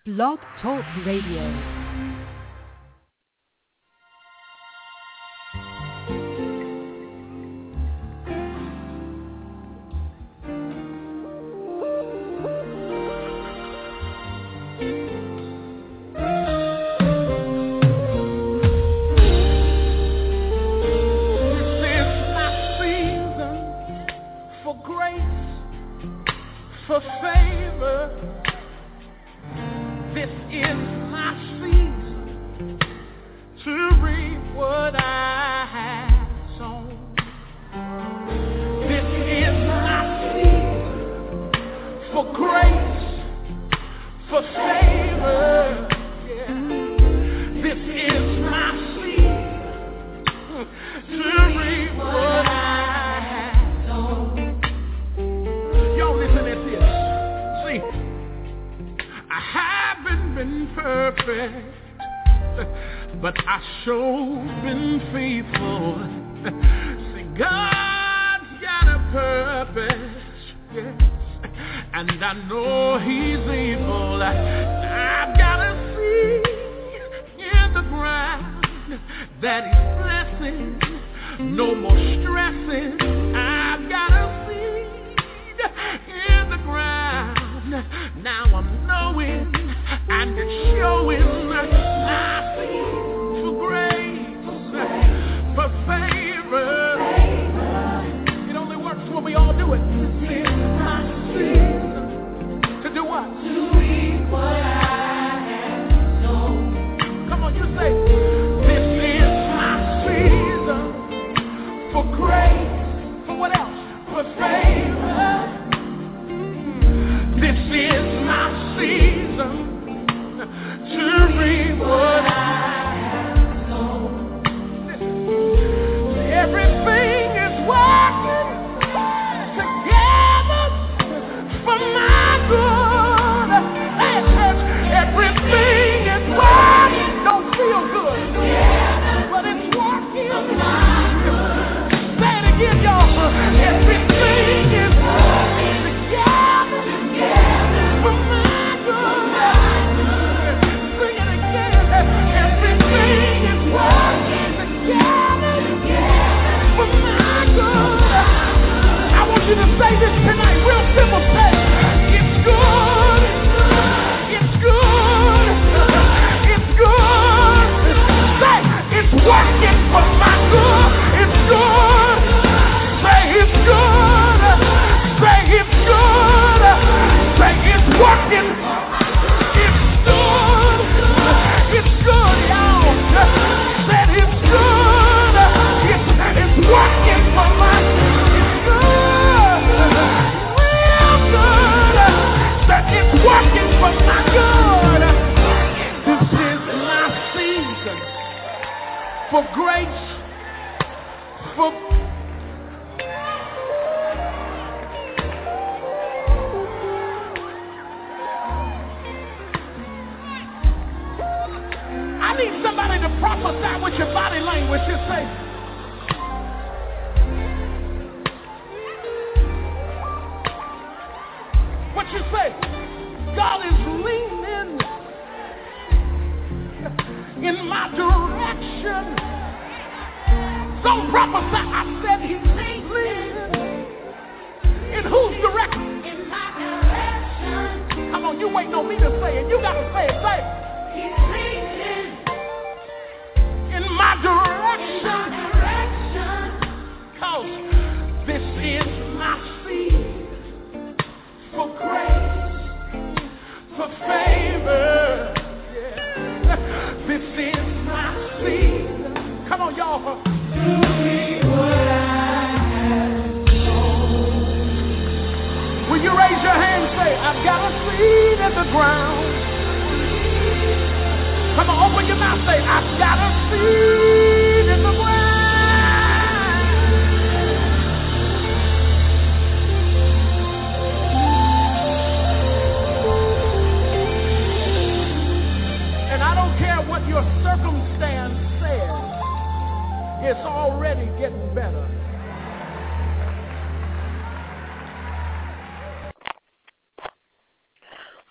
Blog Talk Radio.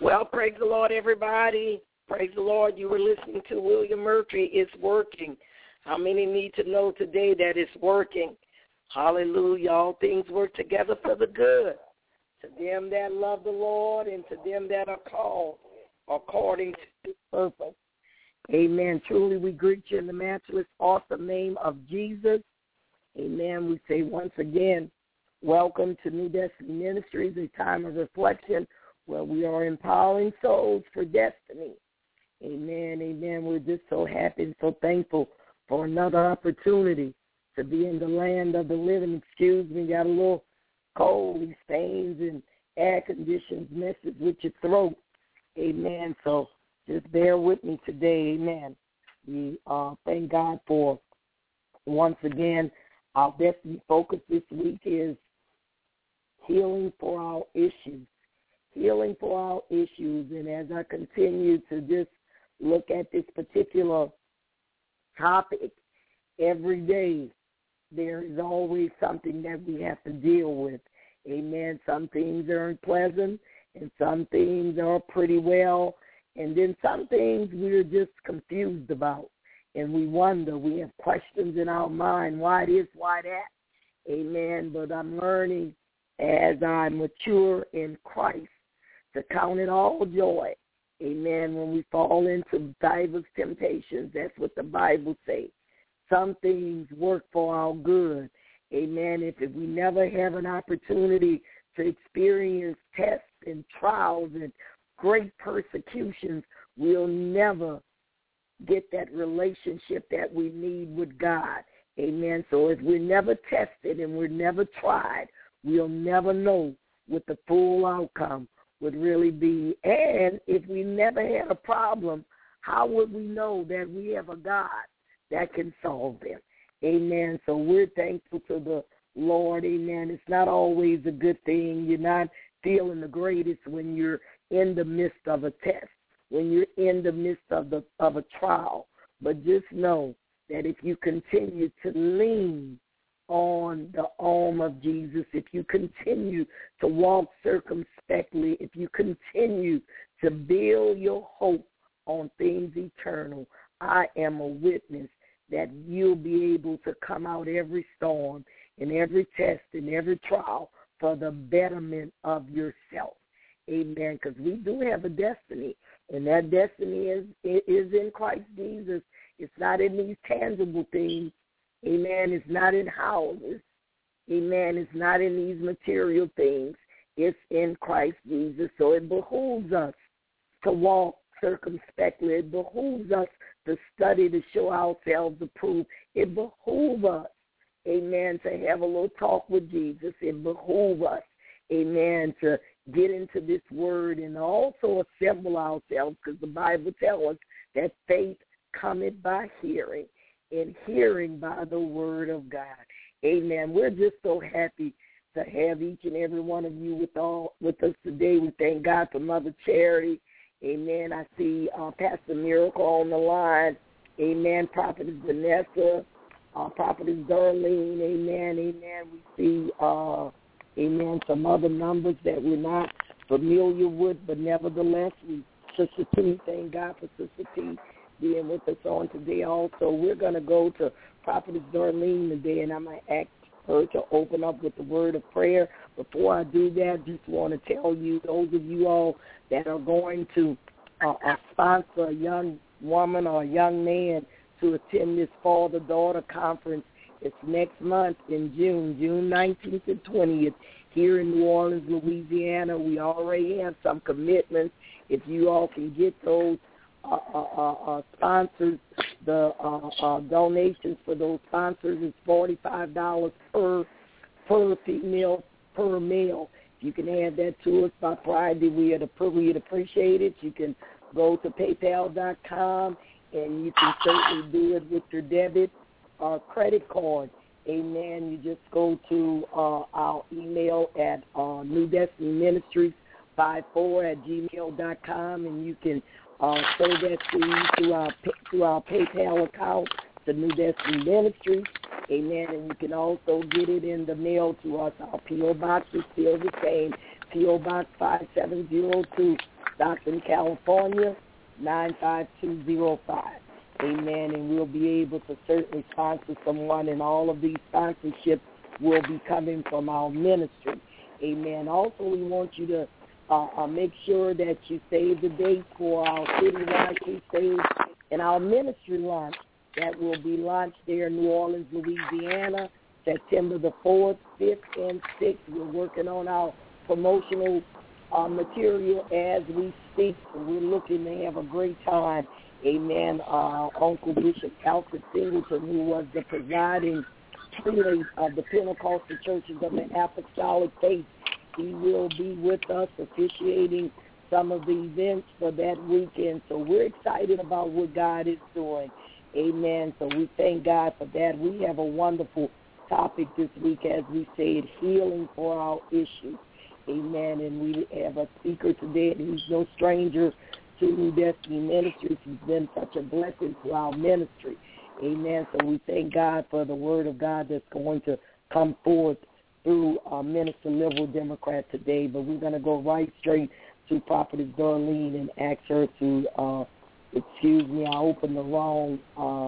Well, praise the Lord, everybody. Praise the Lord. You were listening to William Murphy. It's working. How many need to know today that it's working? Hallelujah. All things work together for the good. To them that love the Lord and to them that are called according to his purpose. Amen. Truly, we greet you in the matchless, awesome name of Jesus. Amen. We say once again, welcome to New Destiny Ministries, a time of reflection where we are empowering souls for destiny. Amen. Amen. We're just so happy and so thankful for another opportunity to be in the land of the living. Excuse me, got a little cold, these stains and air conditions messes with your throat. Amen. So just bear with me today. Amen. We thank God for, once again, our destiny focus this week is healing for our issues. Healing for our issues. And as I continue to just look at this particular topic, every day there is always something that we have to deal with. Amen. Some things are unpleasant and some things are pretty well. And then some things we're just confused about. And we wonder, we have questions in our mind, why this, why that. Amen. But I'm learning as I mature in Christ to count it all joy. Amen. When we fall into diverse temptations, that's what the Bible says. Some things work for our good. Amen. If we never have an opportunity to experience tests and trials and great persecutions, we'll never get that relationship that we need with God. Amen. So if we're never tested and we're never tried, we'll never know what the full outcome would really be. And if we never had a problem, how would we know that we have a God that can solve them? Amen. So we're thankful to the Lord. Amen. It's not always a good thing. You're not feeling the greatest when you're in the midst of a test, when you're in the midst of a trial. But just know that if you continue to lean on the arm of Jesus, if you continue to walk circumspectly, if you continue to build your hope on things eternal, I am a witness that you'll be able to come out every storm and every test and every trial for the betterment of yourself. Amen. Because we do have a destiny, and that destiny is in Christ Jesus. It's not in these tangible things. Amen. It's not in houses. Amen. It's not in these material things. It's in Christ Jesus. So it behooves us to walk circumspectly. It behooves us to study to show ourselves approved. It behooves us, amen, to have a little talk with Jesus. It behooves us, amen, to get into this word and also assemble ourselves, because the Bible tells us that faith cometh by hearing, and hearing by the word of God. Amen. We're just so happy to have each and every one of you with us today. We thank God for Mother Charity. Amen. I see Pastor Miracle on the line. Amen. Prophetess Vanessa, Prophetess Darlene. Amen. Amen. We see, amen, some other numbers that we're not familiar with, but nevertheless, Sister T, thank God for Sister T being with us on today also. We're going to go to Prophetess Darlene today, and I'm going to ask her to open up with the word of prayer. Before I do that, just want to tell you, those of you all that are going to sponsor a young woman or a young man to attend this Father-Daughter Conference, it's next month in June 19th and 20th, here in New Orleans, Louisiana. We already have some commitments. If you all can get those sponsors, the donations for those sponsors is $45 per female per male. If you can add that to us by Friday, we'd appreciate it. You can go to PayPal.com, and you can certainly do it with your debit or credit card. Amen. You just go to our email at New Destiny Ministries 54@gmail.com, and you can say that to our PayPal account, the New Destiny Ministries. Amen. And you can also get it in the mail to us. Our P.O. Box is still the same, P.O. Box 5702, Stockton, California, 95205. Amen. And we'll be able to certainly sponsor someone, and all of these sponsorships will be coming from our ministry. Amen. Also, we want you to make sure that you save the date for our city launch crusade and our ministry launch that will be launched there in New Orleans, Louisiana, September the 4th, 5th, and 6th. We're working on our promotional material as we speak, so we're looking to have a great time. Amen. Uncle Bishop Alfred Singleton, who was the presiding prelate of the Pentecostal Churches of the Apostolic Faith, he will be with us officiating some of the events for that weekend. So we're excited about what God is doing. Amen. So we thank God for that. We have a wonderful topic this week, as we said, healing for our issues. Amen. And we have a speaker today, and he's no stranger to New Destiny Ministries. He's been such a blessing to our ministry. Amen. So we thank God for the word of God that's going to come forth through Minister Liberal Democrat today. But we're going to go right straight to Prophetess Darlene and ask her to, excuse me, I opened the wrong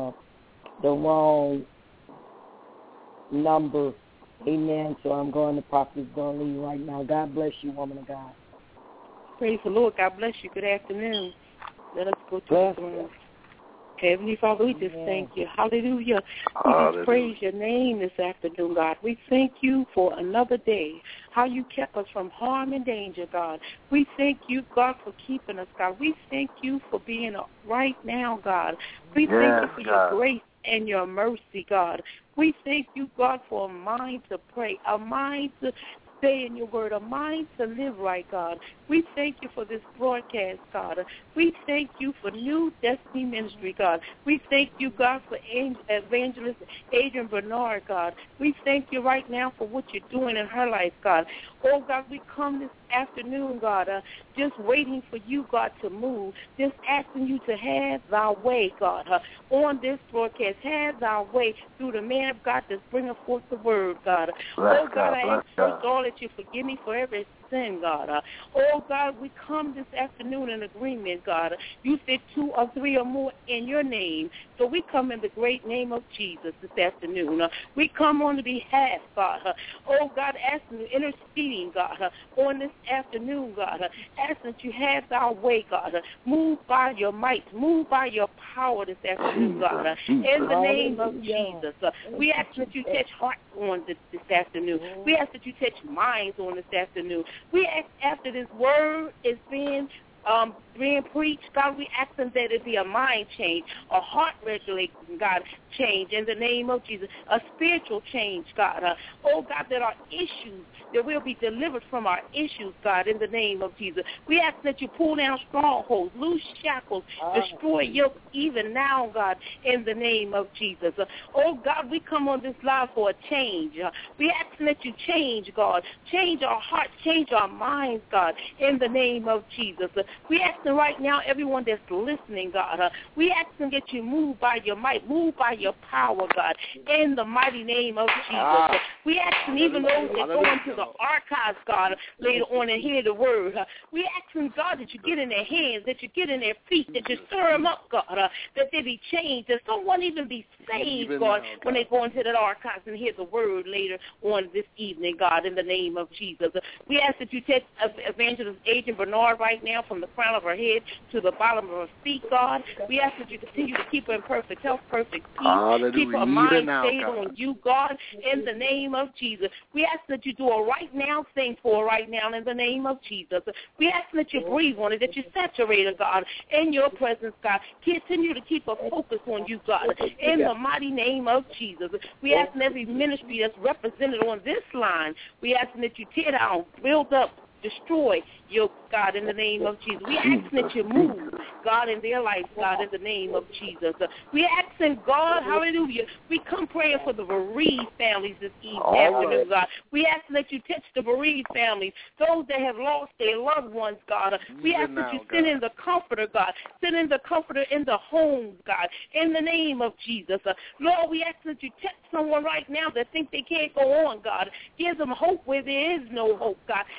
number. Amen. So I'm going to Prophetess Darlene right now. God bless you, woman of God. Praise the Lord. God bless you. Good afternoon. Let us go to the throne. Heavenly Father, we just thank you. Hallelujah. We just praise your name this afternoon, God. We thank you for another day, how you kept us from harm and danger, God. We thank you, God, for keeping us, God. We thank you for being right now, God. We thank you for your grace and your mercy, God. We thank you, God, for a mind to pray, a mind to stay in your word, a mind to live right, God. We thank you for this broadcast, God. We thank you for New Destiny Ministry, God. We thank you, God, for Evangelist Adrian Bernard, God. We thank you right now for what you're doing in her life, God. Oh, God, we come this afternoon, God, just waiting for you, God, to move, just asking you to have thy way, God, on this broadcast. Have thy way through the man of God that's bringing forth the word, God. Oh, God, I ask first of all that you forgive me for every sin, God. Oh, God, we come this afternoon in agreement, God. You said 2 or 3 or more in your name. So we come in the great name of Jesus this afternoon. We come on the behalf, God. Oh, God, asking, interceding, God, on this afternoon, God. Asking that you have thy way, God. Move by your might. Move by your power this afternoon, God. In the name of Jesus. We ask that you touch hearts on this afternoon. We ask that you touch minds on this afternoon. We ask after this word is being preached, God, we ask them that it be a mind change, a heart regulation, God, change in the name of Jesus, a spiritual change, God. Oh, God, that our issues, that we'll be delivered from our issues, God, in the name of Jesus. We ask that you pull down strongholds, loose shackles, destroy yokes even now, God, in the name of Jesus. Oh, God, we come on this live for a change. We ask that you change, God, change our hearts, change our minds, God, in the name of Jesus. We ask right now, everyone that's listening, God, we ask them that you move by your might, move by your power, God, in the mighty name of Jesus. We ask them, even those that go into the archives, God, later on and hear the word, we ask them, God, that you get in their hands, that you get in their feet, that you stir them up, God, that they be changed, that someone even be saved, God, when they go into that archives and hear the word later on this evening, God, in the name of Jesus. We ask that you take Evangelist Adrian Bernard right now from the crown of her head to the bottom of her feet, God. We ask that you continue to keep her in perfect health, perfect peace. Hallelujah. Keep her mind stayed on you, God, in the name of Jesus. We ask that you do a right now thing for her right now in the name of Jesus. We ask that you breathe on it, that you saturate her, God, in your presence, God. Continue to keep her focused on you, God, in the mighty name of Jesus. We ask in every ministry that's represented on this line, we ask that you tear down, build up, destroy your God in the name of Jesus. We ask that you move, God, in their life, God, in the name of Jesus. We asking God, hallelujah, we come praying for the bereaved families this afternoon, God. We ask that you touch the bereaved families, those that have lost their loved ones, God. We ask that you send in the comforter, God. Send in the comforter in the homes, God, in the name of Jesus. Lord, we ask that you touch someone right now that think they can't go on, God. Give them hope where there is no hope, God. Lift their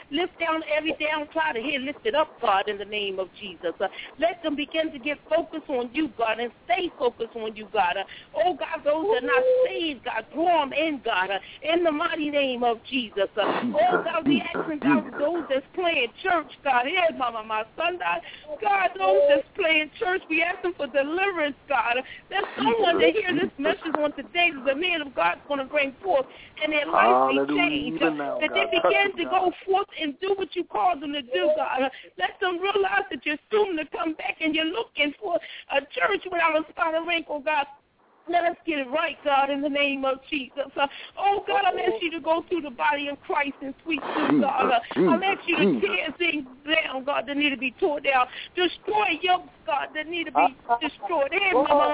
every downtrodden head lifted up, God, in the name of Jesus. Let them begin to get focused on you, God, and stay focused on you, God. Oh, God, those that are not saved, God, draw them in, God, in the mighty name of Jesus. Oh, God, we asking, God, those that's playing church, God, here, Mama, my son, God, those that's playing church, we asking for deliverance, God. There's someone that hear this message on today that the man of God's going to bring forth, and their life be changed, that they begin to go forth and do what you called them to do, God. Let them realize that you're soon to come back and you're looking for a church without a spot or wrinkle, God. Let us get it right, God, in the name of Jesus. Oh, God, I'm asking you to go through the body of Christ and sweep through, God. I'm asking you to tear things down, God, that need to be torn down. Destroy yokes, God, that need to be destroyed. Oh,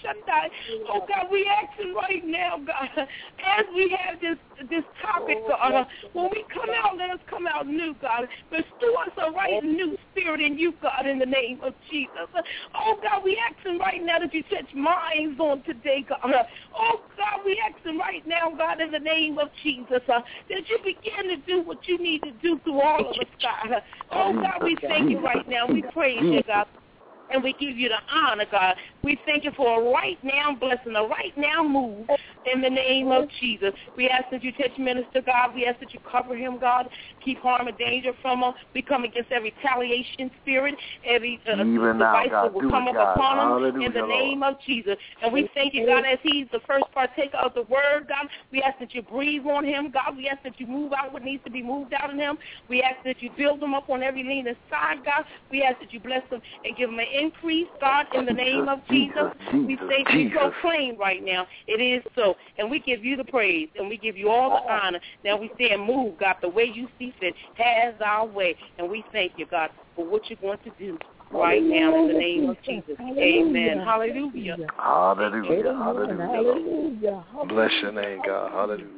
God, we asking right now, God, as we have this topic, God, when we come out, let us come out new, God. Restore us a right new spirit in you, God, in the name of Jesus. Oh, God, we asking right now that you touch minds on today. God. Oh, God, we asking right now, God, in the name of Jesus, that you begin to do what you need to do through all of us, God. Oh, God, we thank you right now. We praise you, God. And we give you the honor, God. We thank you for a right now blessing, a right now move in the name of Jesus. We ask that you touch Minister, God. We ask that you cover him, God. Keep harm and danger from him. We come against every retaliation spirit, every device that will come up upon him in the name of Jesus. And we thank you, God, as he's the first partaker of the word, God. We ask that you breathe on him, God. We ask that you move out what needs to be moved out in him. We ask that you build him up on every leaning side, God. We ask that you bless him and give him an increase, God, in the name of Jesus. We say we proclaim right now. It is so. And we give you the praise, and we give you all the honor. Now we say and move, God, the way you see fit. Has our way. And we thank you, God, for what you're going to do right now in the name of Jesus. Amen. Hallelujah. Hallelujah. Hallelujah. Bless your name, God. Hallelujah.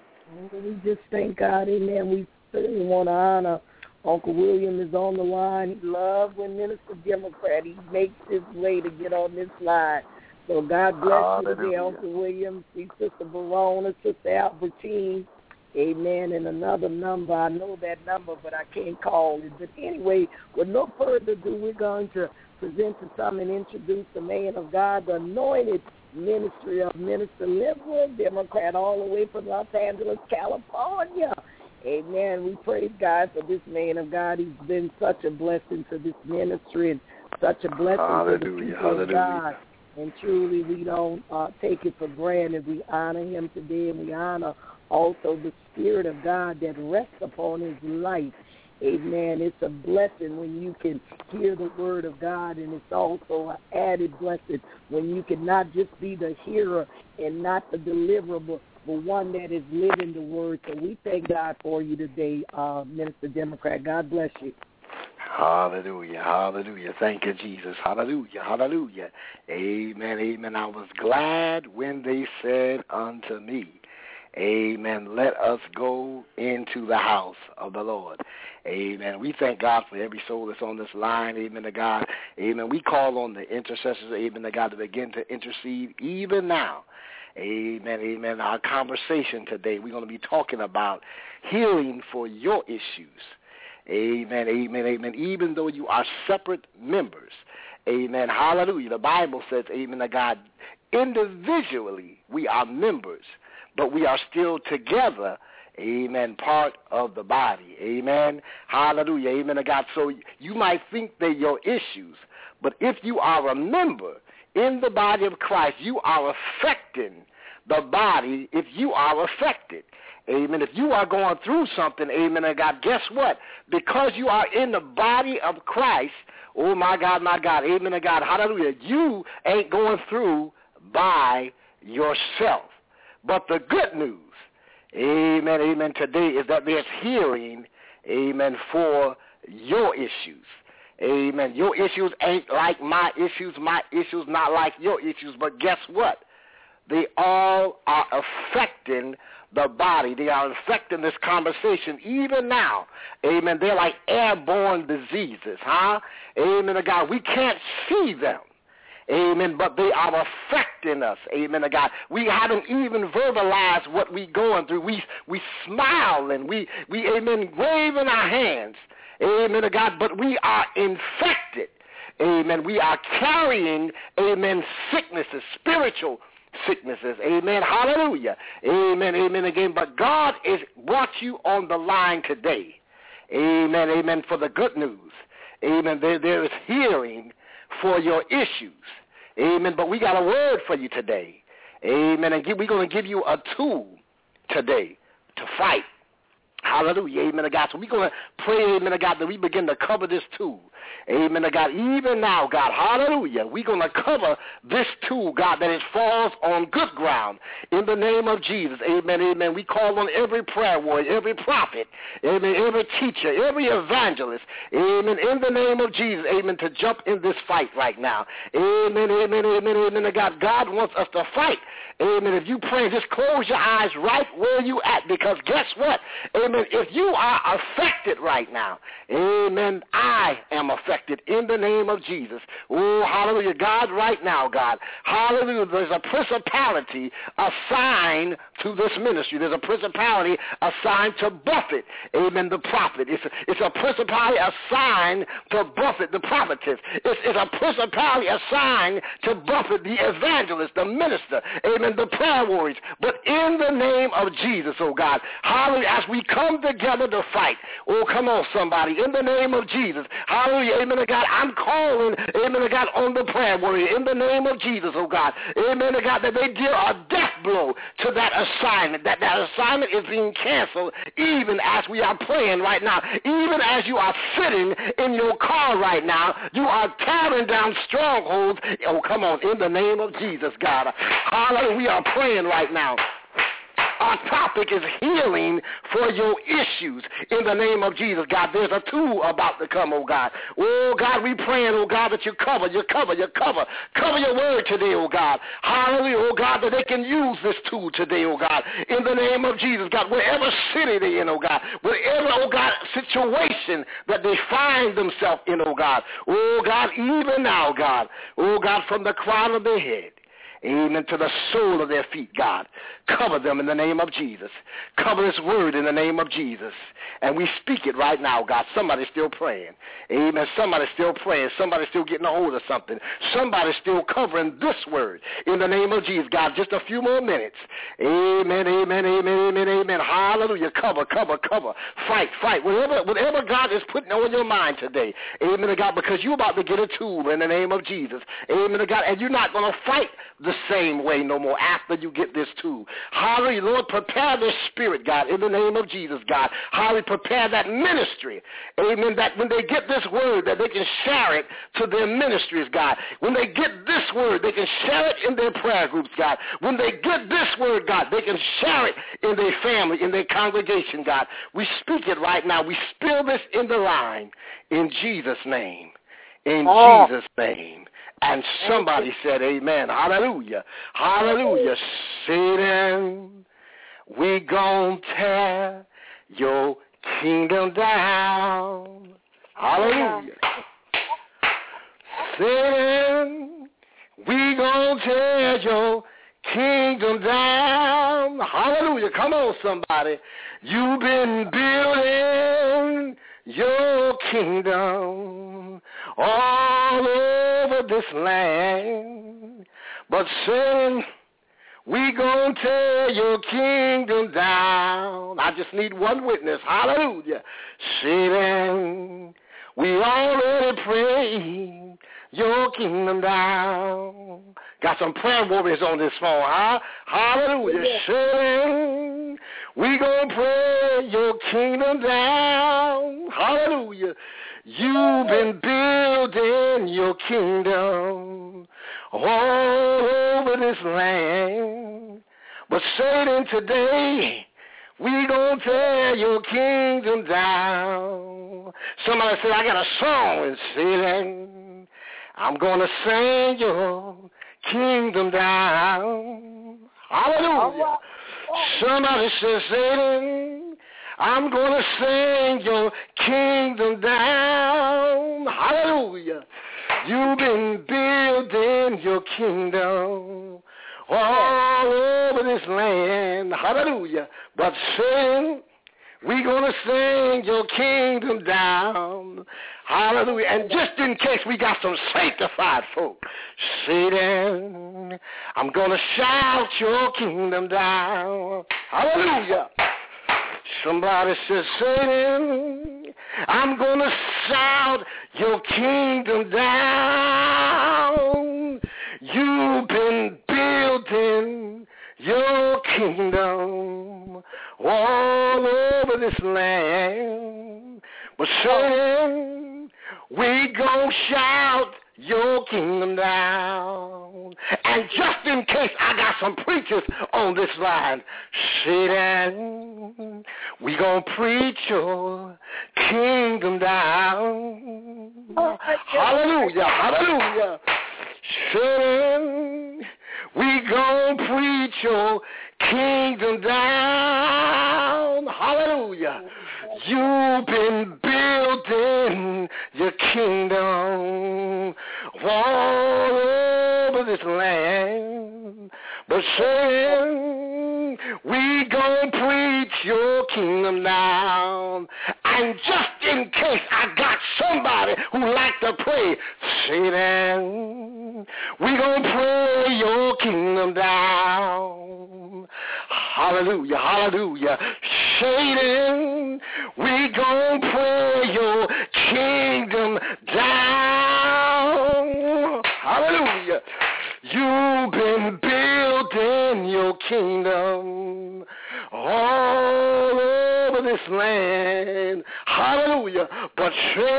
We just thank God, amen. We certainly want to honor Uncle William is on the line. He loves when Minister Democrat, he makes his way to get on this line. So God bless you today, Uncle William. See Sister Verona, Sister Albertine, amen, and another number. I know that number, but I can't call it. But anyway, with no further ado, we're going to present to some and introduce the man of God, the anointed ministry of Minister Liberal Democrat, all the way from Los Angeles, California. Amen. We praise God for this man of God. He's been such a blessing to this ministry and such a blessing to the people of God. And truly, we don't take it for granted. We honor him today, and we honor also the Spirit of God that rests upon his life. Amen. It's a blessing when you can hear the word of God, and it's also an added blessing when you can not just be the hearer and not the deliverer, but one that is living the word. So we thank God for you today, Minister Democrat. God bless you. Hallelujah, hallelujah. Thank you, Jesus. Hallelujah, hallelujah. Amen, amen. I was glad when they said unto me, amen, let us go into the house of the Lord. Amen. We thank God for every soul that's on this line. Amen to God. Amen. We call on the intercessors, amen to God, to begin to intercede even now. Amen, amen. Our conversation today, we're going to be talking about healing for your issues. Amen, amen, amen. Even though you are separate members. Amen, hallelujah. The Bible says, amen to God, individually we are members, but we are still together, amen, part of the body. Amen, hallelujah, amen to God. So you might think they're your issues, but if you are a member in the body of Christ, you are affecting the body if you are affected. Amen. If you are going through something, amen, and God, guess what? Because you are in the body of Christ, oh, my God, amen, and God, hallelujah, you ain't going through by yourself. But the good news, amen, amen, today is that there's healing, amen, for your issues. Amen. Your issues ain't like my issues not like your issues, but guess what? They all are affecting the body. They are affecting this conversation even now. Amen. They're like airborne diseases, huh? Amen to God. We can't see them. Amen, but they are affecting us. Amen, to God. We haven't even verbalized what we're going through. We smile and we amen, waving our hands. Amen, to God, but we are infected. Amen. We are carrying, amen, sicknesses, spiritual sicknesses. Amen. Hallelujah. Amen. Amen again. But God has brought you on the line today. Amen. Amen. For the good news. Amen. There is healing for your issues. Amen. But we got a word for you today. Amen. And we're going to give you a tool today to fight. Hallelujah. Amen to God. So we're going to pray, amen to God, that we begin to cover this tool. Amen to God. Even now, God, hallelujah, we're going to cover this tool, God, that it falls on good ground in the name of Jesus. Amen, amen. We call on every prayer warrior, every prophet, amen, every teacher, every evangelist, amen, in the name of Jesus, amen, to jump in this fight right now. Amen, amen, amen, amen to God. God wants us to fight. Amen. If you pray, just close your eyes right where you at, because guess what? Amen. If you are affected right now, amen, I am affected in the name of Jesus. Oh, hallelujah. God, right now, God, hallelujah, there's a principality assigned to this ministry. There's a principality assigned to buffet, amen, the prophet. It's a principality assigned to buffet the prophetess. It's a principality assigned to buffet the evangelist, the minister, amen, the prayer warriors. But in the name of Jesus, oh God, hallelujah, as we come together to fight, oh, come on, somebody, in the name of Jesus, hallelujah, amen to God, I'm calling, amen to God, on the prayer warrior, in the name of Jesus, oh God, amen to God, that they deal a death blow to that assignment, that assignment is being canceled even as we are praying right now, even as you are sitting in your car right now, you are tearing down strongholds. Oh, come on, in the name of Jesus, God, hallelujah, we are praying right now. Our topic is healing for your issues in the name of Jesus, God. There's a tool about to come, oh God. Oh, God, we praying, oh God, that you cover your word today, oh God. Hallelujah, oh God, that they can use this tool today, oh God, in the name of Jesus, God. Wherever city they're in, oh God, wherever, oh God, situation that they find themselves in, oh God. Oh, God, even now, God, oh God, from the crown of their head, amen, to the sole of their feet, God. Cover them in the name of Jesus. Cover this word in the name of Jesus. And we speak it right now, God. Somebody's still praying. Amen. Somebody's still praying. Somebody's still getting a hold of something. Somebody's still covering this word in the name of Jesus, God. Just a few more minutes. Amen, amen, amen, amen, amen. Hallelujah. Cover. Fight. Whatever God is putting on your mind today. Amen to God, because you're about to get a tool in the name of Jesus. Amen to God. And you're not going to fight the same way no more after you get this tool. Hallelujah, Lord, prepare their spirit, God, in the name of Jesus, God. Hallelujah, prepare that ministry, amen, that when they get this word, that they can share it to their ministries, God. When they get this word, they can share it in their prayer groups, God. When they get this word, God, they can share it in their family, in their congregation, God. We speak it right now. We spill this in the line in Jesus' name. In Jesus' name. And somebody said, amen. Hallelujah. Hallelujah. Satan, we gon' tear your kingdom down. Hallelujah. Satan, we gon' tear your kingdom down. Hallelujah. Come on, somebody. You've been building your kingdom all over this land. But Satan, we gonna tear your kingdom down. I just need one witness. Hallelujah. Satan, we already prayed your kingdom down. Got some prayer warriors on this phone, huh? Hallelujah. Yeah. Satan, we gonna pray your kingdom down. Hallelujah. You've been building your kingdom all over this land. But Satan, today, we gonna tear your kingdom down. Somebody said, I got a song, and Satan, I'm gonna sing your kingdom down. Hallelujah. Somebody says, Satan, I'm going to sing your kingdom down. Hallelujah. You've been building sing your kingdom all over this land. Hallelujah. But Satan, we're going to sing your kingdom down. Hallelujah. And just in case we got some sanctified folk, Satan, I'm going to shout your kingdom down. Hallelujah. Somebody says, Satan, I'm going to shout your kingdom down. You've been building your kingdom all over this land. But Satan, we gon' shout your kingdom down. And just in case I got some preachers on this line, Satan, we gon' preach your kingdom down. Hallelujah, hallelujah. Satan, we gon' preach your kingdom down. Hallelujah. You've been building your kingdom all over this land. But Satan, we gon' preach your kingdom down. And just in case I got somebody who like to pray, Satan, we gon' pray your kingdom down. Hallelujah, hallelujah. Satan, we gon' pray your kingdom down. Hallelujah. You've been building your kingdom all over this land. Hallelujah. But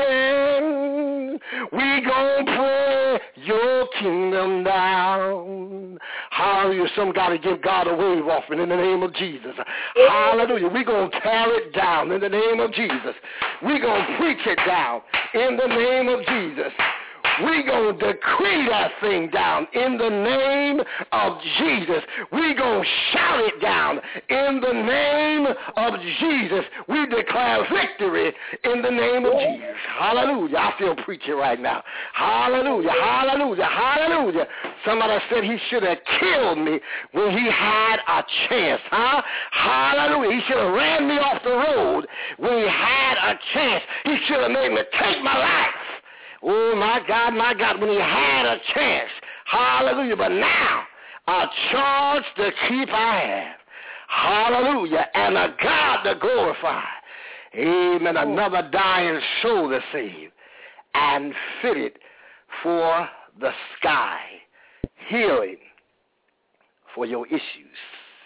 Satan, we gon' pray your kingdom down. Hallelujah. Some got to give God a wave offering in the name of Jesus. Hallelujah. We gon' tear it down in the name of Jesus. We gon' preach it down in the name of Jesus. We going to decree that thing down in the name of Jesus. We going to shout it down in the name of Jesus. We declare victory in the name of Jesus. Hallelujah. I feel preaching right now. Hallelujah, hallelujah, hallelujah. Somebody said he should have killed me when he had a chance. Huh? Hallelujah. He should have ran me off the road when he had a chance. He should have made me take my life. Oh, my God, when he had a chance. Hallelujah. But now, a charge to keep I have. Hallelujah. And a God to glorify. Amen. Another dying soul to save. And fitted for the sky. Healing for your issues.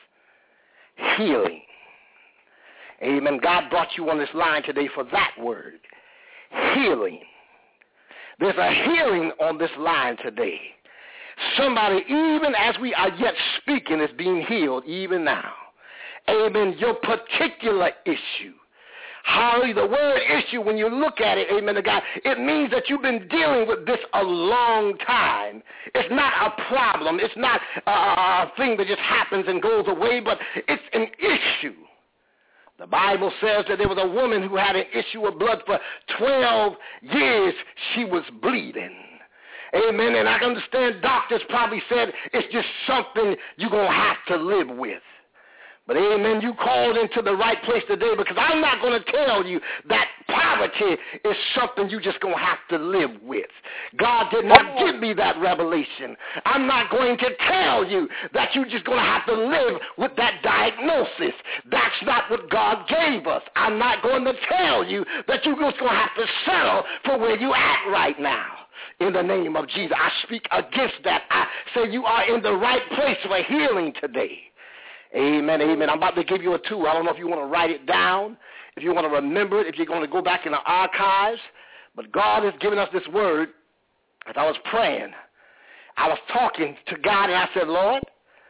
Healing. Amen. God brought you on this line today for that word. Healing. There's a healing on this line today. Somebody, even as we are yet speaking, is being healed even now. Amen. Your particular issue. Hallelujah. The word issue, when you look at it, amen to God, it means that you've been dealing with this a long time. It's not a problem. It's not a thing that just happens and goes away, but it's an issue. The Bible says that there was a woman who had an issue of blood for 12 years. She was bleeding. Amen. And I can understand doctors probably said it's just something you're going to have to live with. But amen, you called into the right place today, because I'm not going to tell you that poverty is something you just going to have to live with. God did not give me that revelation. I'm not going to tell you that you're just going to have to live with that diagnosis. That's not what God gave us. I'm not going to tell you that you're just going to have to settle for where you're at right now. In the name of Jesus, I speak against that. I say you are in the right place for healing today. Amen, amen. I'm about to give you a tool. I don't know if you want to write it down, if you want to remember it, if you're going to go back in the archives. But God has given us this word. As I was praying, I was talking to God, and I said, Lord,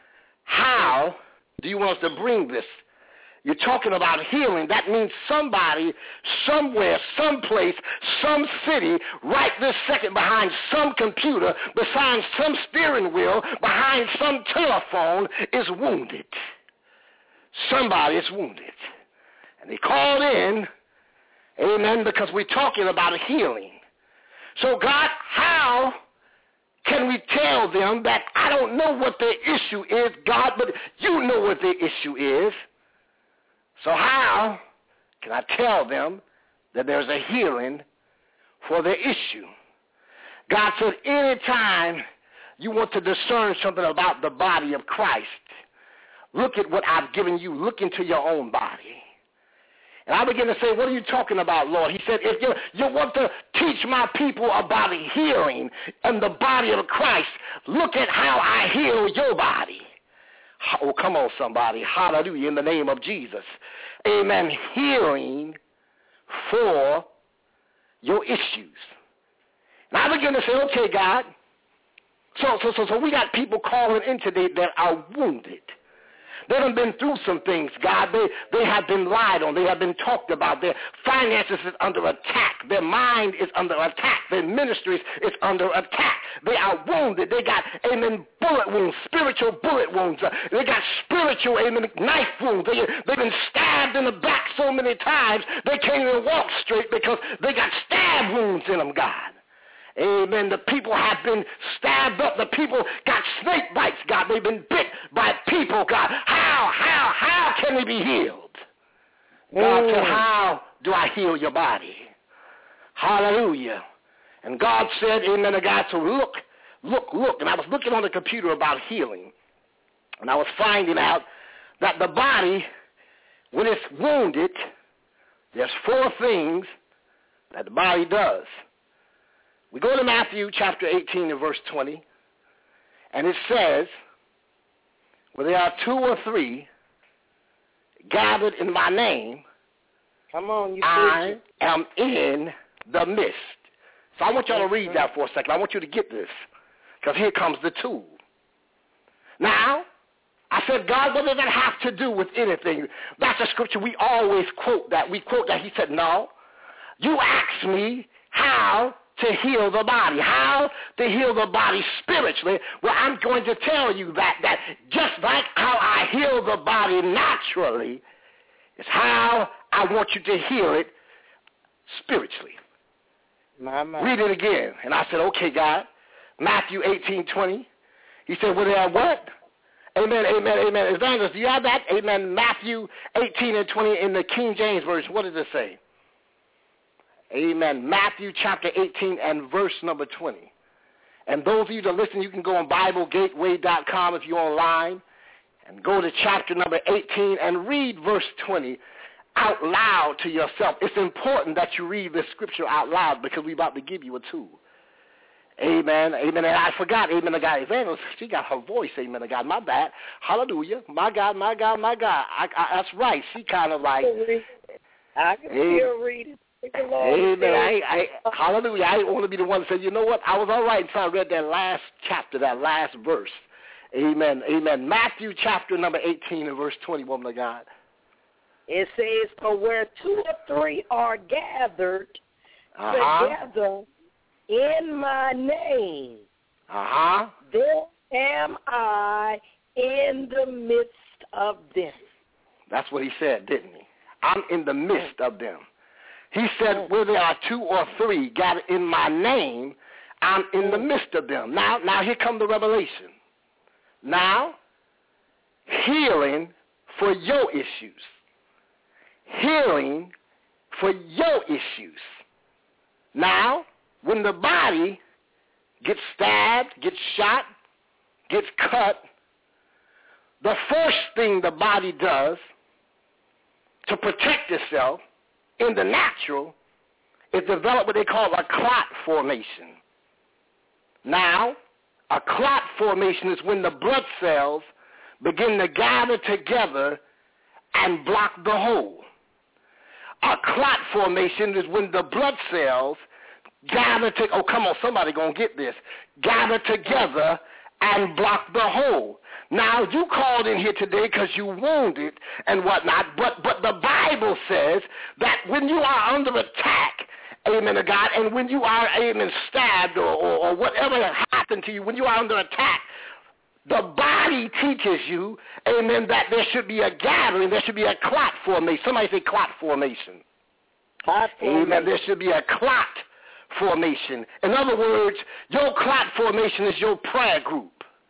how do you want us to bring this? You're talking about healing. That means somebody, somewhere, someplace, some city, right this second behind some computer, behind some steering wheel, behind some telephone is wounded. Somebody is wounded. And they called in, amen, because we're talking about a healing. So God, how can we tell tell them that I don't know what their issue is, God, but you know what their issue is. So how can I tell them that there's a healing for their issue? God said, anytime you want to discern something about the body of Christ, look at what I've given you. Look into your own body. And I began to say, what are you talking about, Lord? He said, if you want to teach my people about healing in the body of Christ, look at how I heal your body. Oh, come on, somebody. Hallelujah, in the name of Jesus. Amen. Healing for your issues. And I began to say, okay, God, so we got people calling in today that are wounded. They have been through some things, God. They have been lied on. They have been talked about. Their finances is under attack. Their mind is under attack. Their ministries is under attack. They are wounded. They got, amen, bullet wounds, spiritual bullet wounds. They got spiritual, amen, knife wounds. They've been stabbed in the back so many times they can't even walk straight because they got stab wounds in them, God. Amen. The people have been stabbed up. The people got snake bites, God. They've been bit by people, God. How can they be healed? God said, how do I heal your body? Hallelujah. And God said, amen, to God, so look. And I was looking on the computer about healing. And I was finding out that the body, when it's wounded, there's 4 things that the body does. We go to Matthew chapter 18 and verse 20, and it says, where there are 2 or 3 gathered in my name, come on, I am in the midst. So I want y'all to read that for a second. I want you to get this, because here comes the tool. Now, I said, God, what does that have to do with anything? That's a scripture we always quote that. We quote that. He said, no, you asked me how to heal the body. How to heal the body spiritually? Well, I'm going to tell you that just like how I heal the body naturally is how I want you to heal it spiritually. Read it again. And I said, okay, God. Matthew 18:20. He said, well, they are what? Amen. Evangelist, do you have that? Amen. Matthew 18 and 20 in the King James Version. What does it say? Amen. Matthew chapter 18 and verse number 20. And those of you that listen, you can go on BibleGateway.com if you're online and go to chapter number 18 and read verse 20 out loud to yourself. It's important that you read this scripture out loud because we're about to give you a tool. Amen. And I forgot, amen, the guy, Evangelist, she got her voice, amen, the God. My bad. Hallelujah. My God. That's right. She kind of like. I can still read it. Amen. Hallelujah. I didn't want to be the one to say, you know what? I was all right until I read that last chapter, that last verse. Amen. Matthew chapter number 18 and verse 20, woman of God. It says, for where 2 or 3 are gathered together in my name, there am I in the midst of them. That's what he said, didn't he? I'm in the midst of them. He said, where there are 2 or 3 gathered in my name, I'm in the midst of them. Now here comes the revelation. Now, healing for your issues. Healing for your issues. Now, when the body gets stabbed, gets shot, gets cut, the first thing the body does to protect itself in the natural is develop what they call a clot formation. Now, a clot formation is when the blood cells begin to gather together and block the hole. A clot formation is when the blood cells gather somebody gonna get this, gather together and block the hole. Now, you called in here today because you wounded and whatnot, but the Bible says that when you are under attack, amen to God, and when you are, amen, stabbed or whatever has happened to you, when you are under attack, the body teaches you, amen, that there should be a gathering, there should be a clot formation. Somebody say clot formation. Amen. There should be a clot formation. In other words, your clot formation is your prayer group.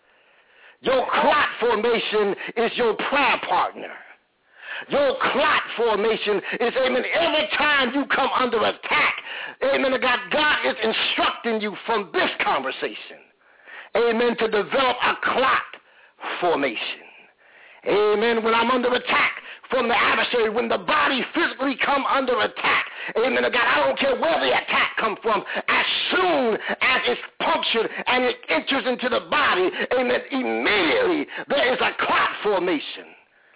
Your clot formation is your prayer partner. Your clot formation is, amen, every time you come under attack, amen, God is instructing you from this conversation, amen, to develop a clot formation. Amen. When I'm under attack from the adversary, when the body physically come under attack, amen, God, I don't care where the attack come from, as soon as it's punctured and it enters into the body, amen, immediately there is a clot formation.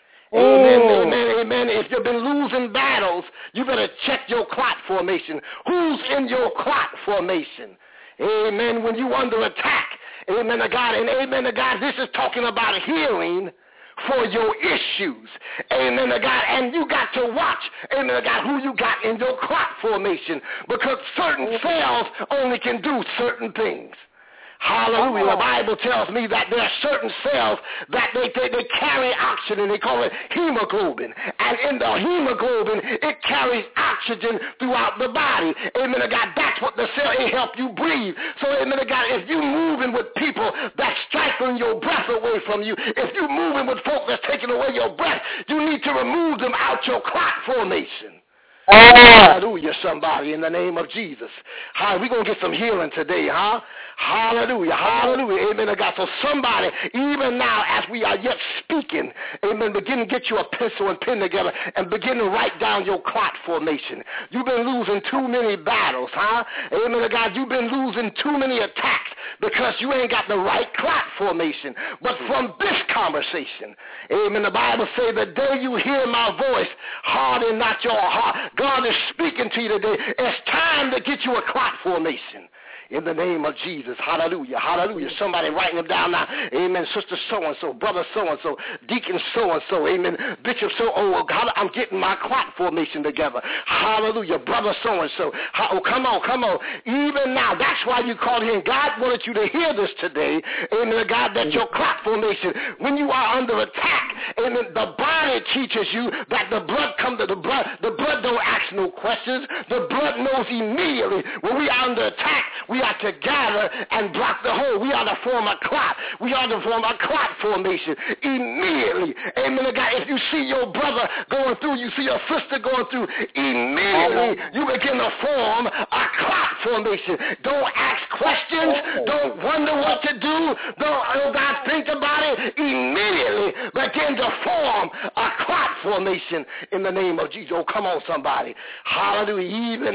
Amen, amen, amen. If you've been losing battles, you better check your clot formation. Who's in your clot formation? Amen. When you under attack, amen to God, and amen to God, this is talking about healing for your issues. Amen to God. And you got to watch, amen to God, who you got in your clot formation, because certain cells only can do certain things. Hallelujah. The Bible tells me that there are certain cells that they carry oxygen. They call it hemoglobin. And in the hemoglobin, it carries oxygen throughout the body. Amen to God. That's what the cell, it helps you breathe. So, amen to God, if you're moving with people that's stifling your breath away from you, if you're moving with folk that's taking away your breath, you need to remove them out your clot formation. Hallelujah, somebody, in the name of Jesus. We're going to get some healing today, huh? Hallelujah, hallelujah, amen to God. So somebody, even now as we are yet speaking, amen, begin to get you a pencil and pen together and begin to write down your clot formation. You've been losing too many battles, huh? Amen to God. You've been losing too many attacks because you ain't got the right clot formation. But from this conversation, amen, the Bible says, the day you hear my voice, harden not your heart. God is speaking to you today. It's time to get you a clot formation. In the name of Jesus. Hallelujah. Hallelujah. Somebody writing them down now. Amen. Sister so-and-so, brother so-and-so, deacon so-and-so, amen, bishop I'm getting my clot formation together. Hallelujah. Brother so-and-so. Come on. Even now, that's why you called in. God wanted you to hear this today. Amen. God, that your clot formation, when you are under attack, amen, the body teaches you that the blood comes to the blood. The blood don't ask no questions. The blood knows immediately when we are under attack. We are to gather and block the hole. We are to form a clot. We are to form a clot formation immediately. Amen to God. If you see your brother going through, you see your sister going through, immediately you begin to form a clot formation. Don't ask questions. Don't wonder what to do. Don't God think about it. Immediately begin to form a clot formation in the name of Jesus. Oh, come on, somebody. Hallelujah.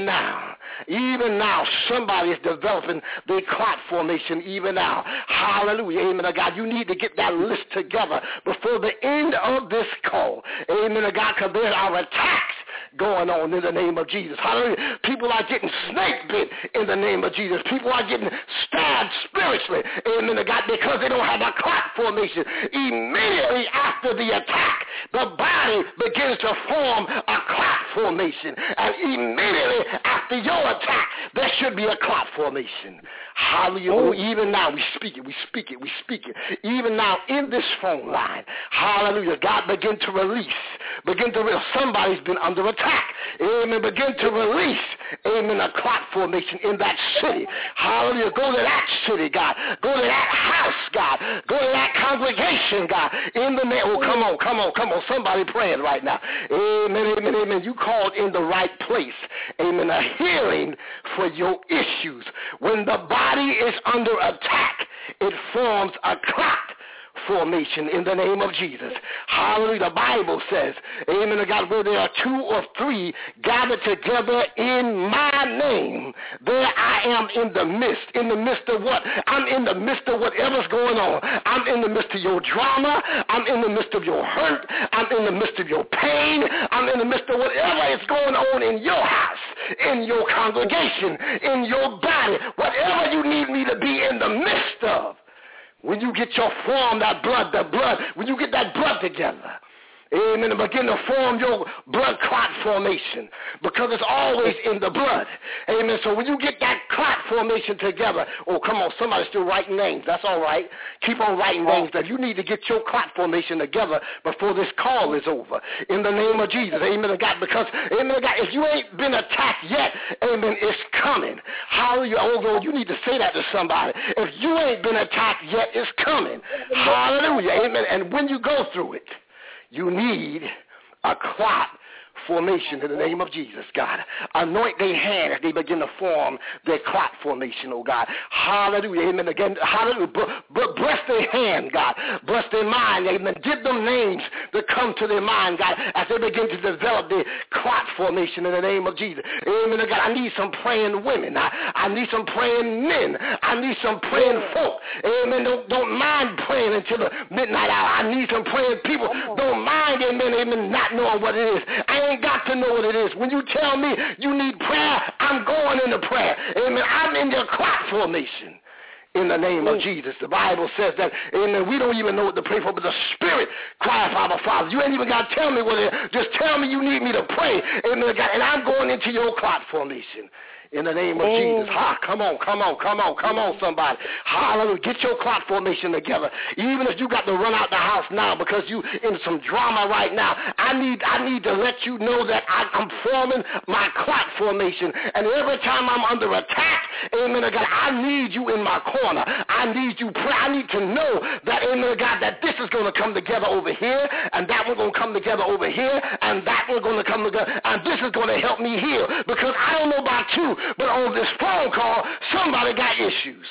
Even now, somebody is developing the clot formation even now. Hallelujah. Amen to God. You need to get that list together before the end of this call. Amen to God, because there are attacks going on in the name of Jesus. Hallelujah. People are getting snake bit in the name of Jesus. People are getting stabbed spiritually. Amen to God, because they don't have a clot formation. Immediately after the attack, the body begins to form a clot formation. And immediately after your attack, there should be a clot formation. Hallelujah. Even now we speak it. Even now in this phone line, hallelujah, God begin to release. Somebody's been under attack. Amen. Begin to release, amen, a clot formation in that city. Hallelujah. Go to that city, God. Go to that house, God. Go to that congregation, God. In the name, come on. Somebody praying right now. Amen. You called in the right place. Amen. A healing for your issues. When the body is under attack, it forms a clot formation in the name of Jesus. Hallelujah. The Bible says, amen to God, where there are 2 or 3 gathered together in my name, there I am in the midst. In the midst of what? I'm in the midst of whatever's going on. I'm in the midst of your drama. I'm in the midst of your hurt. I'm in the midst of your pain. I'm in the midst of whatever is going on in your house, in your congregation, in your body, whatever you need me to be in the midst of. When you get your form, the blood, when you get that blood together, Amen. And begin to form your blood clot formation because it's always in the blood. Amen. So when you get that clot formation together, oh, come on, somebody's still writing names. That's all right. Keep on writing names. That you need to get your clot formation together before this call is over. In the name of Jesus. Amen to God. Because, amen to God, if you ain't been attacked yet, amen, it's coming. Hallelujah. Although you need to say that to somebody. If you ain't been attacked yet, it's coming. Hallelujah. Amen. And when you go through it, you need a clot formation in the name of Jesus, God. Anoint their hand as they begin to form their clot formation, oh God. Hallelujah. Amen. Again, hallelujah. Bless their hand, God. Bless their mind. Amen. Give them names that come to their mind, God, as they begin to develop their clot formation in the name of Jesus. Amen. God, I need some praying women. I need some praying men. I need some praying folk. Amen. Don't mind praying until the midnight hour. I need some praying people. Don't mind, amen, not knowing what it is. I ain't got to know what it is. When you tell me you need prayer, I'm going into prayer. Amen. I'm in your clot formation. In the name of Jesus. The Bible says that, amen, we don't even know what to pray for, but the Spirit cries for our Father. You ain't even got to tell me what it is. Just tell me you need me to pray. Amen, God. And I'm going into your clot formation. In the name of Jesus. Come on, somebody. Hallelujah. Get your clot formation together. Even if you got to run out the house now because you in some drama right now, I need to let you know that I'm forming my clot formation. And every time I'm under attack, amen, God, I need you in my corner. I need you pray. I need to know that, amen, God, that this is going to come together over here, and that one's going to come together over here, and that one's going to come together, and this is going to help me heal. Because I don't know about you, but on this phone call, somebody got issues.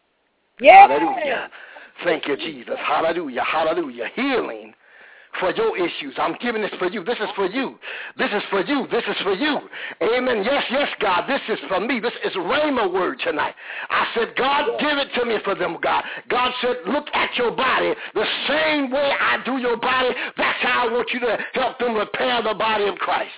Yeah. Hallelujah. Thank you, Jesus. Hallelujah. Hallelujah. Healing for your issues. I'm giving this for you. This is for you. This is for you. This is for you. Amen. Yes, God. This is for me. This is Rhema word tonight. I said, God, give it to me for them, God. God said, look at your body. The same way I do your body, that's how I want you to help them repair the body of Christ.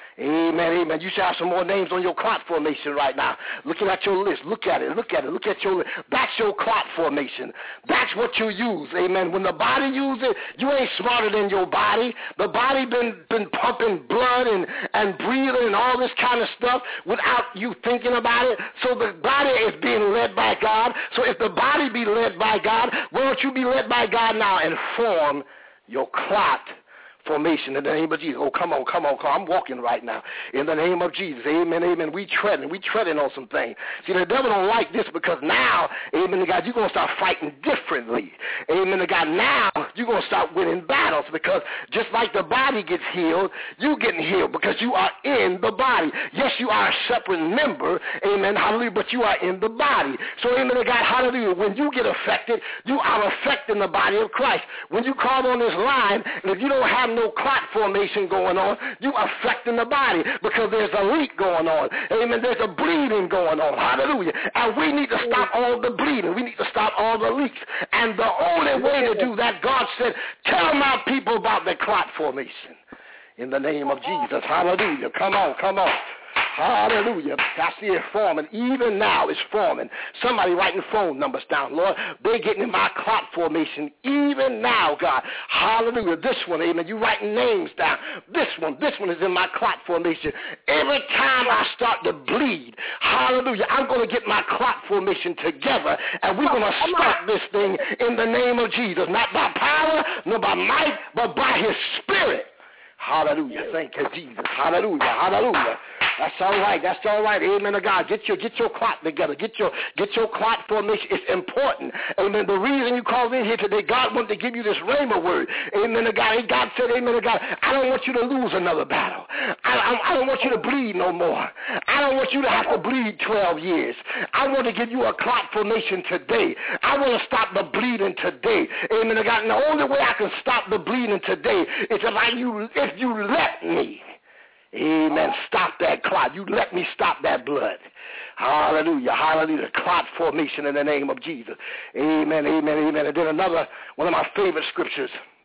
Amen, amen. You should have some more names on your clot formation right now. Looking at your list. Look at it. Look at your list. That's your clot formation. That's what you use. Amen. When the body uses it, you ain't smarter than your body. The body been pumping blood and breathing and all this kind of stuff without you thinking about it. So the body is being led by God. So if the body be led by God, why don't you be led by God now and form your clot formation in the name of Jesus. Oh, come on. I'm walking right now. In the name of Jesus. Amen, amen. We treading on some things. See, the devil don't like this because now, amen to God, you're going to start fighting differently. Amen to God. Now, you're going to start winning battles because just like the body gets healed, you getting healed because you are in the body. Yes, you are a separate member. Amen, hallelujah, but you are in the body. So, amen to God, hallelujah, when you get affected, you are affecting the body of Christ. When you call on this line, and if you don't have no clot formation going on, you affecting the body because there's a leak going on. Amen. There's a bleeding going on. Hallelujah. And we need to stop all the bleeding. We need to stop all the leaks. And the only way to do that, God said, tell my people about the clot formation. In the name of Jesus. Hallelujah. Come on. Hallelujah. I see it forming. Even now it's forming. Somebody writing phone numbers down. Lord, they're getting in my clot formation even now, God. Hallelujah. This one, amen. You writing names down. This one is in my clot formation. Every time I start to bleed, hallelujah, I'm going to get my clot formation together, and we're going to stop this thing in the name of Jesus. Not by power, nor by might, but by his Spirit. Hallelujah. Thank you, Jesus. Hallelujah. That's all right. Amen to God. Get your clot together. Get your clot formation. It's important. Amen. The reason you called in here today, God wanted to give you this rhema word. Amen to God. God said, amen to God, I don't want you to lose another battle. I don't want you to bleed no more. I don't want you to have to bleed 12 years. I want to give you a clot formation today. I want to stop the bleeding today. Amen to God. And the only way I can stop the bleeding today is if you let me. Amen. Stop that clot. You let me stop that blood. Hallelujah. Hallelujah. Clot formation in the name of Jesus. Amen. And then another one of my favorite scriptures.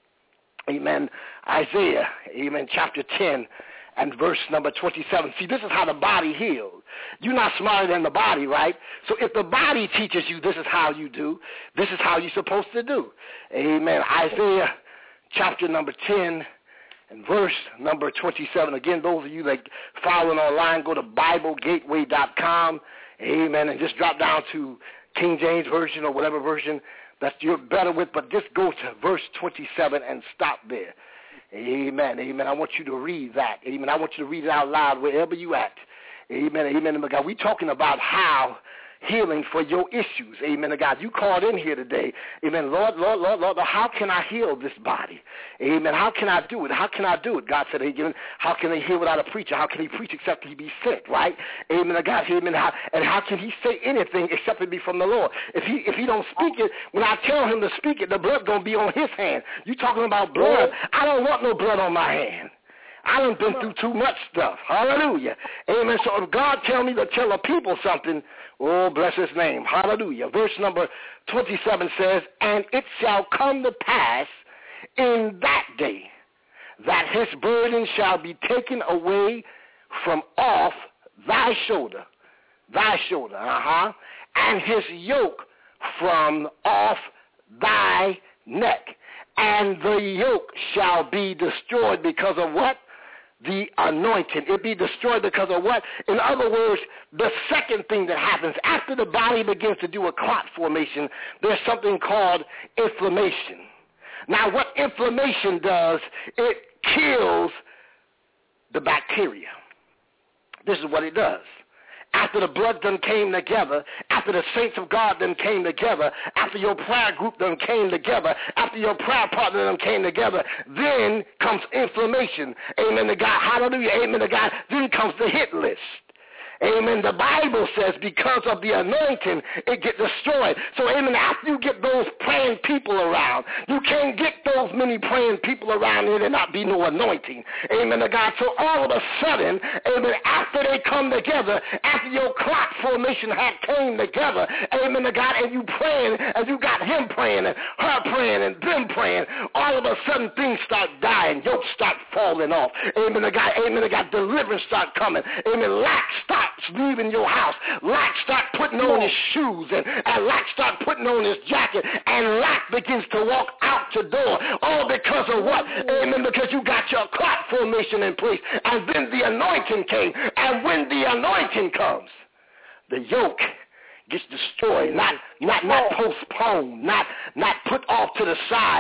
Amen. Isaiah. Amen. Chapter 10 and verse number 27. See, this is how the body heals. You're not smarter than the body, right? So if the body teaches you this is how you do, this is how you're supposed to do. Amen. Isaiah chapter number 10 And verse number 27, again, those of you that following online, go to BibleGateway.com, amen, and just drop down to King James Version or whatever version that you're better with, but just go to verse 27 and stop there. Amen, amen. I want you to read that. Amen. I want you to read it out loud wherever you at. Amen, amen. God, we're talking about how healing for your issues. Amen to God. You called in here today. Amen. Lord, how can I heal this body? Amen. How can I do it? How can I do it? God said, how can they heal without a preacher? How can he preach except he be sent, right? Amen to God. Amen. And how can he say anything except it be from the Lord? If he don't speak it, when I tell him to speak it, the blood going to be on his hand. You talking about blood? I don't want no blood on my hand. I done been through too much stuff. Hallelujah. Amen. So if God tell me to tell the people something, oh, bless his name. Hallelujah. Verse number 27 says, and it shall come to pass in that day that his burden shall be taken away from off thy shoulder. Thy shoulder, and his yoke from off thy neck. And the yoke shall be destroyed because of what? The anointing. It be destroyed because of what? In other words, the second thing that happens after the body begins to do a clot formation, there's something called inflammation. Now, what inflammation does, it kills the bacteria. This is what it does. After the blood done came together, after the saints of God done came together, after your prayer group done came together, after your prayer partner done came together, then comes inflammation. Amen to God. Hallelujah. Amen to God. Then comes the hit list. Amen. The Bible says because of the anointing, it gets destroyed. So, amen, after you get those praying people around, you can't get those many praying people around here and not be no anointing. Amen to God. So all of a sudden, amen, after they come together, after your clot formation had came together, amen to God, and you praying, and you got him praying, and her praying, and them praying, all of a sudden things start dying, yokes start falling off. Amen to God. Amen to God. Deliverance start coming. Amen. Lack stops leaving your house. Lack start putting on his shoes, and Lack start putting on his jacket, and Lack begins to walk out the door. All because of what? Amen. Because you got your clot formation in place, and then the anointing came. And when the anointing comes, the yoke gets destroyed, not postponed, not put off to the side,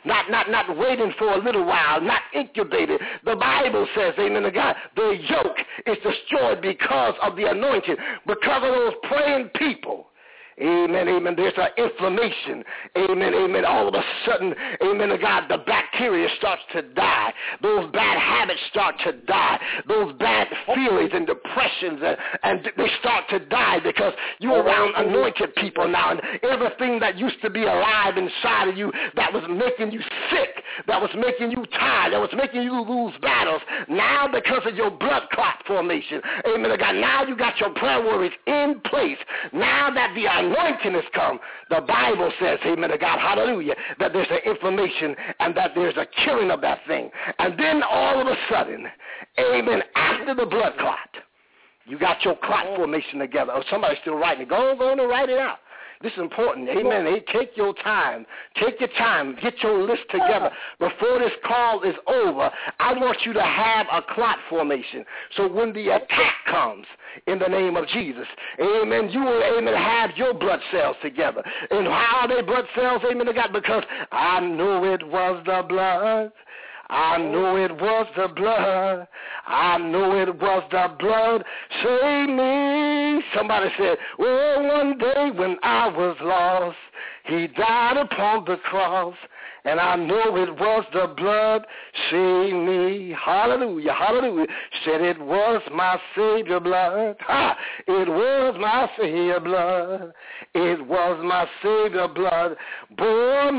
not waiting for a little while, not incubated. The Bible says, amen to God, the yoke is destroyed because of the anointing, because of those praying people. Amen, amen. There's an inflammation. Amen, amen. All of a sudden, amen to God, the bacteria starts to die. Those bad habits start to die. Those bad feelings and depressions, and they start to die because you're around anointed people now. And everything that used to be alive inside of you that was making you sick, that was making you tired, that was making you lose battles, now because of your blood clot formation, amen to God, now you got your prayer warriors in place. Now that the anointing has come, the Bible says, amen to God, hallelujah, that there's an inflammation and that there's a killing of that thing. And then all of a sudden, amen, after the blood clot, you got your clot formation together. Oh, somebody's still writing it. Go on and write it out. This is important. Amen. Hey, take your time. Take your time. Get your list together. Before this call is over, I want you to have a clot formation. So when the attack comes, in the name of Jesus, amen, you will, amen, have your blood cells together. And how are they blood cells, amen to God? Because I know it was the blood. I know it was the blood. I know it was the blood. Save me. Somebody said, oh, one day when I was lost, he died upon the cross. And I know it was the blood. Save me. Hallelujah. Hallelujah. Said it was my Savior blood. Ha! It was my Savior blood. It was my Savior blood. Bore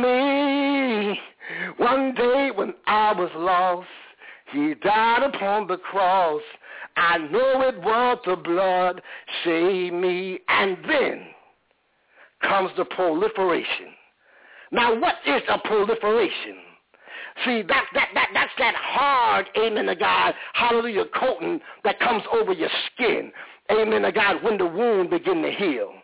me. One day when I was lost, he died upon the cross. I know it was the blood. Save me. And then comes the proliferation. Now, what is a proliferation? See, that's that hard, amen to God, hallelujah, coating that comes over your skin, amen to God, when the wound begin to heal.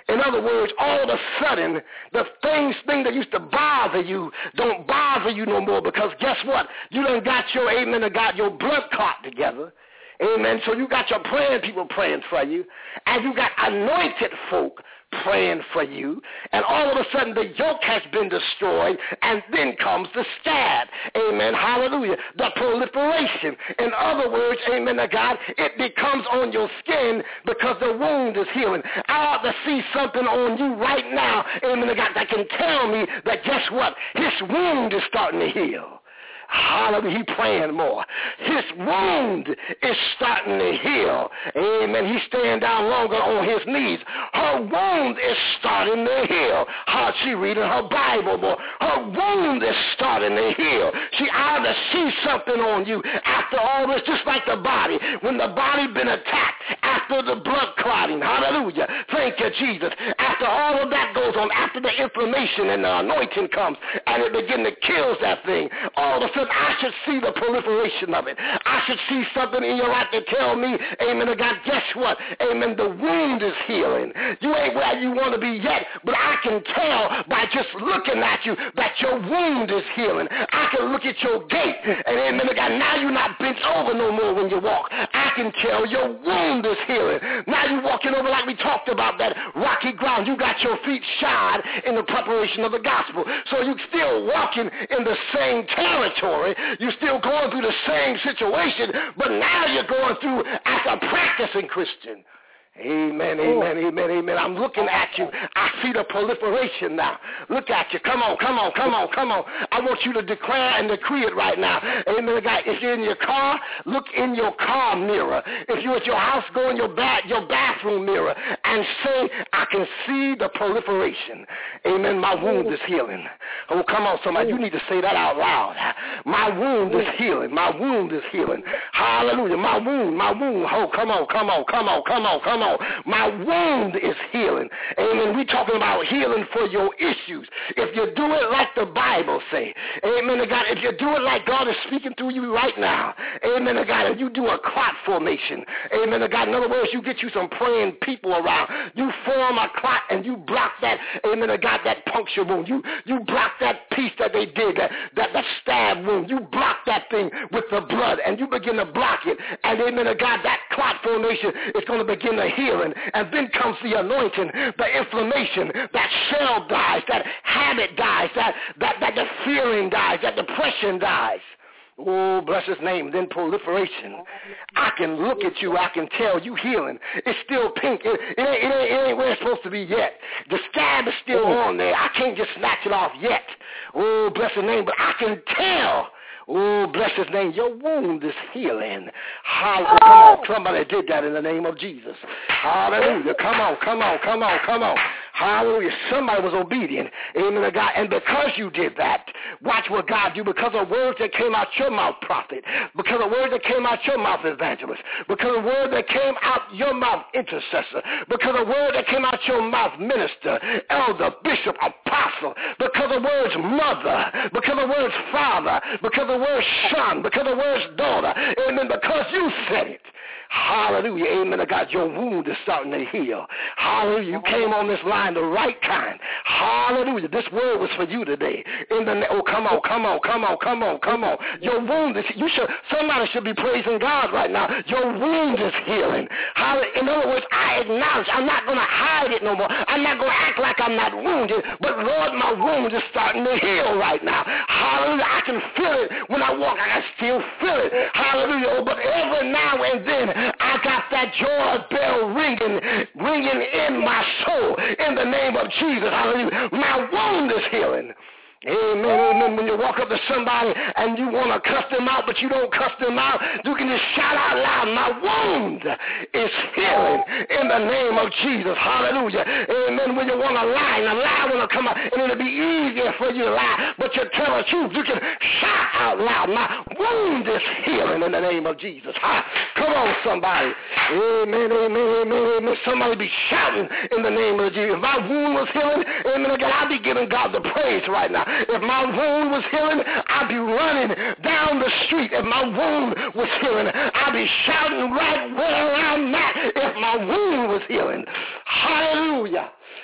In other words, all of a sudden, the thing that used to bother you don't bother you no more, because guess what? You done got your, amen, got your blood clot together. Amen. So you got your praying people praying for you, and you got anointed folk praying for you, and all of a sudden the yoke has been destroyed, and then comes the stab. Amen. Hallelujah. The proliferation. In other words, amen to God, it becomes on your skin because the wound is healing. I ought to see something on you right now, amen to God, that can tell me that guess what? His wound is starting to heal. Hallelujah. He praying more. His wound is starting to heal. Amen. He's staying down longer on his knees. Her wound is starting to heal. How's she reading her Bible more? Her wound is starting to heal. She ought to see something on you after all this, just like the body. When the body been attacked after the blood clotting. Hallelujah. Thank you, Jesus. After all of that goes on, after the inflammation and the anointing comes, and it begins to kill that thing, all of a sudden I should see the proliferation of it. I should see something in your life to tell me, amen, to God, guess what? Amen, the wound is healing. You ain't where you want to be yet, but I can tell by just looking at you that your wound is healing. I can look at your gait, and amen, to God, now you're not bent over no more when you walk. I can tell your wound is healing. Now you're walking over like we talked about, that rocky ground. You got your feet shod in the preparation of the gospel. So you're still walking in the same territory. You're still going through the same situation, but now you're going through as a practicing Christian. Amen, amen, amen, amen. I'm looking at you. I see the proliferation now. Look at you. Come on, come on, come on, come on. I want you to declare and decree it right now. Amen, God. If you're in your car, look in your car mirror. If you're at your house, go in your bathroom mirror and say, I can see the proliferation. Amen. My wound is healing. Oh, come on, somebody. You need to say that out loud. My wound is healing. My wound is healing. Hallelujah. My wound, my wound. Oh, come on, come on, come on, come on, come on. My wound is healing. Amen. We're talking about healing for your issues. If you do it like the Bible say, amen to God, if you do it like God is speaking through you right now, amen to God, and you do a clot formation, amen to God, in other words, you get you some praying people around, you form a clot and you block that, amen to God, that puncture wound, you block that piece that they did, that stab wound, you block that thing with the blood, and you begin to block it, and amen to God, that clot formation is going to begin to healing, and then comes the anointing, the inflammation, that cell dies, that habit dies, that the feeling dies, that depression dies. Oh, bless his name. Then proliferation. I can look at you. I can tell you healing. It's still pink. It ain't where it's supposed to be yet. The scab is still on there. I can't just snatch it off yet. Oh, bless his name. But I can tell. Oh, bless his name. Your wound is healing. Hallelujah. Come on. Somebody did that in the name of Jesus. Hallelujah. Come on, come on, come on, come on. Hallelujah. Somebody was obedient. Amen to God. And because you did that, watch what God do. Because of words that came out your mouth, prophet. Because of words that came out your mouth, evangelist. Because of words that came out your mouth, intercessor. Because of words that came out your mouth, minister, elder, bishop, apostle. Because of words, mother. Because of words, father. Because of words, son. Because of words, daughter. Amen. Because you said it. Hallelujah. Amen to God. Your wound is starting to heal. Hallelujah. You came on this line the right time. Hallelujah. This word was for you today. Oh, come on, come on, come on, come on, come on. Your wound is, somebody should be praising God right now. Your wound is healing. Hallelujah. In other words, I acknowledge, I'm not going to hide it no more. I'm not going to act like I'm not wounded, but Lord, my wound is starting to heal right now. Hallelujah. I can feel it when I walk. I can still feel it. Hallelujah. Oh, but every now and then, I got that joy bell ringing in my soul in the name of Jesus. Hallelujah. My wound is healing. Amen, amen. When you walk up to somebody and you want to cuss them out, but you don't cuss them out, you can just shout out loud, my wound is healing in the name of Jesus. Hallelujah. Amen. When you want to lie, and the lie will come out, and it'll be easier for you to lie, but you tell the truth. You can shout out loud, my wound is healing in the name of Jesus. Come on, somebody. Amen, amen, amen, amen. Somebody be shouting in the name of Jesus. If my wound was healing, amen, again, I'll be giving God the praise right now. If my wound was healing, I'd be running down the street. If my wound was healing, I'd be shouting right where I'm at if my wound was healing. Hallelujah.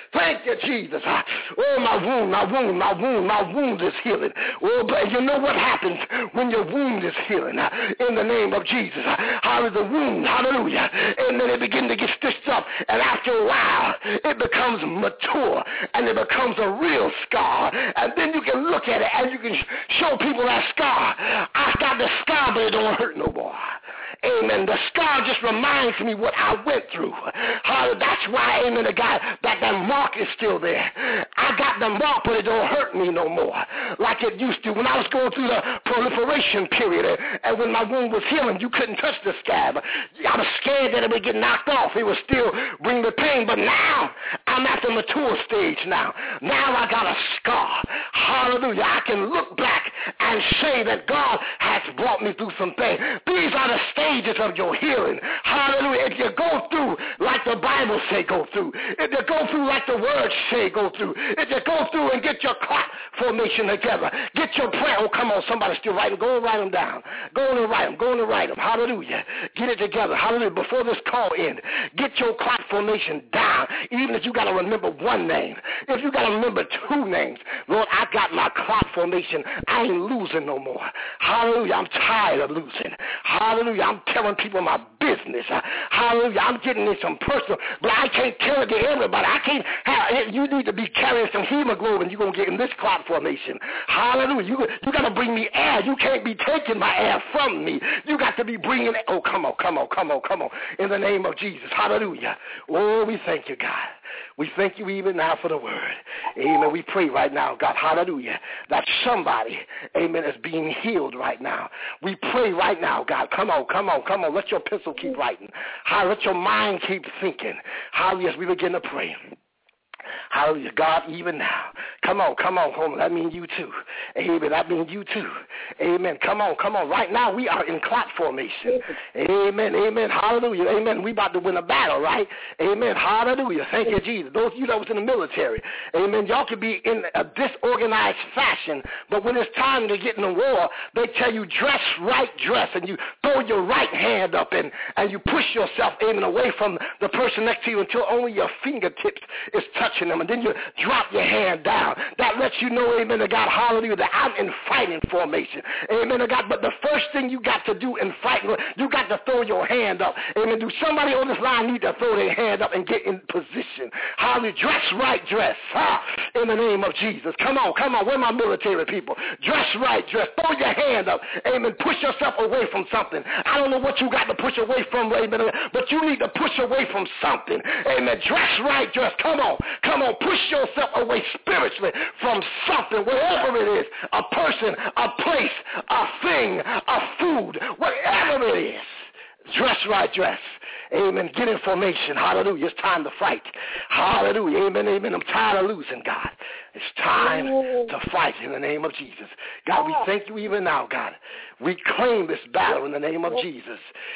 Thank you, Jesus. Oh, my wound is healing. Oh, but you know what happens when your wound is healing? In the name of Jesus. How is the wound? Hallelujah. And then it begins to get stitched up. And after a while, it becomes mature. And it becomes a real scar. And then you can look at it and you can show people that scar. I got the scar, but it don't hurt no more. Amen. The scar just reminds me what I went through. That's why, amen, that mark is still there. I got the mark, but it don't hurt me no more like it used to. When I was going through the proliferation period and when my wound was healing, you couldn't touch the scab. I was scared that it would get knocked off. It would still bring the pain. But now, I'm at the mature stage now. Now I got a scar. Hallelujah. I can look back and say that God has brought me through some things. These are the stages of your healing. Hallelujah. If you go through like the Bible say go through, if you go through like the Word say go through, if you go through and get your clot formation together, get your prayer. Oh, come on, somebody still writing. Go and write them down. Go on and write them. Go on and write them. Hallelujah. Get it together. Hallelujah. Before this call ends, get your clot formation down. Even if you got to remember one name, if you got to remember two names, Lord, I got my clot formation. I ain't losing no more. Hallelujah. I'm tired of losing. Hallelujah. I'm telling people my business. Hallelujah. I'm getting in some personal, but I can't tell it to everybody. I can't have, you need to be carrying some hemoglobin. You're going to get in this clot formation. Hallelujah. You got to bring me air. You can't be taking my air from me. You got to be bringing it. Oh, come on. In the name of Jesus. Hallelujah. Oh, we thank you, God. We thank you even now for the word. Amen. We pray right now, God, hallelujah, that somebody, amen, is being healed right now. We pray right now, God, come on. Let your pencil keep writing. Let your mind keep thinking. Hallelujah, as we begin to pray. Hallelujah, God, even now. Come on, home. That means you too. Amen. That means you too. Amen. Come on. Right now we are in clot formation. Amen. Hallelujah. Amen. We about to win a battle, right? Amen. Hallelujah. Thank you, Jesus. Those of you that was in the military, amen, y'all could be in a disorganized fashion, but when it's time to get in the war, they tell you dress, and you throw your right hand up and you push yourself, amen, away from the person next to you until only your fingertips is touching them, and then you drop your hand down. That lets you know, amen, to God, hallelujah, that I'm in fighting formation. Amen, to God. But the first thing you got to do in fighting, you got to throw your hand up. Amen. Do somebody on this line need to throw their hand up and get in position? Hallelujah. Dress. In the name of Jesus. Come on. Where my military people? Dress. Throw your hand up. Amen. Push yourself away from something. I don't know what you got to push away from, amen, but you need to push away from something. Amen. Dress. Come on. Push yourself away spiritually from something, whatever it is, a person, a place, a thing, a food, whatever it is. Dress. Amen. Get in formation. Hallelujah. It's time to fight. Hallelujah. Amen. I'm tired of losing, God. It's time to fight in the name of Jesus. God, we thank you even now, God. We claim this battle in the name of Jesus.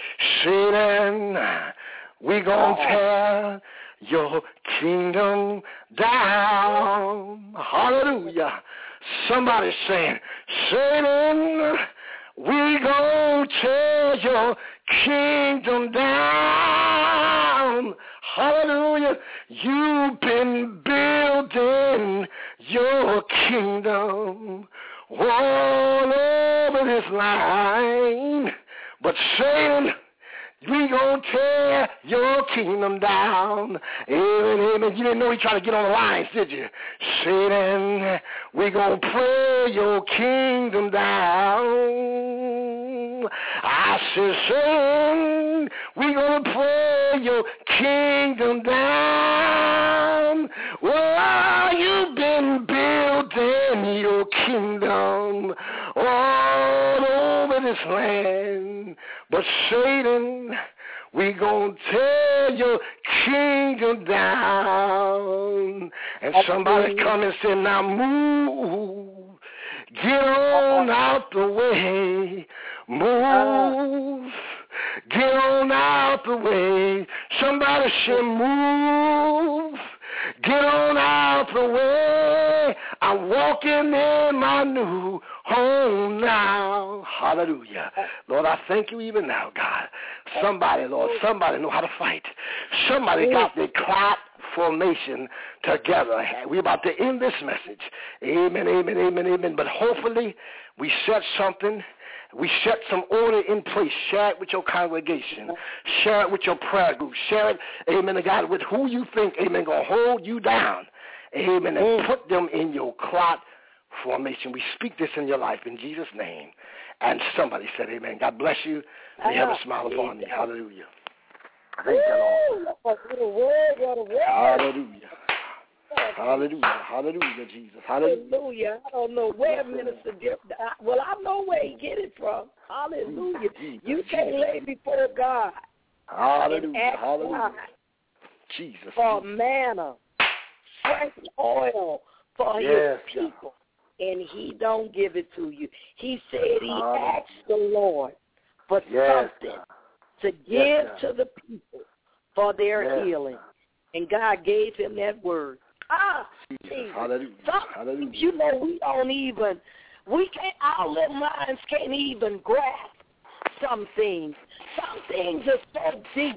Satan, we gonna tear your kingdom down. Hallelujah. Somebody's saying, Satan, we gonna tear your kingdom down. Hallelujah. You've been building your kingdom all over this line. But Satan, we gonna tear your kingdom down. Amen. You didn't know he tried to get on the lines, did you? Satan, we gonna pray your kingdom down. I said, Satan, we gonna pray your kingdom down. Well, you've been building your kingdom all over this land. But Satan, we gonna tear your kingdom down. And somebody come and say, now move. Get on out the way. Move. Get on out the way. Somebody say, move. Get on out the way. I'm walking in my new home now. Hallelujah. Lord, I thank you even now, God. Somebody, Lord, somebody know how to fight. Somebody got the clot formation together. We're about to end this message. Amen, amen, amen, amen. But hopefully we set something. We set some order in place. Share it with your congregation. Share it with your prayer group. Share it, amen, to God, with who you think, amen, going to hold you down. Amen, and put them in your clot formation. We speak this in your life in Jesus' name. And somebody said, amen. God bless you. May have a smile upon you. Hallelujah. Thank you, Lord. What a word. Hallelujah. Hallelujah. Hallelujah, Jesus. Hallelujah. I don't know where Minister Jeff, well, I know where he get it from. Hallelujah. You can't lay before God. Hallelujah. Hallelujah. Jesus. For manna, fresh oil for his people. And he don't give it to you. He said he asked the Lord for something to give to the people for their healing. And God gave him that word. Jesus. Hallelujah. Hallelujah. You know, our little minds can't even grasp some things. Some things are so deep.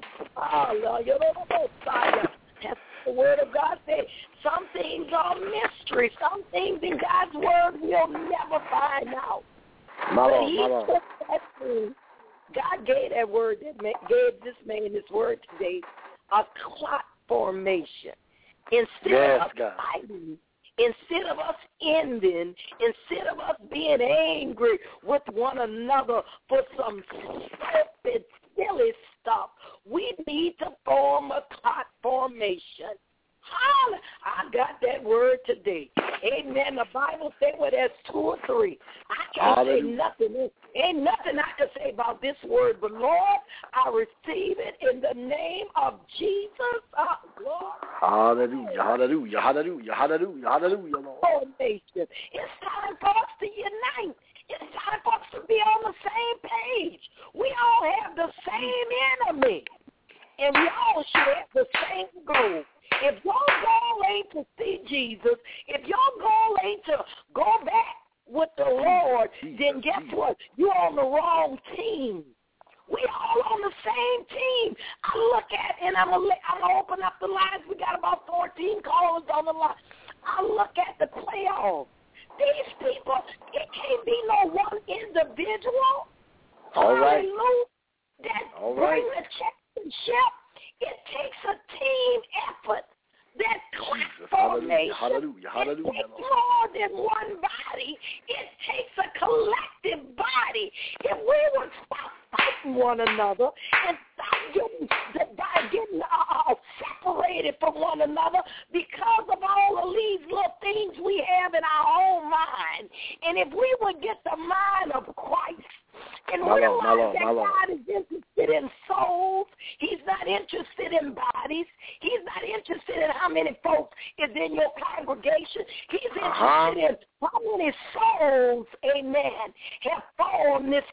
That's the word of God said. Some things are mystery. Some things in God's word we'll never find out. But he took that thing. God gave that word, gave this man this word today, a clot formation. Instead of fighting, instead of us ending, instead of us being angry with one another for some stupid, silly stuff, we need to form a clot formation. I got that word today. Amen. The Bible says, well, there's 2 or 3. I can't say nothing. Ain't nothing I can say about this word, but Lord, I receive it in the name of Jesus. Lord. Hallelujah, hallelujah, hallelujah, hallelujah, hallelujah, Lord. Formation. It's time for us to unite. It's time for us to be on the same page. We all have the same enemy, and we all should have the same goal. If your goal ain't to see Jesus, if your goal ain't to go back with the Lord, then guess what? You're on the wrong team. We all on the same team. I look at, and I'm gonna open up the lines. We got about 14 callers on the line. I look at the playoffs. These people, it can't be no one individual. All right. That bring the championship. It takes a team effort. That clot formation. Hallelujah, hallelujah. It takes more than one body. It takes a collective body. If we would stop fighting one another and stop getting separated from one another because of all of these little things we have in our own mind, and if we would get the mind of Christ and realize that God is interested in souls. He's not interested in bodies. He's not interested in how many folks is in your congregation. He's interested in how many souls, amen, have formed this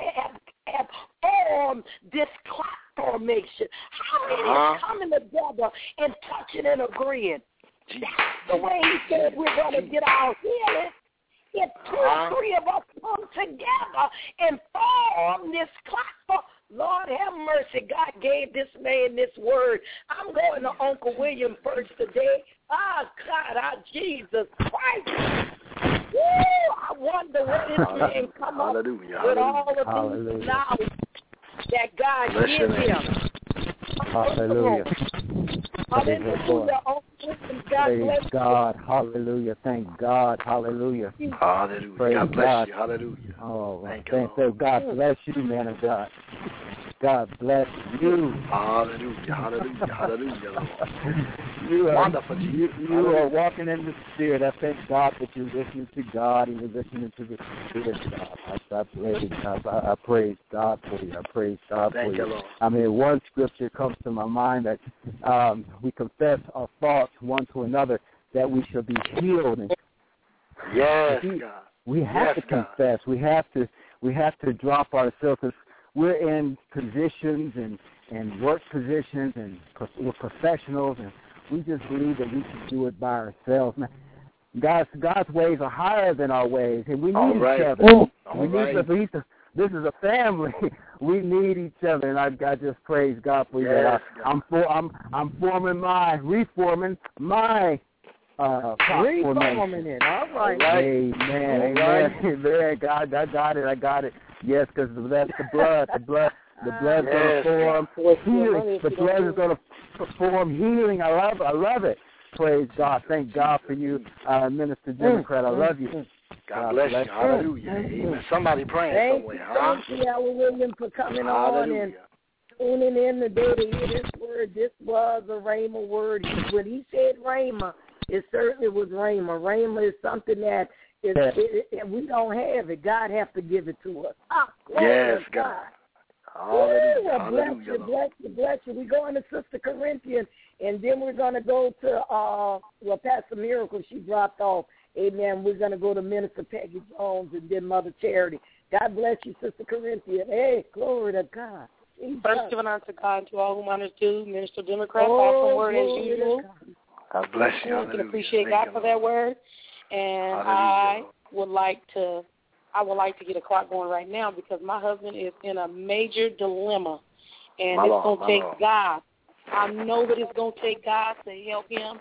clot formation. How many are coming together and touching and agreeing? That's the way he said we're going to get our healing. If 2 or 3 of us come together and form this clot, Lord have mercy. God gave this man this word. I'm going to Uncle William first today. God, Jesus Christ. Woo, I wonder where this man come up with all of these knowledge that God gives him. Hallelujah. Hallelujah. Praise God. Hallelujah. Thank God. Hallelujah. Hallelujah. Praise God bless God. you. Hallelujah. Oh, thank you. God bless you, man of God. God bless you. Hallelujah. Hallelujah. Hallelujah, Lord. You wonderful. You are walking in the Spirit. I thank God that you're listening to God and you're listening to the Spirit of God. I praise God for you. I praise God for you. Lord. I mean, one scripture comes to my mind that we confess our faults one to another that we shall be healed. And yes, God. We have to confess. We have to drop ourselves. We're in positions and work positions, and we're professionals, and we just believe that we can do it by ourselves. Now, God's ways are higher than our ways, and we need each other. This is a family. We need each other, and I just praise God for that. I'm reforming my reforming it. All right. Amen. God, I got it. Yes, because that's the blood. The blood's going to form healing. The blood is going to perform healing. I love it. Praise God. Thank God for you, Minister Democrat. I love you. God bless you. Hallelujah. Amen. Somebody praying somewhere. Thank you, Elder William, for coming on and tuning in today to hear this word. This was a Rhema word. When he said Rhema, it certainly was Rhema. Rhema is something that we don't have it. God has to give it to us. Yes, God. Hallelujah. Bless you. We're going to Sister Corinthians, and then we're going to go to, Pastor Miracle. She dropped off. Amen. We're going to go to Minister Peggy Jones and then Mother Charity. God bless you, Sister Corinthians. Hey, glory to God. First, giving honor to God and to all whom honors due. Minister Democrat, awesome word as usual. God bless you. I can appreciate God for that word. And I would like to get a clock going right now because my husband is in a major dilemma, and it's going to take God. I know that it's going to take God to help him.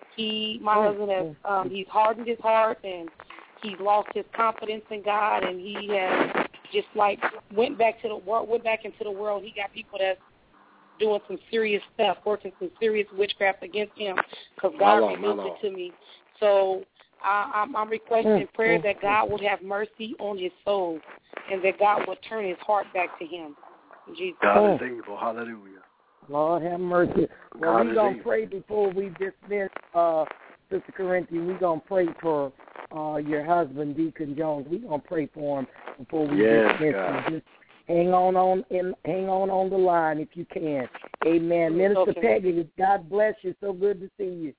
My husband has he's hardened his heart, and he's lost his confidence in God, and he has just went back into the world. He got people that's doing some serious stuff, working some serious witchcraft against him, because God revealed it to me. So I'm requesting prayer that God would have mercy on his soul, and that God would turn his heart back to him. In Jesus' name. God is able. Hallelujah. Lord have mercy. Well, we're going to pray before we dismiss Sister Corinthian. We're going to pray for your husband, Deacon Jones. We're going to pray for him before we dismiss him. Just hang on the line if you can. Amen. Minister Peggy, God bless you. So good to see you.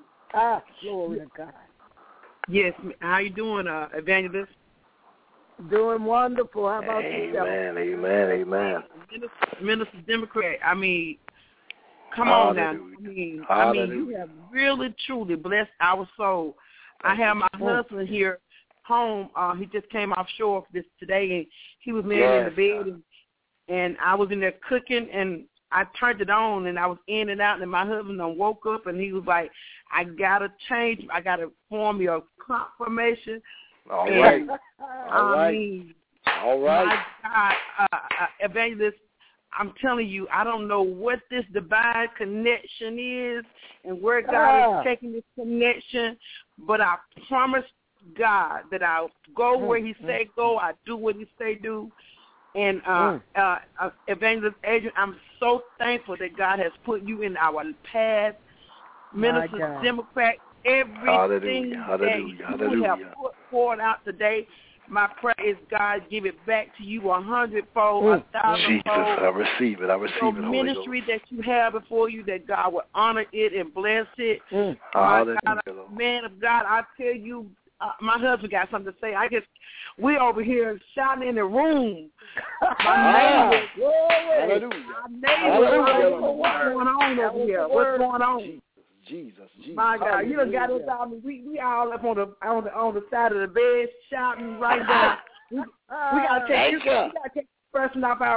Glory to God. Yes. How you doing, Evangelist? Doing wonderful. How about yourself? Amen. Minister Democrat, I mean, come on now. I mean, you have really, truly blessed our soul. I have my husband here home. He just came offshore this today, and he was laying in the bed, and I was in there cooking, and I turned it on, and I was in and out, and my husband woke up, and he was like, I got to change. I got to form your confirmation. All right. My God, Evangelist, I'm telling you, I don't know what this divine connection is and where God is taking this connection, but I promise God that I'll go where he say go. I do what he say do. And Evangelist Adrian, I'm so thankful that God has put you in our path. Minister Democrat, everything that you have poured out today, my prayer is God give it back to you 100-fold, 1,000-fold. Jesus, I receive it. The ministry that you have before you, that God will honor it and bless it. My God, man of God, I tell you, my husband got something to say. We over here shouting in the room. My neighbor, what's going on over here? What's going on? Jesus. My God, you done got us all. We all up on the side of the bed shouting right now. We gotta take this person off our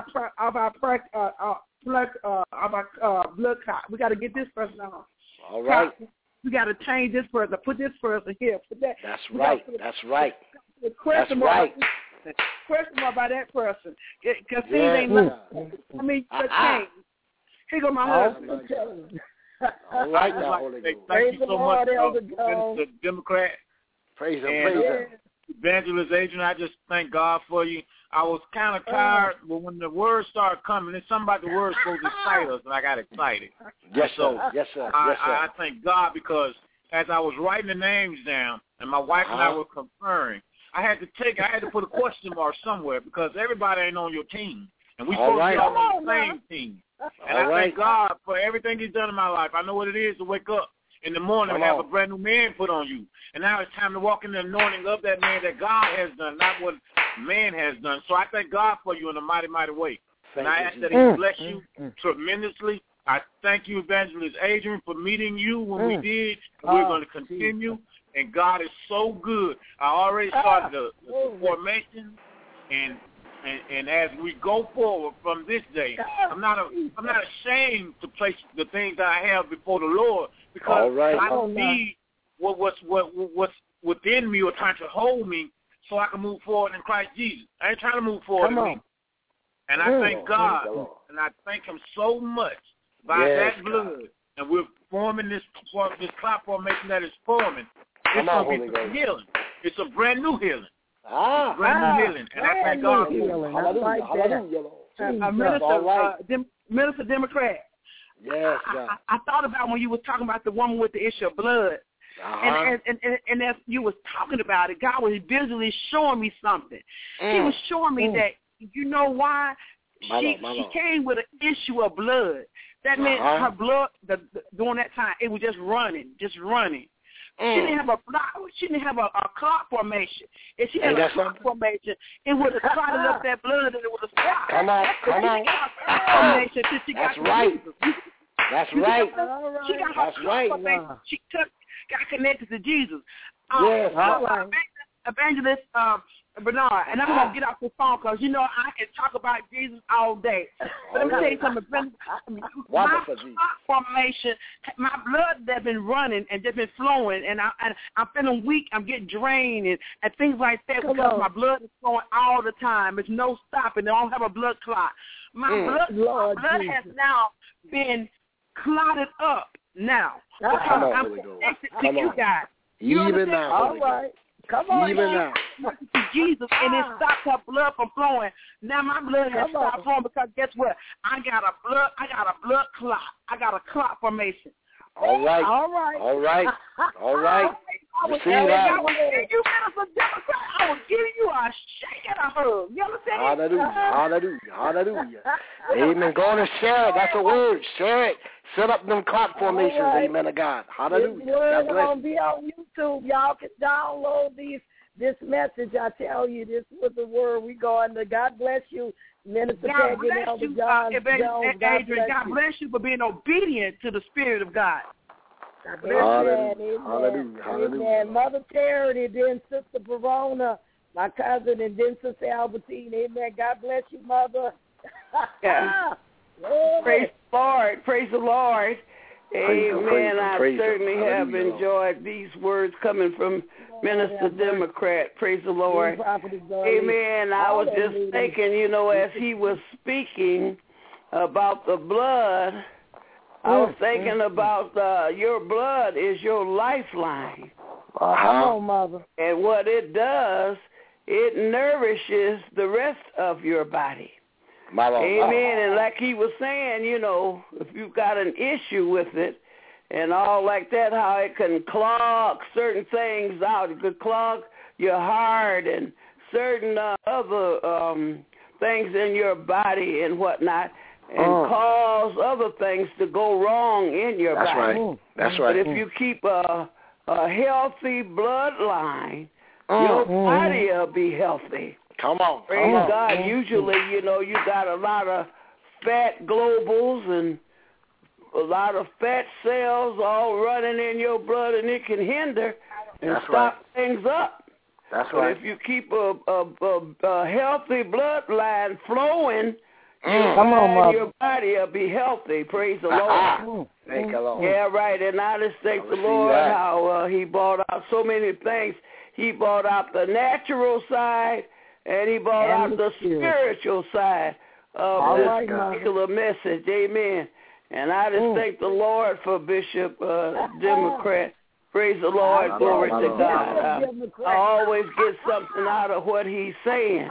blood clot. We gotta get this person off. All right. We gotta change this person. Put this person here. Put that. That's right. Question mark by that person, because things ain't nothing. I mean, just change. Here go my husband. All right, now, Holy Ghost. Thank you so much, Mr. Democrat. Praise him. Evangelist Adrian, I just thank God for you. I was kind of tired, but when the words started coming, then something about the words supposed to excite us, and I got excited. Yes, sir. I thank God because as I was writing the names down, and my wife and I were conferring, I had to put a question mark somewhere because everybody ain't on your team, and we supposed to be on the same team. And I thank God for everything he's done in my life. I know what it is to wake up in the morning and have a brand new man put on you. And now it's time to walk in the anointing of that man that God has done, not what man has done. So I thank God for you in a mighty, mighty way. And I ask that he bless you tremendously. I thank you, Evangelist Adrian, for meeting you when we did. We're going to continue. and God is so good. I already started the formation, and as we go forward from this day, I'm not ashamed to place the things that I have before the Lord, because I don't need what's within me or trying to hold me, so I can move forward in Christ Jesus. I ain't trying to move forward in me. And I thank God, and I thank Him so much by that blood, and we're forming this clot formation that is forming. It's going to be some healing. It's a brand new healing. Brand new healing. And I thank God for it. Minister Democrat. Yes, I thought about when you were talking about the woman with the issue of blood. And as you was talking about it, God was visually showing me something. He was showing me that, you know why? She came with an issue of blood. That meant her blood, during that time, it was just running. She didn't have a clot formation. If she had a clot formation, it would have clotted up that blood and it would have stopped. Come on. That's right. She got her clot formation. She got connected to Jesus. Evangelist Bernard, and I'm going to get off the phone because, you know, I can talk about Jesus all day. But let me tell you something. My formation, my blood that's been running and just been flowing, and I'm feeling weak. I'm getting drained and things like that because my blood is flowing all the time. There's no stopping. I don't have a blood clot. My blood has now been clotted up now because I'm connected to you guys. Even now. All right. Come on, even now. To Jesus, and it stopped her blood from flowing. Now my blood has stopped flowing because guess what? I got a blood clot. I got a clot formation. All right. Receive that. I was giving you, Minister Democrat. I was giving you a shake and a hug. You understand? Hallelujah. Amen. Go on and share it. That's a word. Share it. Set up them clock formations. Amen to God. Hallelujah. This word going to be on YouTube. Y'all can download this message. I tell you, this was the word we going to. God bless you, Minister Peggy and Elder John Jones. God bless you for being obedient to the Spirit of God. Amen. Amen. Mother Charity, then Sister Verona, my cousin, and then Sister Albertine. Amen. God bless you, Mother. Praise the Lord. Praise the Lord. Amen. I certainly have enjoyed these words coming from Minister Democrat. Praise the Lord. Amen. I was just thinking, you know, as he was speaking about the blood, I was thinking about your blood is your lifeline. Come on, Mother. And what it does, it nourishes the rest of your body. Amen. And like he was saying, you know, if you've got an issue with it and all like that, how it can clog certain things out. It could clog your heart and certain other things in your body and whatnot, and cause other things to go wrong in your body. That's right. But if you keep a healthy bloodline, your body will be healthy. Come on. Praise God. Usually, you know, you got a lot of fat globals and a lot of fat cells all running in your blood, and it can hinder and stop things up. That's but if you keep a healthy bloodline flowing, your body will be healthy. Praise the Lord. Thank you, Lord. Yeah, right. And I just thank the Lord how he brought out so many things. He brought out the natural side, and he brought out the spiritual side of this particular message. Amen. And I just thank the Lord for Bishop Democrat. Praise the Lord. Glory to God. I always get something out of what he's saying.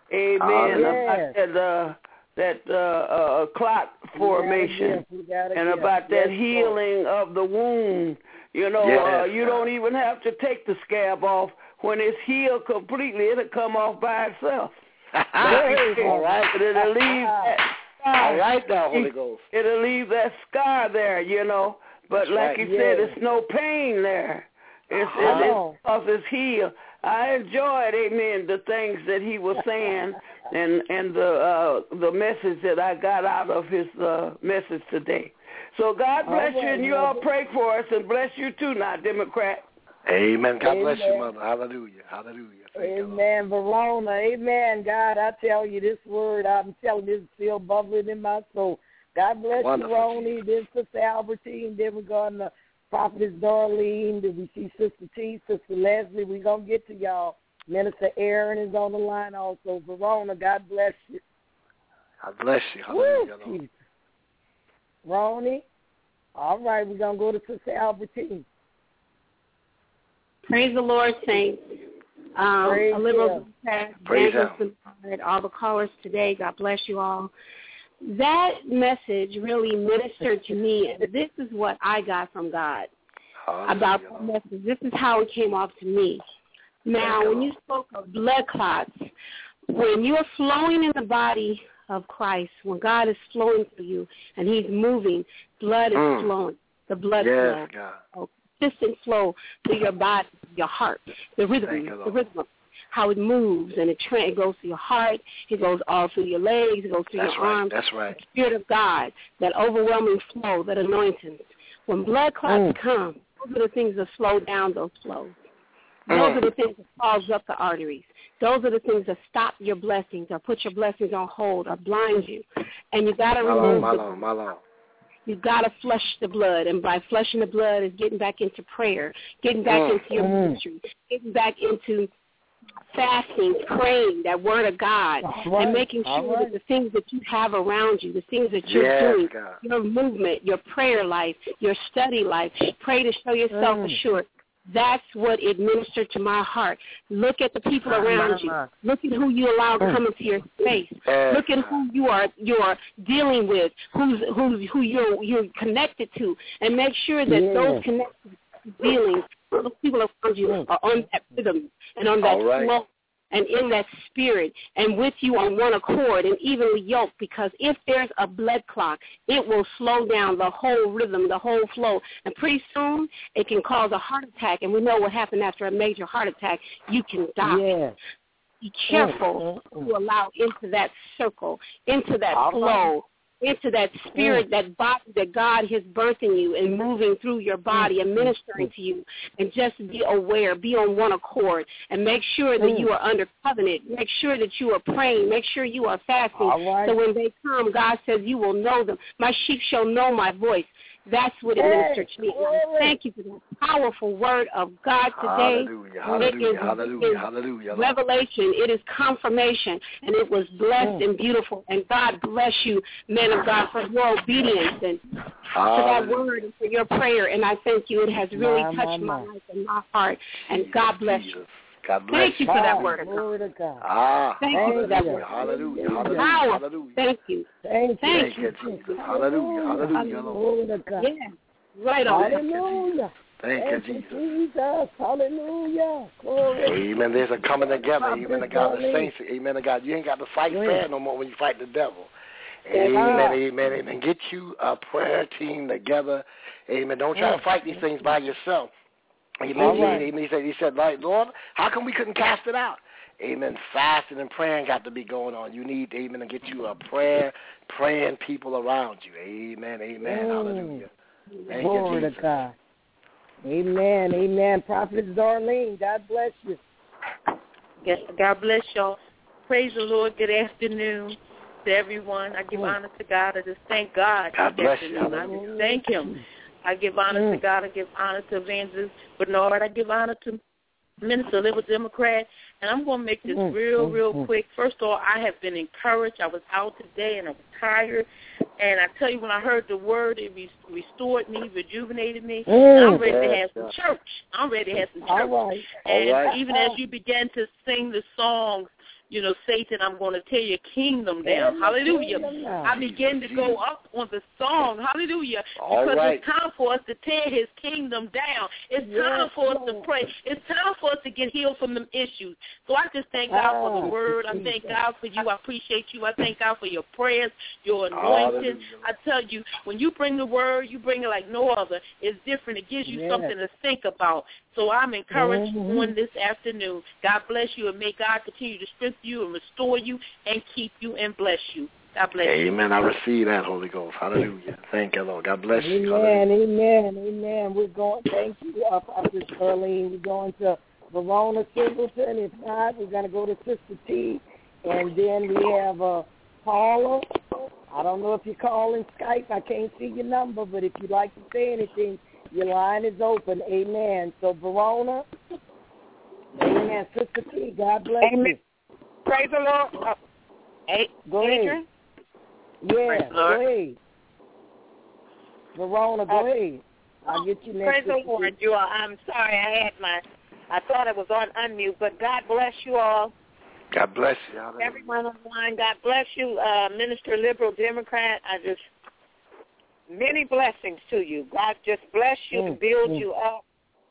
Amen. That clot formation and about that healing of the wound. You know, you don't even have to take the scab off. When it's healed completely, it'll come off by itself. All right. It'll leave that scar. All right now, Holy Ghost. It'll leave that scar there, you know. But like he said, it's no pain there. It's because it's healed. I enjoyed, amen, the things that he was saying and the message that I got out of his message today. So God bless you, and you all pray for us, and bless you too now, Democrat. Amen. God bless you, Mother. Hallelujah. Hallelujah. Amen. Verona. Amen. God, I tell you this word, I'm telling you, it's still bubbling in my soul. God bless you, Ronnie. Then Sister Albertine. Then we're going to Prophetess Darlene. Then we see Sister T, Sister Leslie. We're going to get to y'all. Minister Aaron is on the line also. Verona, God bless you. God bless you. Hallelujah. Woo, Ronnie. All right, we're going to go to Sister Albertine. Praise the Lord, saints. A liberal evangelist, all the callers today. God bless you all. That message really ministered to me, and this is what I got from God about the message. This is how it came off to me. Now, when you spoke of blood clots, when you're flowing in the body of Christ, when God is flowing through you and he's moving, blood is flowing. The blood flow. God. Consistent flow through your body, your heart, the rhythm, how it moves, and it goes through your heart, it goes all through your legs, it goes through your arms. That's right. The Spirit of God, that overwhelming flow, that anointing. When blood clots come, those are the things that slow down those flows. Those are the things that clog up the arteries. Those are the things that stop your blessings or put your blessings on hold or blind you. And you got to remove you got to flush the blood. And by flushing the blood is getting back into prayer, getting back into your ministry, getting back into fasting, praying that word of God, and making sure that the things that you have around you, the things that you're doing, your movement, your prayer life, your study life, pray to show yourself assured. That's what it ministered to my heart. Look at the people around you. Look at who you allow come into your space. Look at who you're dealing with, who you're connected to, and make sure that those connected dealings, those people around you are on that rhythm and on that flow and in that spirit and with you on one accord and evenly yoked, because if there's a blood clot, it will slow down the whole rhythm, the whole flow. And pretty soon it can cause a heart attack. And we know what happened after a major heart attack. You can die. Yeah. Be careful to allow into that circle, into that flow, into that spirit, that body that God has birthed in you and moving through your body and ministering to you. And just be aware, be on one accord, and make sure that you are under covenant. Make sure that you are praying. Make sure you are fasting. So when they come, God says you will know them. My sheep shall know my voice. That's what it ministered to me. Thank you for the powerful word of God today. Hallelujah. Revelation. It is confirmation, and it was blessed and beautiful. And God bless you, men of God, for your obedience and for that word and for your prayer. And I thank you. It has really touched my life and my heart. And God bless you. God bless Thank you for that word of God. Thank you for that word. Hallelujah. Thank you. Thank you, Jesus. Hallelujah. Yeah. Right on. Hallelujah. Thank you, Jesus. Hallelujah. Glory. Amen. There's a coming together. Amen to God. The saints. Amen to God. You ain't got to fight fair no more when you fight the devil. Amen. Get you a prayer team together. Amen. Don't try to fight these things by yourself. Amen. He said, Lord, how come we couldn't cast it out? Amen. Fasting and praying got to be going on. You need, amen, to get you a praying people around you. Amen. Hallelujah. Thank you, Jesus. To God. Amen. Prophetess Darlene, God bless you. Yes, God bless y'all. Praise the Lord. Good afternoon to everyone. I give honor to God. I just thank God. God bless you. I just thank Him. I give honor to God. I give honor to Evangelist Bernard. I give honor to Minister Liberal Democrat. And I'm going to make this real quick. First of all, I have been encouraged. I was out today and I was tired. And I tell you, when I heard the word, it restored me, rejuvenated me. And I'm ready to have some church. And even as you began to sing the songs, Satan, I'm going to tear your kingdom down. Hallelujah. I begin to go up on the song. Hallelujah. Because it's time for us to tear his kingdom down. It's time for us to pray. It's time for us to get healed from them issues. So I just thank God for the word. I thank God for you. I appreciate you. I thank God for your prayers, your anointing. I tell you, when you bring the word, you bring it like no other. It's different. It gives you something to think about. So I'm encouraged on this afternoon. God bless you, and may God continue to strengthen you and restore you and keep you and bless you. God bless you. Amen. I receive that, Holy Ghost. Hallelujah. Thank you, Lord. God bless you. Amen. We're going, thank you, Prophet Earlene. We're going to Verona Singleton. If not, we're going to go to Sister T. And then we have Paula. I don't know if you're calling Skype. I can't see your number, but if you'd like to say anything, your line is open. Amen. So, Verona. Amen. Sister T, God bless you. Praise the Lord. Go ahead. Yeah, go ahead. Verona, go ahead. I'll get you next. Praise the Lord, you all. I'm sorry I thought it was on unmute, but God bless you all. God bless you. Everyone on the line, God bless you. Minister Liberal Democrat, many blessings to you. God just bless you and build you up.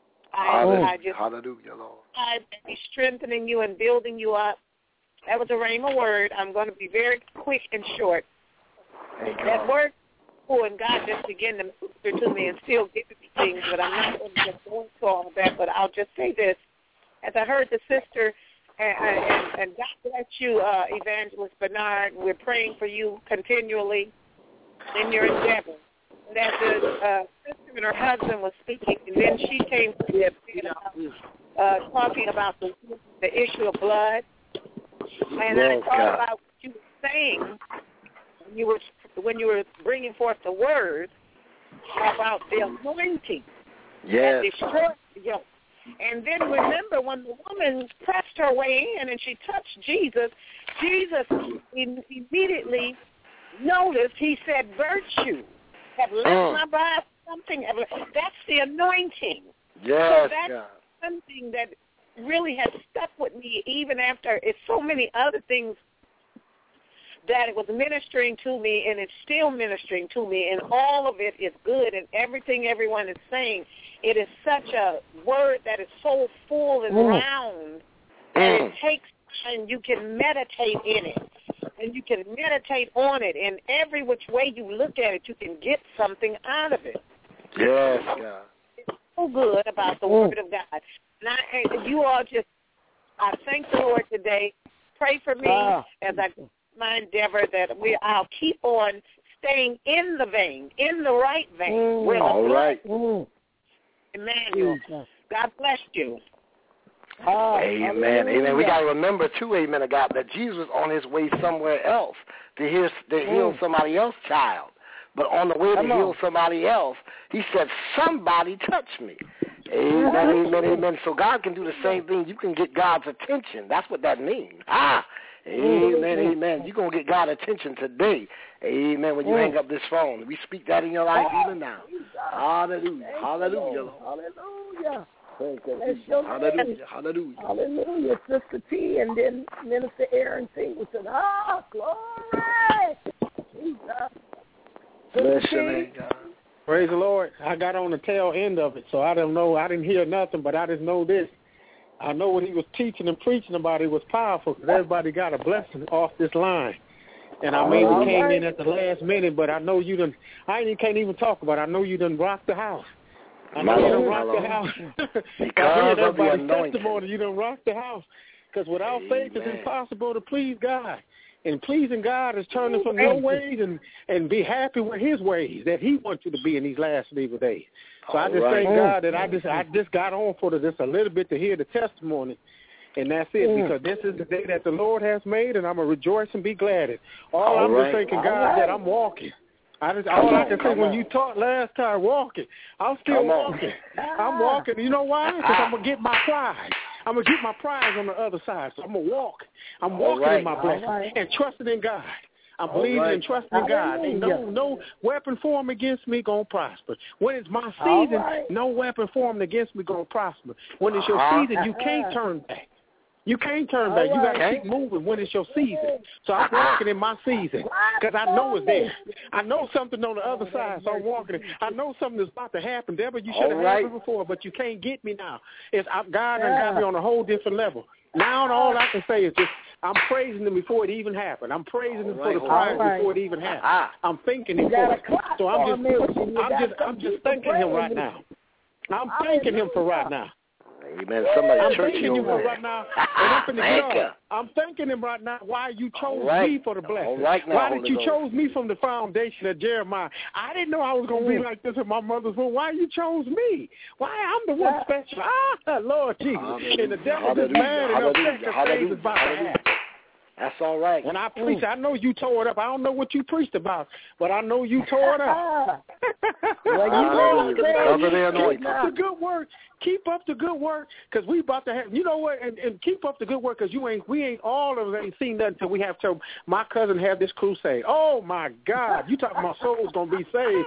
Hallelujah, Lord. I be strengthening you and building you up. That was a rhema word. I'm going to be very quick and short. That word, and God just began to minister to me and still giving me things, but I'm not going to just go into all of that, but I'll just say this. As I heard the sister, and God bless you, Evangelist Bernard, we're praying for you continually in your endeavor. And as the sister and her husband was speaking, and then she came to the talking about the issue of blood. And I thought about what you were saying when you were bringing forth the word about the anointing that destroys the yoke. And then remember when the woman pressed her way in and she touched Jesus, Jesus immediately noticed, he said, virtue have left my body, something. That's the anointing. Yes, so that's something that really has stuck with me even after it's so many other things that it was ministering to me, and it's still ministering to me, and all of it is good, and everything everyone is saying, it is such a word that is so full and round that it takes time. You can meditate in it, and you can meditate on it, and every which way you look at it, you can get something out of it. Yes, God. It's so good about the word of God. And you all just, I thank the Lord today. Pray for me as I my endeavor that I'll keep on staying in the vein, in the right vein. All right. Emmanuel, God bless you. Amen. Amen. We got to remember, too, amen, God, that Jesus was on his way somewhere else to heal somebody else's child. But on the way to heal somebody else, he said, somebody touched me. Amen, amen, amen. So God can do the same thing. You can get God's attention. That's what that means. Amen, amen. You're going to get God's attention today. Amen. When you hang up this phone. We speak that in your life even now. Hallelujah. Hallelujah. Hallelujah. Hallelujah. Hallelujah. Hallelujah. Sister T and then Minister Aaron Singleton. Glory. Jesus. Bless your name, God. Praise the Lord. I got on the tail end of it, so I don't know. I didn't hear nothing, but I just know this. I know what he was teaching and preaching about. It was powerful because everybody got a blessing off this line. And I mean, we came in at the last minute, but I know you done. Can't even talk about it. I know you done rocked the house. I know you done rocked the house. Because of the anointing. Testimony, you done rocked the house. Because without faith, it's impossible to please God. And pleasing God is turning from your ways and be happy with his ways that he wants you to be in these last and evil days. So I just thank God that I just got on for this a little bit to hear the testimony. And that's it, because this is the day that the Lord has made, and I'm going to rejoice and be glad in. I'm just thanking God that I'm walking. All I can say when you taught last time, walking. I'm still walking. I'm walking. You know why? Because I'm going to get my prize. I'm going to get my prize on the other side. So I'm going to walk. I'm walking in my blessing and trusting in God. I'm believing and trusting in God. Ain't no weapon formed against me going to prosper. When it's my season, no weapon formed against me going to prosper. When it's your season, you can't turn back. You can't turn back. You got to keep moving when it's your season. So I'm walking in my season because I know it's there. I know something on the other side, so I'm walking. I know something is about to happen. Deborah, you should have had it before, but you can't get me now. God done got me on a whole different level. Now all I can say is just I'm praising him before it even happened. I'm praising him for the prize before it even happened. I'm thanking him for it. So I'm just thanking him right now. I'm thanking him for right now. Amen. Somebody I'm church thanking you over right now. I'm thanking him right now why you chose me for the blessing. Why did you chose me from the foundation of Jeremiah? I didn't know I was going to be like this in my mother's womb. Why you chose me? Why I'm the one special? Lord Jesus. And the devil is mad and upset because things is about to happen. That's all right. And I preach. I know you tore it up. I don't know what you preached about, but I know you tore it up. Well, keep up the good work. Keep up the good work, because we about to have. You know what? And keep up the good work, because all of us ain't seen nothing until we have to. My cousin had this crusade. Oh my God! You talking about souls gonna be saved?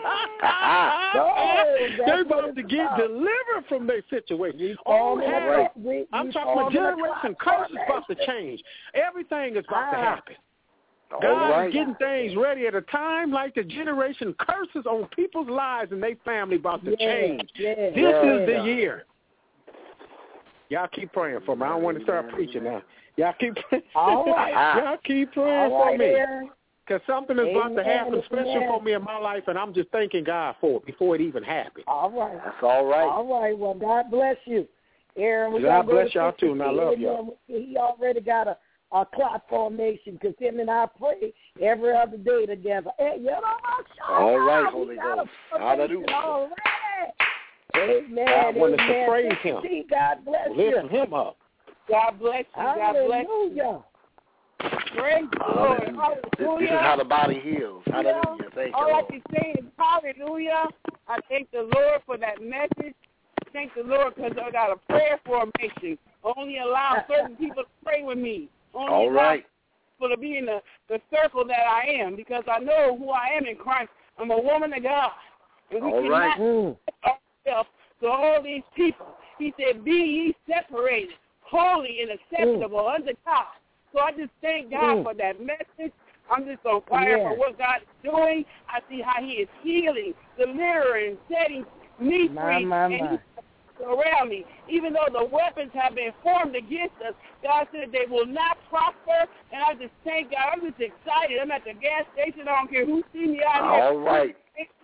They about to get delivered from their situation. I'm talking about generation curses about to change. Everything is about to happen. God is getting things ready at a time like the generation curses on people's lives and their family about to change. This is the year. Y'all keep praying for me. I don't want to start preaching now. Y'all keep praying. Y'all keep praying for me. Because something is about to happen special for me in my life, and I'm just thanking God for it before it even happened. All right. That's all right. All right. Well, God bless you. Aaron, God bless y'all too, and I love y'all. He already got a clot formation, because him and I pray every other day together. Hey, you know all right, Holy Ghost. Hallelujah. Amen. I wanted to praise him. God bless you. Lift him up. God bless you. God bless you. Praise the Lord. Hallelujah. This is how the body heals. Hallelujah. Thank you, All Lord. I can say is hallelujah. I thank the Lord for that message. Thank the Lord because I got a prayer formation. Only allow certain people to pray with me. Only allow people to be in the circle that I am, because I know who I am in Christ. I'm a woman of God. And we cannot ourselves to all these people. He said, be ye separated, holy and acceptable unto God. So I just thank God for that message. I'm just on fire for what God is doing. I see how he is healing, delivering, setting me free, and he's around me. Even though the weapons have been formed against us, God said they will not prosper, and I just thank God. I'm just excited. I'm at the gas station. I don't care who see me out here. All right.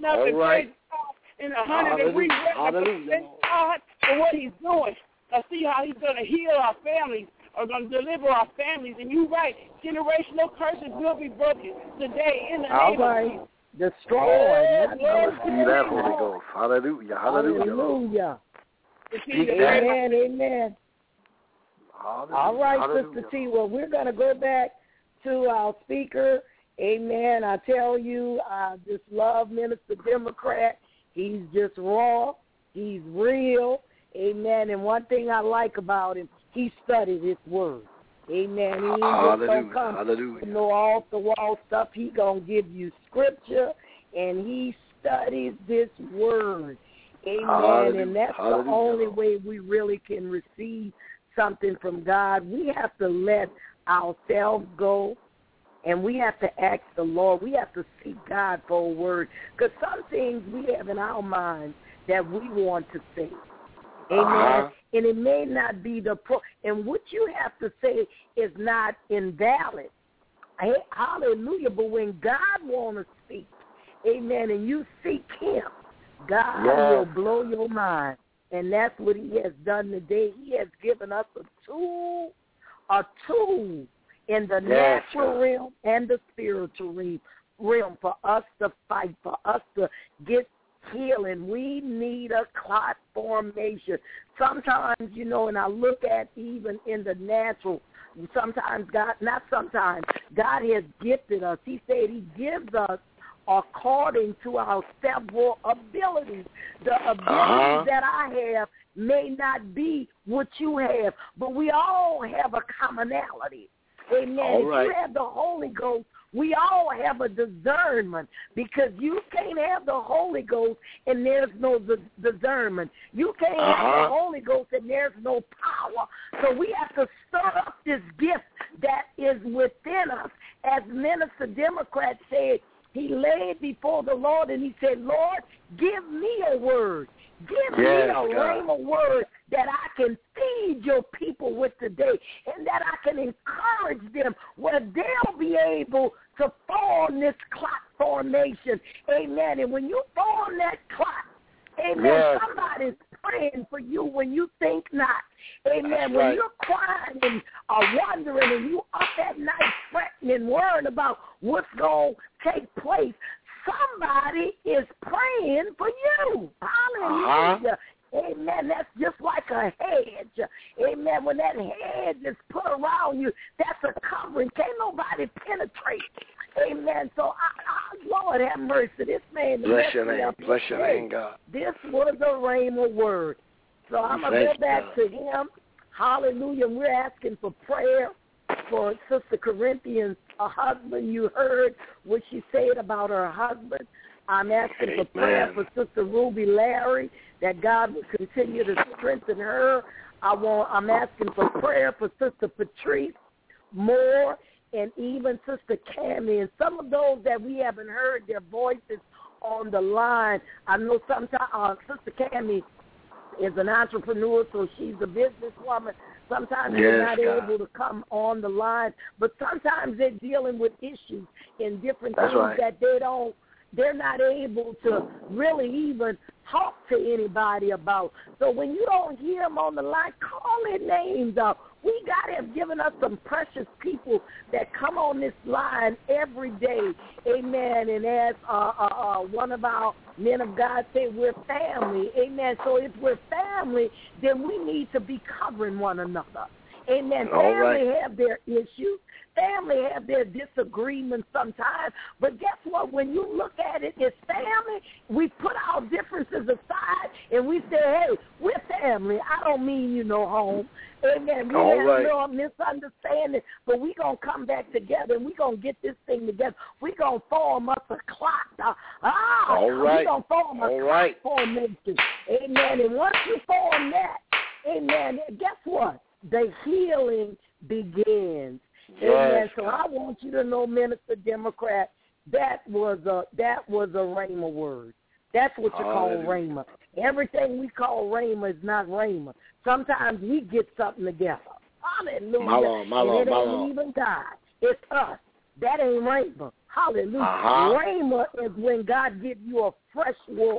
In 100 degrees weather, God for what he's doing. I see how he's going to heal our families, or going to deliver our families. And you're right, generational curses will be broken today in the name of Jesus. Destroy. See that, Holy Ghost. Hallelujah. Hallelujah. Amen. Amen. All right, Sister T. Well, we're going to go back to our speaker. Amen. I tell you, I just love Minister Democrat. He's just raw. He's real. Amen. And one thing I like about him, he studied his word. Amen. He ain't just going to come no off-the-wall stuff. He going to give you scripture, and he studies this word. Amen. And that's the only way we really can receive something from God. We have to let ourselves go, and we have to ask the Lord. We have to seek God for a word, because some things we have in our minds that we want to say. Amen. And it may not be and what you have to say is not invalid. Hallelujah. But when God wants to speak, amen, and you seek him, God will blow your mind. And that's what he has done today. He has given us a tool in the natural realm and the spiritual realm for us to fight, for us to get healing. We need a clot formation. Sometimes, and I look at even in the natural, God has gifted us. He said he gives us according to our several abilities. The abilities that I have may not be what you have, but we all have a commonality. Amen. If you have the Holy Ghost, we all have a discernment, because you can't have the Holy Ghost and there's no discernment. You can't have the Holy Ghost and there's no power. So we have to stir up this gift that is within us. As Minister Democrat said, he laid before the Lord and he said, Lord, give me a word. Give me a rhema word that I can feed your people with today, and that I can encourage them where they'll be able to form this clot formation. Amen. And when you form that clot, amen, somebody's praying for you when you think not. Amen. When you're crying and wondering and you up at night fretting and worrying about what's going to take place, somebody is praying for you. Hallelujah. Amen. That's just like a hedge. Amen. When that hedge is put around you, that's a covering. Can't nobody penetrate. Amen. So, Lord have mercy. This man. Bless your name. Bless your name, God. This was a rhema word. So I'm going to go back to him. Hallelujah. We're asking for prayer for Sister Corinthians, her husband. You heard what she said about her husband. I'm asking for prayer for Sister Ruby Larry, that God will continue to strengthen her. I'm asking for prayer for Sister Patrice Moore and even Sister Cammie, and some of those that we haven't heard their voices on the line. I know sometimes Sister Cammie is an entrepreneur, so she's a businesswoman. Sometimes they're not able to come on the line, but sometimes they're dealing with issues in different things that they're not able to really even talk to anybody about. So when you don't hear them on the line, call their names out. We got to have given us some precious people that come on this line every day. Amen. And as one of our men of God said, we're family. Amen. So if we're family, then we need to be covering one another. Amen. Family have their issues. Family have their disagreements sometimes. But guess what? When you look at it as family, we put our differences aside and we say, hey, we're family. I don't mean you no harm. Amen. We have no misunderstanding, but we're going to come back together and we're going to get this thing together. We're going to form us a clock. We're going to form a clock formation. Amen. And once you form that, amen, guess what? The healing begins. Amen. So I want you to know, Minister Democrat, that was a rhema word. That's what you call rhema. Everything we call rhema is not rhema. Sometimes we get something together. Hallelujah. My Lord. Ain't even God. It's us. That ain't rhema. Hallelujah. Rhema is when God gives you a fresh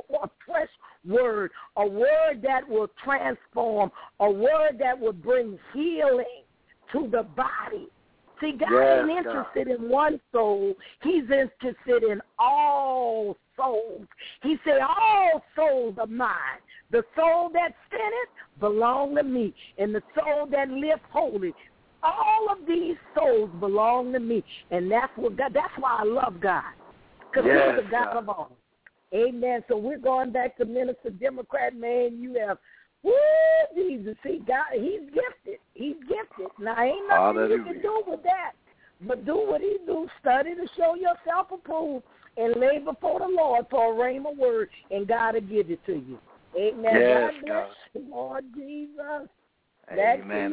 word, a word that will transform, a word that will bring healing to the body. See, God ain't interested in one soul. He's interested in all souls. He said, all souls are mine. The soul that sinneth belong to me, and the soul that live holy. All of these souls belong to me, and that's why I love God, because He's the God of all. Amen. So we're going back to Minister Democrat, man. You have, Jesus. See, God, He's gifted. He's gifted. Now, ain't nothing you can do with that, but do what He do. Study to show yourself approved and lay before the Lord for a rhema word, and God will give it to you. Amen. Yes, God bless you, Lord Jesus. Amen.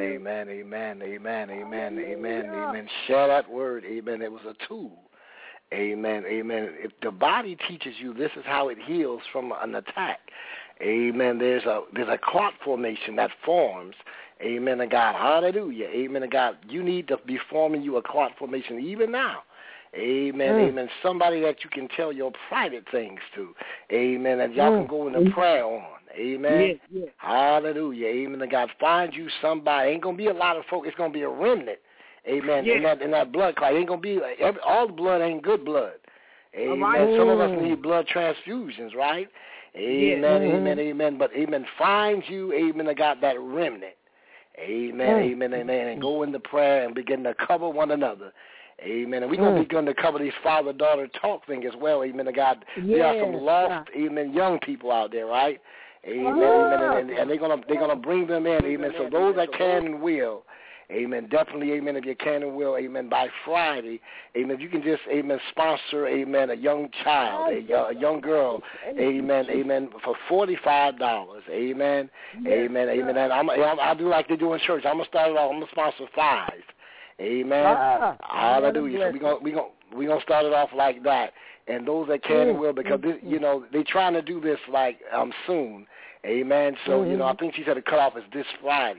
Share that word. Amen. It was a tool. Amen. If the body teaches you this is how it heals from an attack. Amen. There's a clot formation that forms. Amen to God. Hallelujah. Amen to God. You need to be forming you a clot formation even now. Amen. Somebody that you can tell your private things to. Amen. That y'all can go into prayer on. Amen. Hallelujah. Amen to God. Find you somebody. Ain't going to be a lot of folk. It's going to be a remnant. Amen. In that blood clot. Ain't going to be all the blood ain't good blood. Amen. Some of us need blood transfusions, right? Amen. But find you, amen to God, that remnant. Amen. And go into prayer and begin to cover one another. Amen. And we're going to begin to cover these father-daughter talk thing as well. Amen to God. There are some lost, young people out there, right? Amen. And they're gonna bring them in. Amen. So those that can and will, amen, definitely, amen, if you can and will, amen, by Friday, amen, if you can just, amen, sponsor, amen, a young child, a young girl, amen, for $45, amen. And I do like they do in church. I'm going to start it off. I'm going to sponsor 5. Amen. Hallelujah. So we're gonna start it off like that. And those that can and will, because this, they're trying to do this like soon. Amen. So I think she said the cutoff is this Friday.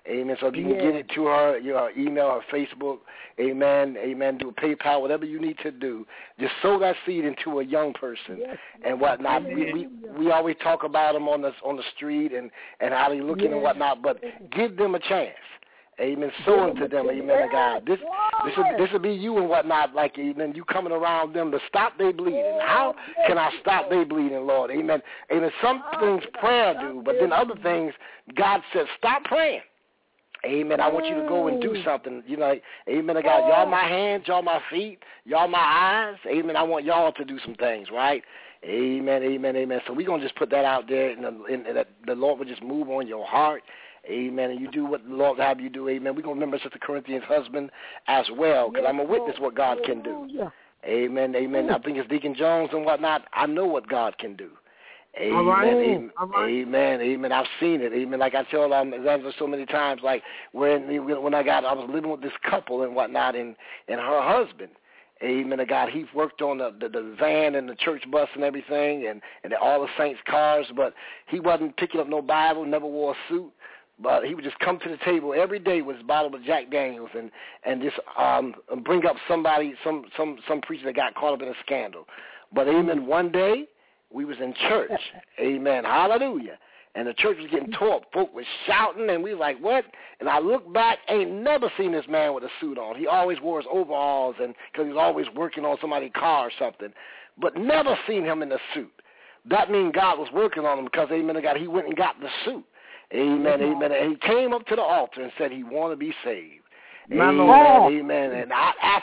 Amen. So if you can get it to her, your email or Facebook, amen, amen, do PayPal, whatever you need to do. Just sow that seed into a young person and whatnot. We always talk about them on the street and how they're looking and whatnot, but give them a chance. Amen. Sow into them. Amen. God. This will be you and whatnot. Like, amen. You coming around them to stop their bleeding. How can I stop their bleeding, Lord? Amen. Amen. Some things prayer do, but then other things God says stop praying. Amen. I want you to go and do something. You know, amen. God, y'all my hands, y'all my feet, y'all my eyes. Amen. I want y'all to do some things, right? Amen. Amen. Amen. So we're gonna just put that out there, and the Lord will just move on your heart. Amen. And you do what the Lord have you do. Amen. We're going to remember Sister Corinthians' husband as well, because I'm a witness what God can do. Amen. Amen. I think it's Deacon Jones and whatnot. I know what God can do. Amen. All right. Amen. All right. Amen. Amen. I've seen it. Amen. Like I tell Evangelist so many times, like when I was living with this couple and whatnot, and her husband. Amen to God. He worked on the van and the church bus and everything, and all the saints' cars, but he wasn't picking up no Bible, never wore a suit. But he would just come to the table every day with his bottle of Jack Daniels and just bring up somebody, some preacher that got caught up in a scandal. But amen, one day we was in church. Amen. Hallelujah. And the church was getting tore up. Folk was shouting, and we was like, what? And I look back, ain't never seen this man with a suit on. He always wore his overalls because he was always working on somebody's car or something. But never seen him in a suit. That means God was working on him because, amen, God, he went and got the suit. Amen, amen. And he came up to the altar and said he wanted to be saved. Amen, amen. And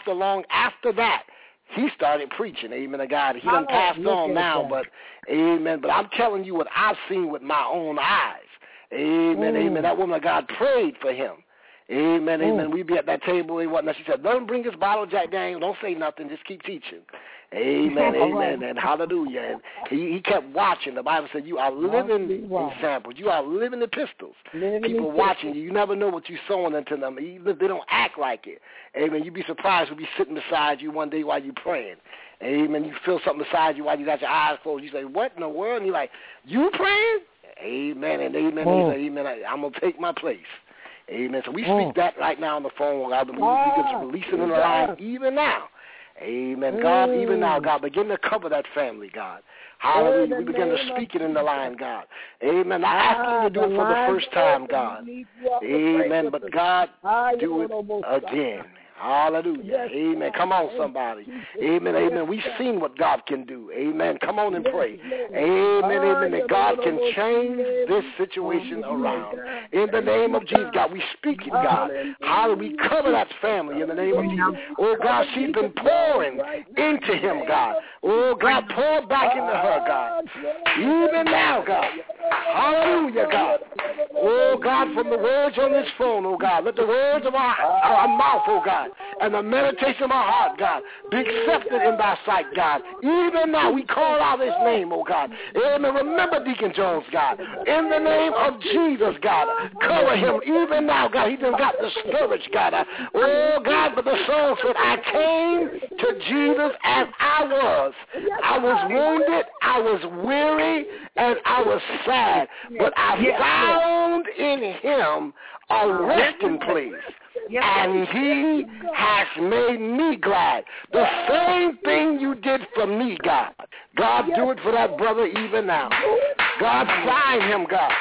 after that, he started preaching. Amen, God. He done passed on now, but amen. But I'm telling you what I've seen with my own eyes. Amen, amen. That woman of God prayed for him. Amen, amen. We'd be at that table and whatnot. She said, don't bring his bottle of Jack Daniels. Don't say nothing. Just keep teaching. Amen, amen, and hallelujah. And he kept watching. The Bible said you are living examples. You are living epistles. People watching you. You never know what you're sowing into them. Even if they don't act like it. Amen. You'd be surprised who'll be sitting beside you one day while you're praying. Amen. You feel something beside you while you got your eyes closed. You say, what in the world? And you're like, you praying? Amen and amen. Amen. I'm going to take my place. Amen. So we speak that right now on the phone. I believe we can release it in the line even now. Amen. God, even now, God, begin to cover that family, God. Hallelujah. We begin to speak it in the line, God. Amen. Not asking you to do it for the first time, God. Amen. But God, do it again. Hallelujah. Amen. Come on, somebody. Amen. Amen. We've seen what God can do. Amen. Come on and pray. Amen. Amen. That God can change this situation around. In the name of Jesus, God, we speak it, God. How do we cover that family in the name of Jesus? Oh, God, she's been pouring into him, God. Oh, God, pour back into her, God. Even now, God. Hallelujah, God. Oh, God, from the words on this phone, oh, God, let the words of our mouth, oh, God, and the meditation of our heart, God, be accepted in thy sight, God. Even now, we call out his name, oh, God. Amen. Remember Deacon Jones, God. In the name of Jesus, God, cover him. Even now, God, he done got discouraged, God. Oh, God, but the song said, I came to Jesus as I was. I was wounded, I was weary, and I was sad. But I found in him a resting place. And he has made me glad. The same thing you did for me, God. God, do it for that brother even now. God, find him, God.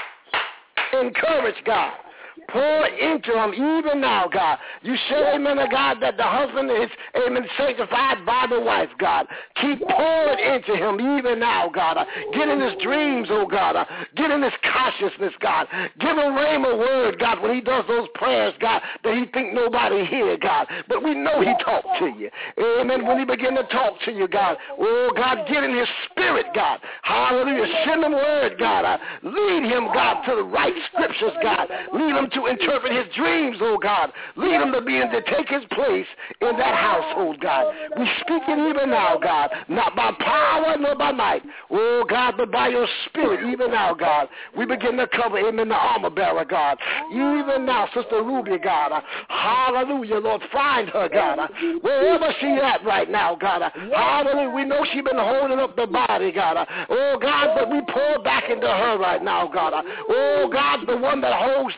Encourage, God. Pour into him even now, God. You say, amen, God, that the husband is, amen, sanctified by the wife, God. Keep pouring into him even now, God. Get in his dreams, oh God. Get in his consciousness, God. Give him rhema word, God, when he does those prayers, God, that he think nobody hear, God. But we know he talked to you. Amen. When he begin to talk to you, God. Oh, God, get in his spirit, God. Hallelujah. Send him word, God. Lead him, God, to the right scriptures, God. Lead him to interpret his dreams, oh God. Lead him to take his place in that household, God. We speak it even now, God, not by power nor by might, oh God, but by your spirit even now, God. We begin to cover him in the armor bearer, God. Even now, Sister Ruby, God. Hallelujah, Lord. Find her, God. Wherever she at right now, God. Hallelujah. We know she been holding up the body, God. Oh God, but we pour back into her right now, God. Oh God, the one that holds the weapons,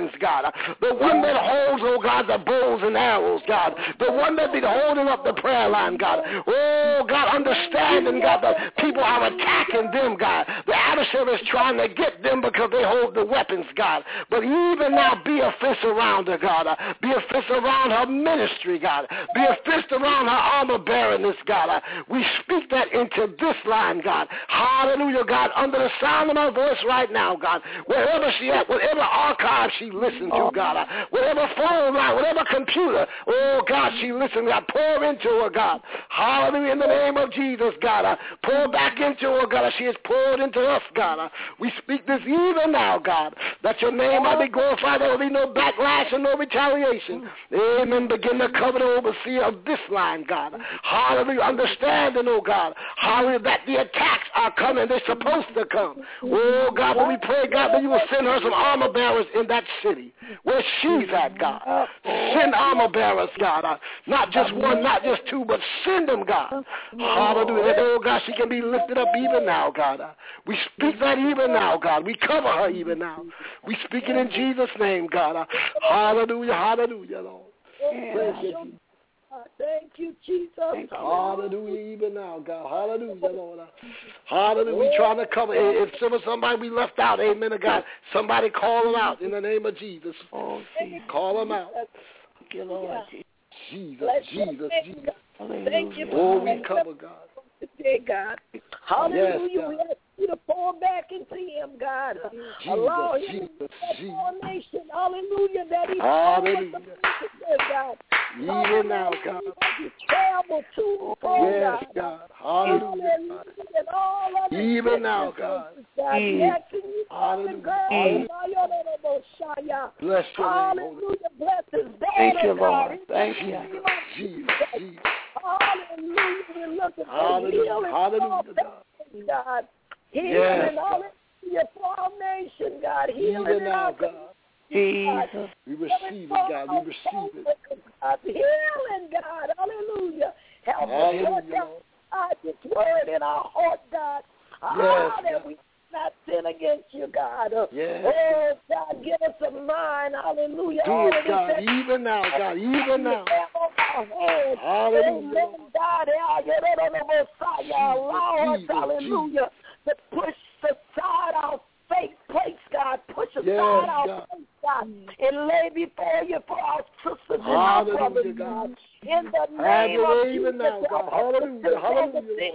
weapons, God. The one that holds, oh God, the bows and arrows, God. The one that be holding up the prayer line, God. Oh, God, understanding, God, that people are attacking them, God. The adversary is trying to get them because they hold the weapons, God. But even now, be a fist around her, God. Be a fist around her ministry, God. Be a fist around her armor bearerness, God. We speak that into this line, God. Hallelujah, God. Under the sound of my voice right now, God. Wherever she at, whatever archive she listened to, God. Whatever phone line, whatever computer, oh, God, she listened, God. Pour into her, God. Hallelujah, in the name of Jesus, God. Pour back into her, God. She has poured into us, God. We speak this even now, God, that your name might be glorified. There will be no backlash and no retaliation. Amen. Begin to cover the overseer of this line, God. Hallelujah. Understanding, oh God. Hallelujah, that the attacks are coming. They're supposed to come. Oh, God, but we pray, God, that you will send her some armor bearers in that city where she's at, God. Send armor bearers, God. Not just one, not just two, but send them, God. Hallelujah. That, oh, God, she can be lifted up even now, God. We speak that even now, God. We cover her even now. We speak it in Jesus' name, God. Hallelujah, hallelujah, Lord. Praise you. Thank you, Jesus. Hallelujah, even now, God. Hallelujah, Lord. Hallelujah. We're trying to cover. If somebody we left out, amen to God, somebody call them out in the name of Jesus. Call them out. Thank you, Lord. Jesus, Jesus, Jesus. Thank you for we cover, God. Today, God. Hallelujah. Yes, God. We ask you to pour back into him, God. Allow him to formation. Hallelujah. That he God. Even now, God. Travel to yes, God. Hallelujah. Even now, God. Hallelujah. Bless your Hallelujah. Bless his daughter. Thank you, Lord. Thank you. Jesus. Hallelujah. We're looking for healing. Hallelujah, God. Healing. Yes, Hallelujah. For our nation, God. Healing even now, God. Jesus. We receive it, God. We receive it. God. Healing, God. Hallelujah. Help us this word in our heart, God. That we not sin against you, God. Yes. Oh, God, give us a mind. Hallelujah. Do it, God. Even now, God. Even now. Hallelujah. God, allow us, hallelujah, to push aside our fake place, God. Push aside our faith, God, and lay before you for our sisters and our brothers, God. In the name of Jesus, God. Hallelujah. Hallelujah.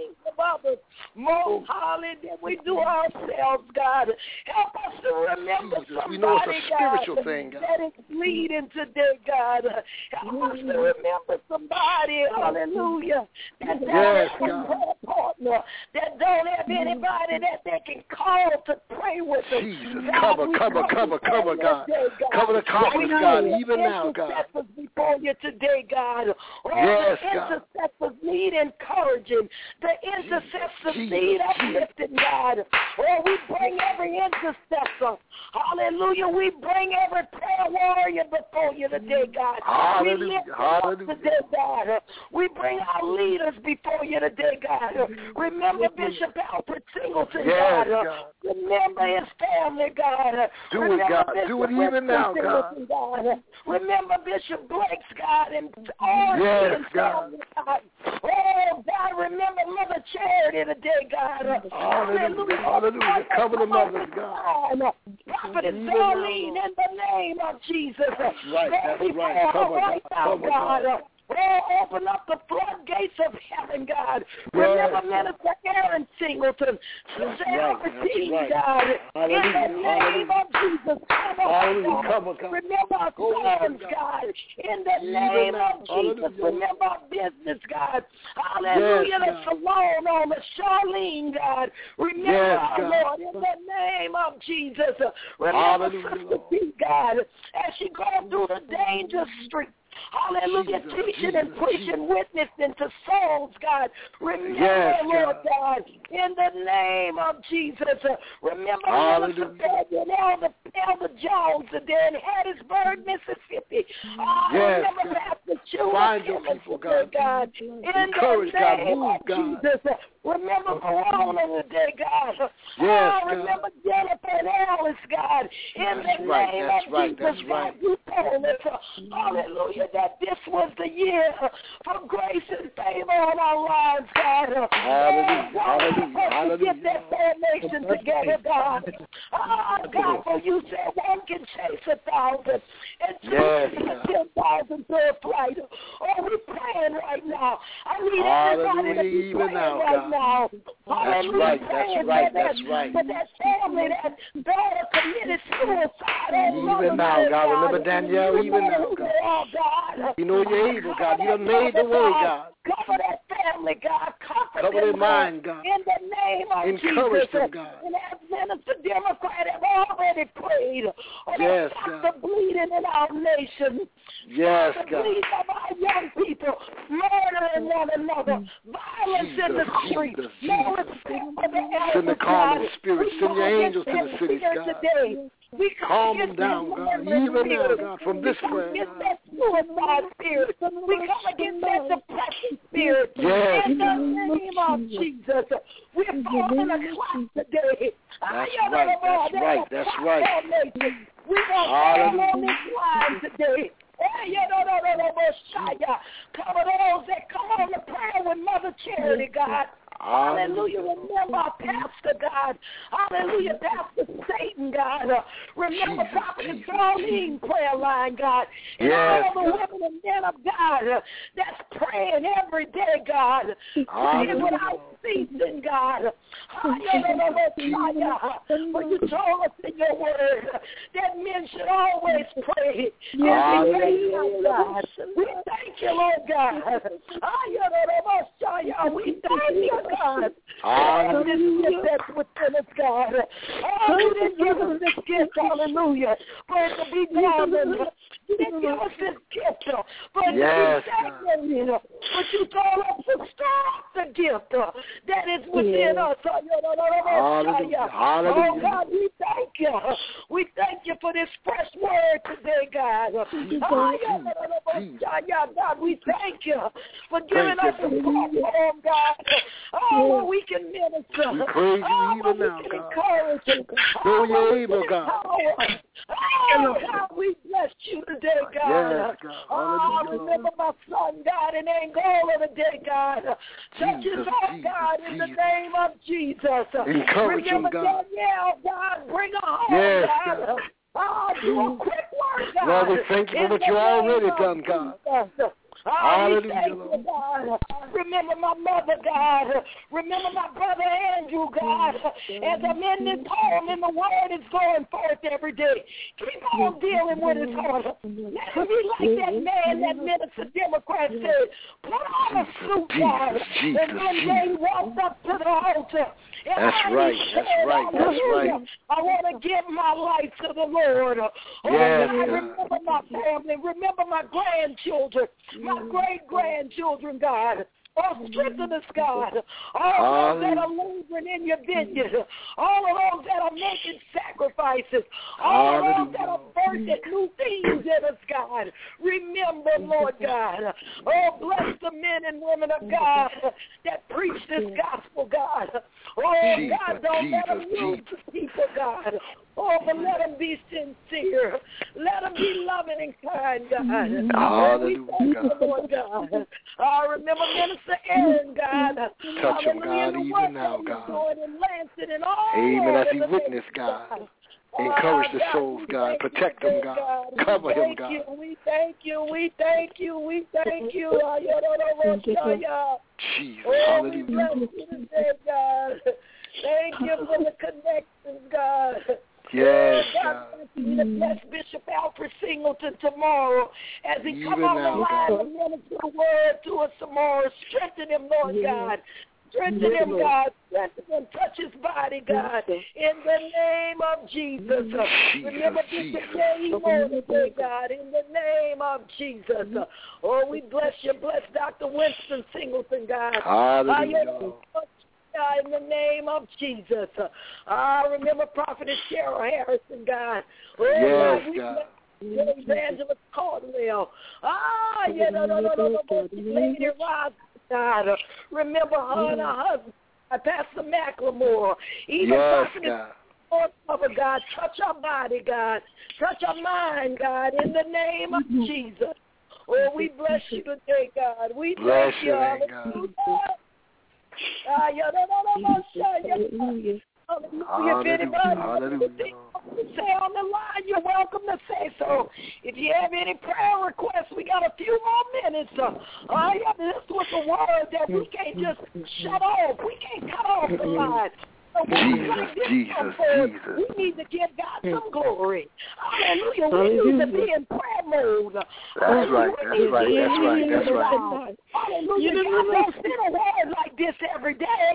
Most highly than we do ourselves, God. Help us to remember somebody, we know it's a spiritual thing, God, that is bleeding today, God. Help us to remember somebody, hallelujah, that doesn't have a partner, that don't have anybody that they can call to pray with them. Jesus, God, cover, God. Cover the conference, God, even now, God. Before you today, God. Yes, the intercessors need encouraging. The intercessors need uplifting, God. Oh, we bring every intercessor. Hallelujah. We bring every prayer warrior before you today, God. Hallelujah. Hallelujah. Today, God. We bring our leaders before you today, God. Remember Bishop Alfred Singleton, God. Remember his family, God. Do it, God. Do it even now, God. Remember Bishop Blake's, God, and all his family, God. Oh, God, remember Mother Charity today, God. Hallelujah. Hallelujah. Cover the mothers, God. Prophetess Darlene, in the name of Jesus. That's right. Cover, God. Oh, open up the floodgates of heaven, God. Remember Minister Aaron Singleton, Sister Albertine, God. In the name of Jesus, cover, God. Remember our sons, God. In the name of Jesus, remember our business, God. Hallelujah. The Salon on the Charlene, God. Remember our Lord, in the name of Jesus. Remember Sister B, God, as she goes through the dangerous streets. Hallelujah, teaching and preaching, witnessing to souls, God. Remember, Lord God, in the name of Jesus. Remember, Elder Jones today in Hattiesburg, Mississippi. Remember Pastor Chew Find your people, God. Encourage, God. Move, God. Remember Corona today, God. Yes, remember Jennifer and Alice, God. In the name of Jesus, God, you told us, hallelujah, that this was the year for grace and favor on our lives, God. Hallelujah. Get that formation together, God. God, for you said one can chase 1,000 and 10,000 to a flight. Oh, we're praying right now. I need everybody to be praying right now. That's right. For that family, that daughter committed suicide. Even now, God. Remember Danielle, even now, God. You know you're able, God. You done made the way, God. Cover that family, God. Cover their mind, God. In the name of Encourage Jesus. them, God. And as Minister Democrat have already prayed. Yes, God. God. The bleeding in our nation. Yes, the God. bleeding of our young people. Murdering one another. Violence in the streets. No respect for the elders. Send the calming spirit. Send your angels to the cities, God. Today. We calm them down, God. Even now, God, from this prayer, God. That suicide spirit. We come against that depression spirit. Yes, in the name of Jesus. We're falling a class today. That's right. We're going to fall on this line today. Cover those that come on the prayer with Mother Charity, God. Hallelujah. Remember our pastor, God. Hallelujah. Pastor Satan, God. Remember Prophet Darlene prayer line, God. And all the women and men of God that's praying every day, God. Praying without ceasing, God. For you told us in your word that men should always pray. God. We thank you, Lord God. We thank you, God. This gift that's within us, God. You didn't give us this gift, hallelujah, for it to be done. You didn't give us this gift for it to be stagnated. But you told us to start the gift that is within us. Hallelujah. Oh, God, we thank you. We thank you for this fresh word today, God. God, we thank you for giving us a platform, God. Oh, we can minister. We praise you even now, God. So you're able, God. Oh, God, we bless you today, God. Yes, God. Oh, remember my son, God, in Angola today, God. Touch his heart, God, in the name of Jesus. Encourage him, God. Remember Danielle, God, bring her home, God. Oh, do a quick work, God. Lord, we thank you for what you already done, God. Hallelujah, Lord. God. Remember my mother, God. Remember my brother Andrew, God. As I'm in this home and the word is going forth every day. Keep on dealing with his heart. Let him be like that man, that Minister Democrat said. Put on a suit, God. And then they walked up to the altar. That's right. I want to give my life to the Lord. Yes, God, remember my family. Remember my grandchildren. My great-grandchildren, God. Oh, strengthen us, God. All those that are lingering in your vineyard. All of those that are making sacrifices. All of those that are birthing new things in us, God. Remember, Lord God. Oh, bless the men and women of God that preach this gospel, God. Oh, God, don't let them use the people, God. Oh, but let them be sincere. Let them be loving and kind, God. Hallelujah, Lord God. I remember Minister Aaron, God. Touch him, God, even now, God. Amen. As he witnessed, God. Encourage the souls, God. Protect them, God. Cover him, God. We thank you. Jesus, hallelujah. We bless you today, God. Thank you for the connections, God. Yes, God. Bless Bishop Alfred Singleton tomorrow as he come on the line and minister the word to us tomorrow. Strengthen him, Lord God. Strengthen him, God. Strengthen him. Touch his body, God. In the name of Jesus. Remember this today, God. In the name of Jesus. Oh, we bless you. Bless Dr. Winston Singleton, God. Hallelujah. In the name of Jesus. I remember Prophetess Cheryl Harrison, God. Oh, yes, God. Evangelist Cardwell. Lady Ross, God. Remember her and her husband, Pastor McLemore. Even Father God, touch our body, God. Touch our mind, God, in the name of Jesus. Oh, we bless you today, God. We bless you, God. Hallelujah. If anybody say on the line, you're welcome to say so. If you have any prayer requests, we got a few more minutes. This was a word that we can't just shut off. We can't cut off the line. Jesus. We need to give God some glory. Hallelujah. We need to be in prayer mode. That's right. Hallelujah. God don't send a word like this every day.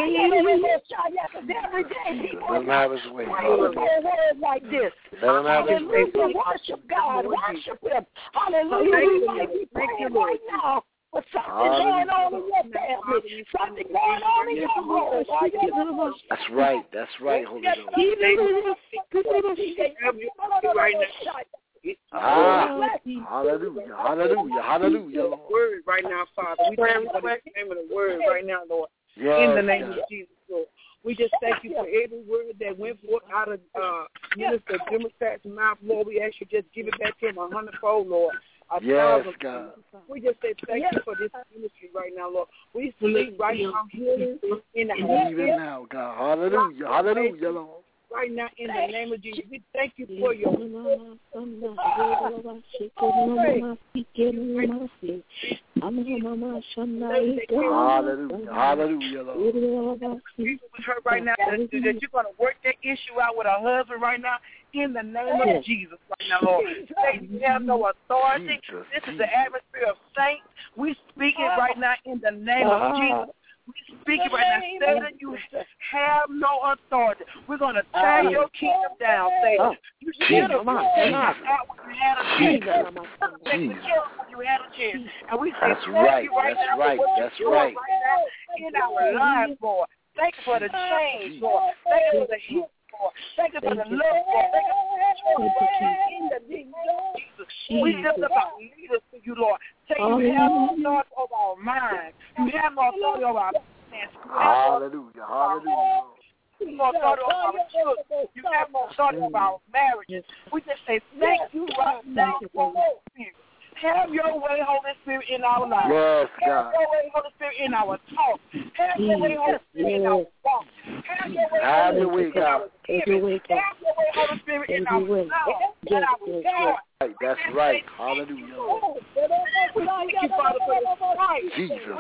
Every day people pray for a word like this. Hallelujah. Worship God. Worship Him. Hallelujah. We might be praying right now. But something going on in your family, something going on in your home. That's right, Holy Ghost. Hallelujah. Word right now, Father. We thank you for the name of the word right now, Lord. In the name of Jesus, Lord. We just thank you for every word that went forth out of Minister Democrat's mouth, Lord. We ask you just give it back to him 100-fold, Lord. Yes, God. We just say thank you for this ministry right now, Lord. We speak right now healing in the house. Even now, God. Hallelujah, Lord. Right now, in the name of Jesus, we thank you for your Hallelujah, Lord. We heard right now that you're going to work that issue out with her husband right now. In the name of Jesus right now, Lord. You have no authority. This is the atmosphere of saints. We speak it right now in the name of Jesus. We speak it right now. Satan, you have no authority. We're going to tear your kingdom down, Satan. You should have out when you had a chance. You had a chance. And we say that's thank right. you right now. That's right. In our lives, Lord. Thank you for the change, Lord. Thank you for the healing. Thank you for the love, Lord. In the name of Jesus, we lift up our leaders to you, Lord. Say you have no authority over our minds. You have no authority over our finances. Hallelujah. You have no authority over our children. You have no authority over our marriages. We just say thank you right now for the Spirit. Have your way, Holy Spirit, in our lives. Yes, God. Have your way, Holy Spirit, in our talk. Have your way, Holy Spirit, in our walk. Have your way, Holy Spirit, in our giving. Have your way, Holy Spirit, in our love and our joy. That's right. Hallelujah. We thank you, Father, for this fire. Jesus.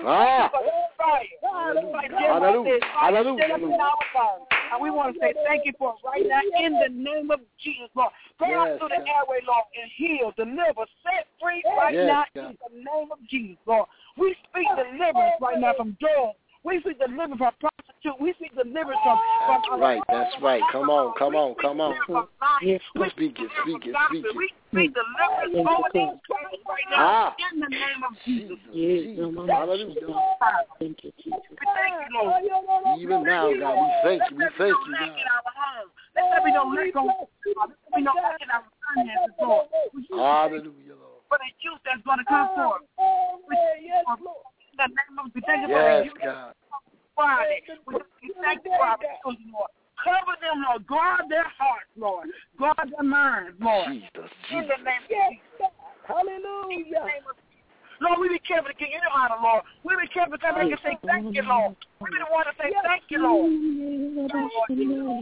Hallelujah. And we want to say thank you for it right now in the name of Jesus, Lord. Go out through the airway, Lord, and heal, deliver, set free right now in the name of Jesus, Lord. We speak deliverance right now from drugs. We speak deliverance from prostitute. We speak deliverance from That's right. Come on. Yes. Speak it. We speak deliverance over these places right now in the name of Jesus. Hallelujah. Thank you, Jesus. We thank you, Lord. Even now, God, we thank you. Let there be no lack in our finances, Lord. Hallelujah, Lord. For the youth that's going to come forth. In the name of we thank you for the youth. Friday. We thank you for our children, Lord. Cover them, Lord. Guard their hearts, Lord. Guard their minds, Lord. Jesus. In the name of Jesus. Hallelujah. Lord, we be careful to give you the honor, Lord. We be careful to come back and say thank you, Lord. We be the one to say thank you, Lord. Thank you,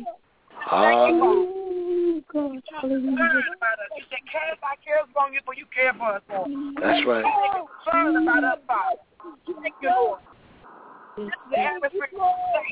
Lord. You said cast our cares upon you, for you care for us, Lord. That's right. You're concerned about us, Father. Thank you, Lord. This is the atmosphere of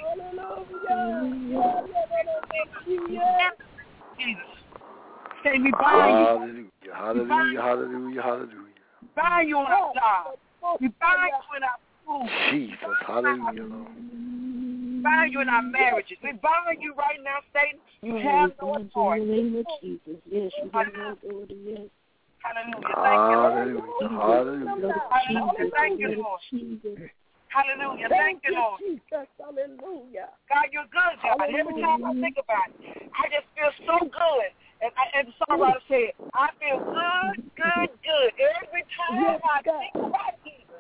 Jesus. Say we bind you. Hallelujah. Bind you on our job. We bind you in our food. Jesus. Hallelujah, Lord. Bind you in our marriages. We bind you right now, Satan. You have no authority. In the name of Jesus. Yes, you have no authority. Yes. Hallelujah. Hallelujah. Thank you, Lord. Hallelujah. Thank you, Lord. Hallelujah. God, you're good, God. Every time I think about it, I just feel so good. And the songwriter said, I feel good. Every time I think about Jesus.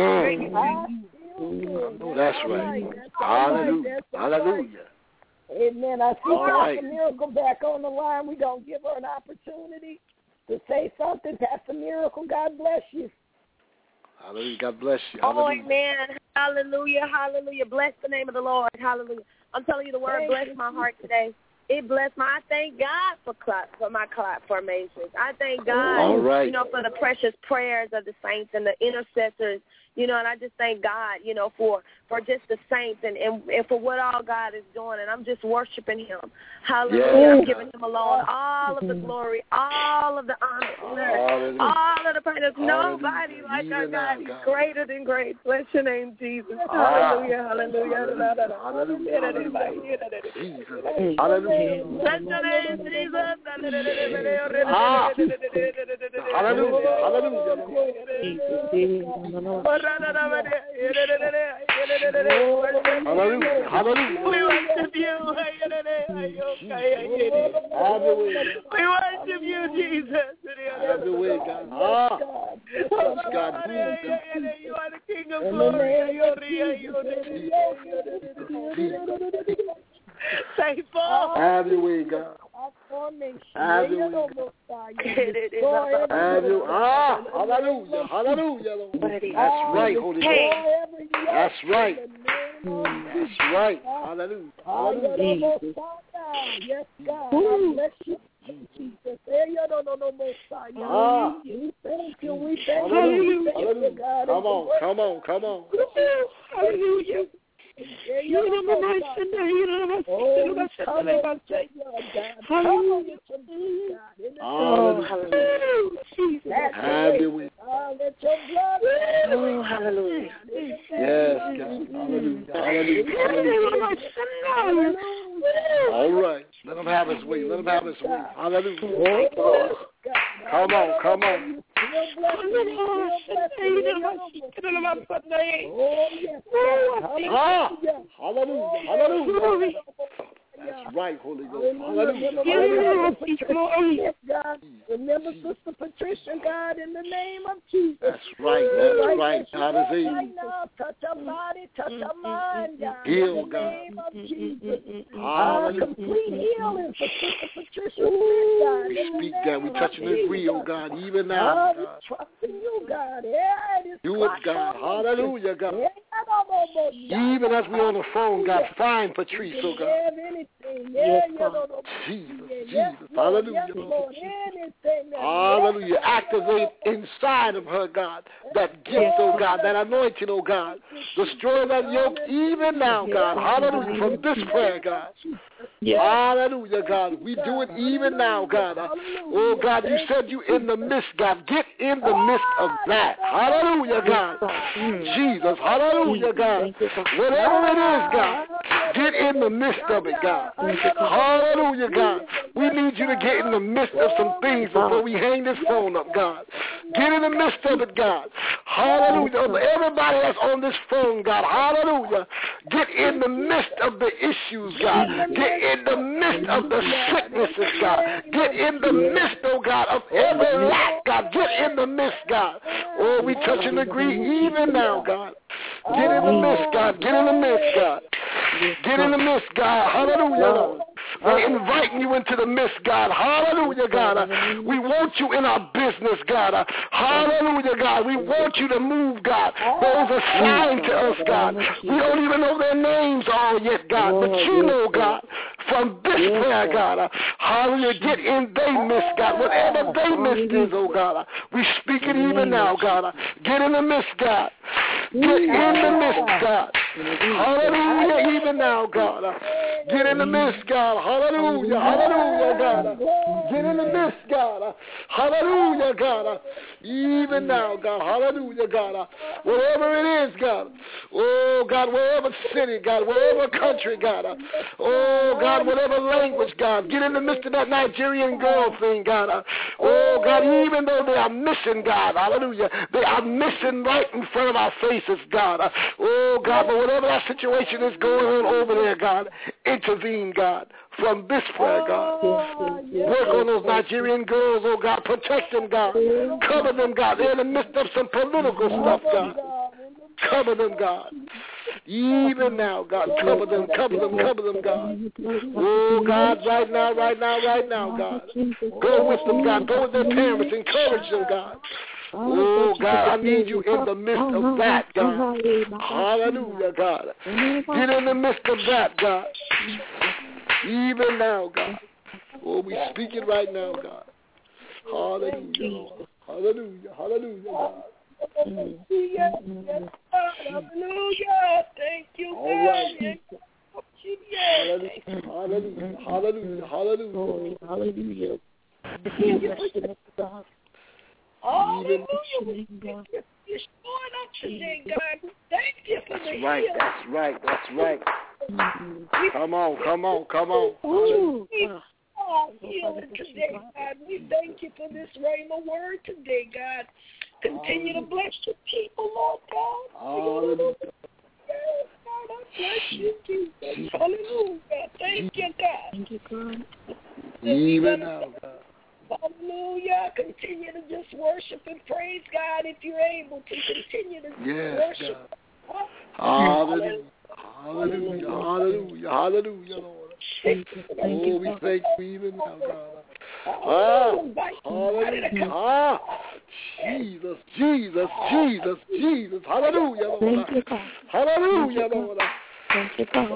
That's right. Hallelujah. Hallelujah. Amen. I see Pastor Miracle back on the line. We're going to give her an opportunity to say something. Pastor Miracle, God bless you. Hallelujah. God bless you. Oh, amen. Hallelujah. Hallelujah. Bless the name of the Lord. Hallelujah. I'm telling you, the word blessed my heart today. It blessed I thank God for my clot formations. I thank God, for the precious prayers of the saints and the intercessors, and I just thank God, for just the saints and for what all God is doing. And I'm just worshiping him. Hallelujah. Yeah. I'm giving him alone all of the glory, all of the honor, all of the praise. There's nobody like our God. He's greater than great. Bless your name, Jesus. Hallelujah. Hallelujah. Hallelujah. Hallelujah. Bless your name, Jesus. Hallelujah. Hallelujah. We worship you. We worship you, Jesus. Have your way, God. God. You are the King of glory. Faithful. Have your way, God. Have your way. Hallelujah. Hallelujah. That's right, Holy Ghost. That's right. That's right. Hallelujah. Hallelujah. Yes, God. I bless you. Jesus. We thank you. We thank you, God. Come on. Hallelujah. Have your way. Hallelujah. Yes, God. Hallelujah. All right. Let him have his way. Hallelujah. Come on. Hallelujah. That's right, Holy Ghost. Hallelujah. God. Remember Sister Patricia, God, in the name of Jesus. That's right. God is able. Right now, touch her body, touch her mind, God. Heal, in the name of Jesus. Complete healing for Sister Patricia, God. We speak that. We touch and agree, oh God, even now. We trusting you, God. Yeah, do it, God. Hallelujah, God. Even as we're on the phone, God, find Patrice, oh God. Jesus. Hallelujah. Hallelujah. Activate inside of her, God, that gift, oh God, that anointing, oh God. Destroy that yoke even now, God. Hallelujah. From this prayer, God. Hallelujah, God. We do it even now, God. Oh, God, you said you in the midst, God. Get in the midst of that. Hallelujah, God. Jesus. Hallelujah, God. Whatever it is, God, get in the midst of it, God. Hallelujah, God. We need you to get in the midst of some things before we hang this phone up, God. Get in the midst of it, God. Hallelujah. Everybody that's on this phone, God. Hallelujah. Get in the midst of the issues, God. Get in the midst of the sicknesses, God. Get in the midst, oh God, of every lack, God. Get in the midst, God. Oh, we touch and agree even now, God. Get in the midst, God. Get in the midst, God. Get in the midst, God. Hallelujah. We're inviting you into the midst, God. Hallelujah, God. We want you in our business, God. Hallelujah, God. We want you to move, God. Those assigned to us, God. We don't even know their names all yet, God. But you know, God, from this prayer, God. Hallelujah. Get in their midst, God. Whatever they midst is, oh God. We speak it even now, God. Get in the midst, God. Get in the midst, God. Hallelujah, even now, God. Get in the midst, God. Hallelujah, hallelujah, God. Get in the midst, God. Hallelujah, God. Even now, God. Hallelujah, God. Whatever it is, God. Oh, God, wherever city, God. Wherever country, God. Oh, God, whatever language, God. Get in the midst of that Nigerian girl thing, God. Oh, God, even though they are missing, God. Hallelujah. They are missing right in front of our faces, God. Oh, God, but whatever that situation is going on over there, God, intervene, God. from this prayer, God. Work on those Nigerian girls, oh God. Protect them, God. Cover them, God. They're in the midst of some political stuff, God. Cover them, God. Even now, God. Cover them, God. Oh, God, right now, God. Go with them, God. Go with their parents. Encourage them, God. Oh, God, I need you in the midst of that, God. Hallelujah, God. Get in the midst of that, God. Even now, God. Oh, we speak it right now, God. Hallelujah, Lord. Hallelujah, God. Yes, hallelujah. Thank you, God. All right. Hallelujah. Hallelujah. You're showing up today, God. Thank you for the healing. That's right. Come on. Healing today, God. We thank you for this rhema word today, God. Continue to bless your people, Lord God. Hallelujah. God, I bless you, Jesus. Hallelujah. Thank you, God. Even now, God. Hallelujah. Continue to just worship and praise God if you're able to. Continue to worship. God. Hallelujah, Lord. Oh, we thank you even now, God. Jesus. Hallelujah, Lord. Hallelujah, Lord. Thank you, God.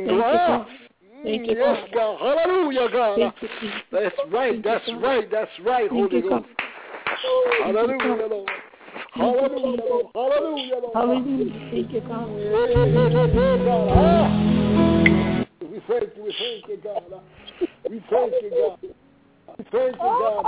Yes, God. Hallelujah, God. That's right, Holy Ghost. Hallelujah, Lord. Hallelujah, Lord. Hallelujah. Thank you, God. We thank you, God. We thank you, God. We thank you, Lord.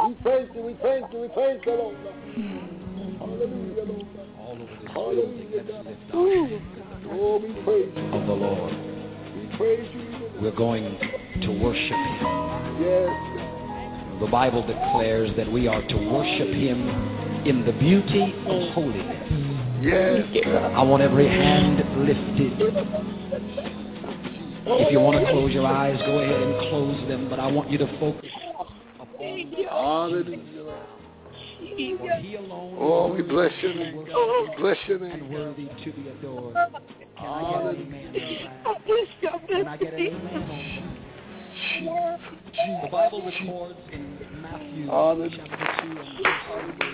Hallelujah, Lord. Hallelujah, God. Oh, we praise you. Of the Lord. We praise you. We're going to worship Him. Yes. The Bible declares that we are to worship Him in the beauty of holiness. Yes. I want every hand lifted. If you want to close your eyes, go ahead and close them, but I want you to focus upon Hallelujah. For He alone. Oh, we bless your name. We bless your name. And worthy to be adored. Can I get an amen? Can I get an amen on that? The Bible records in Matthew chapter 2 and verse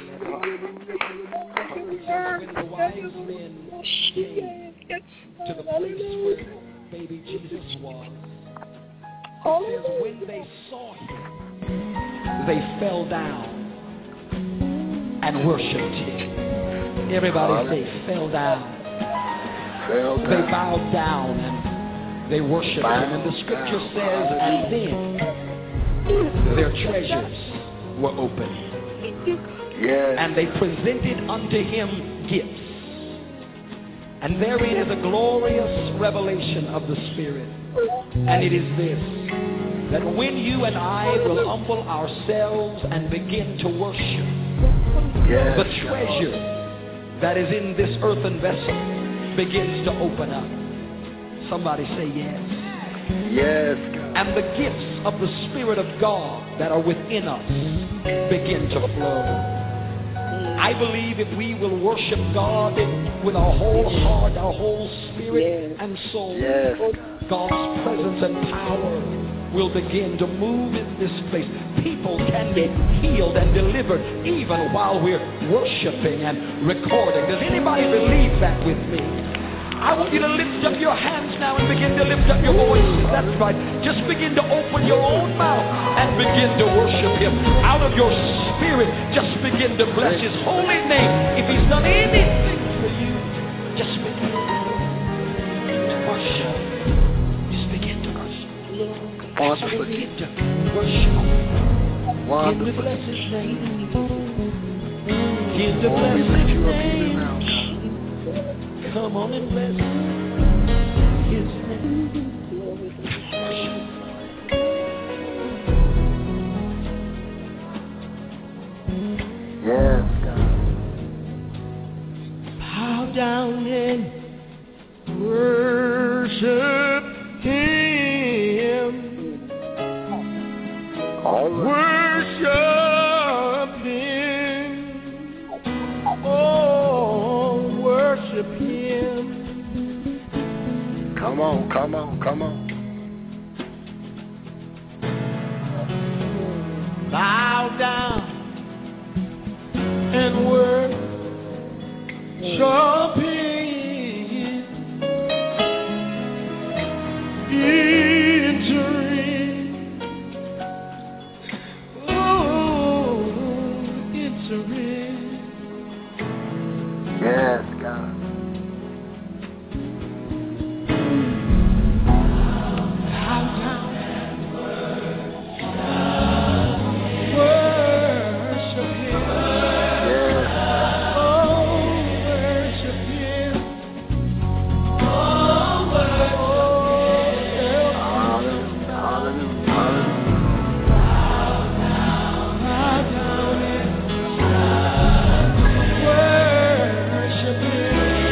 11, when the wise men came to the place where baby Jesus was, it says when they saw Him, they fell down and worshipped Him. Everybody say, fell down. They bowed down and they worshipped Him. And the scripture says, and then their treasures were opened. Yes. And they presented unto Him gifts. And therein is a glorious revelation of the Spirit. And it is this, that when you and I will humble ourselves and begin to worship, the treasure that is in this earthen vessel begins to open up. Somebody say yes. Yes. And the gifts of the Spirit of God that are within us begin to flow. I believe if we will worship God with our whole heart, our whole spirit and soul, God's presence and power will begin to move in this place. People can be healed and delivered even while we're worshiping and recording. Does anybody believe that with me? I want you to lift up your hands now and begin to lift up your voices. That's right. Just begin to open your own mouth and begin to worship Him. Out of your spirit, just begin to bless His holy name. If He's done anything for you, just begin to worship. Just begin to worship. Just begin to worship. Begin to bless His name. Begin to bless His name. Come on and bless His name. Yes, God. Bow down and worship Him. Worship Him. Oh, worship Him. Come on, come on, come on. Bow down and worship Him. Enter in. Oh, enter in. Yes, God. Bow down and worship Him. Yes. Oh, worship Him. Oh, worship Him. Hallelujah, hallelujah, Bow down and worship Him.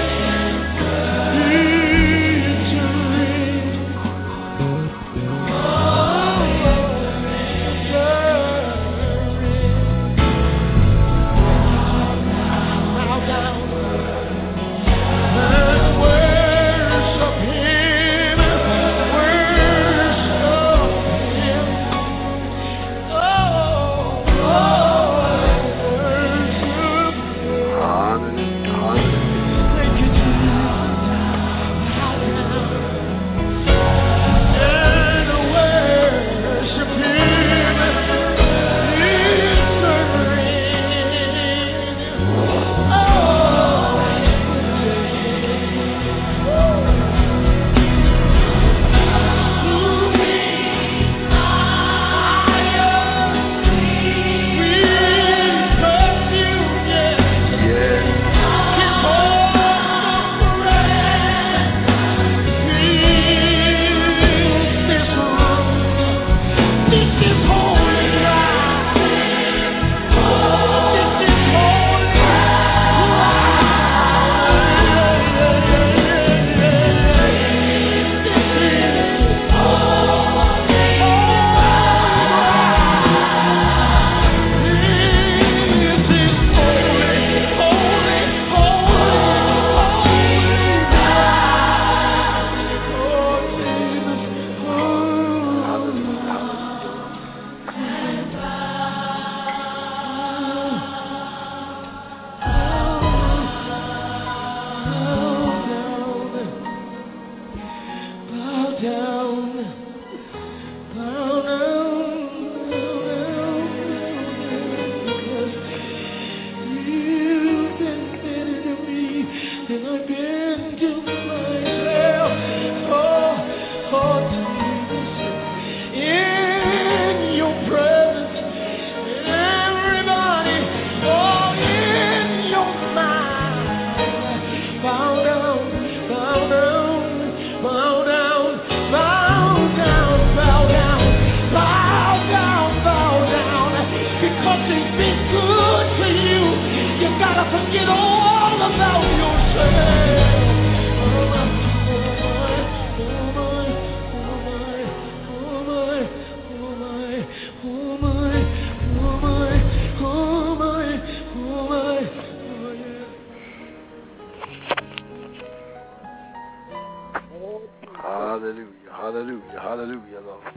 Hallelujah, hallelujah, hallelujah, Lord.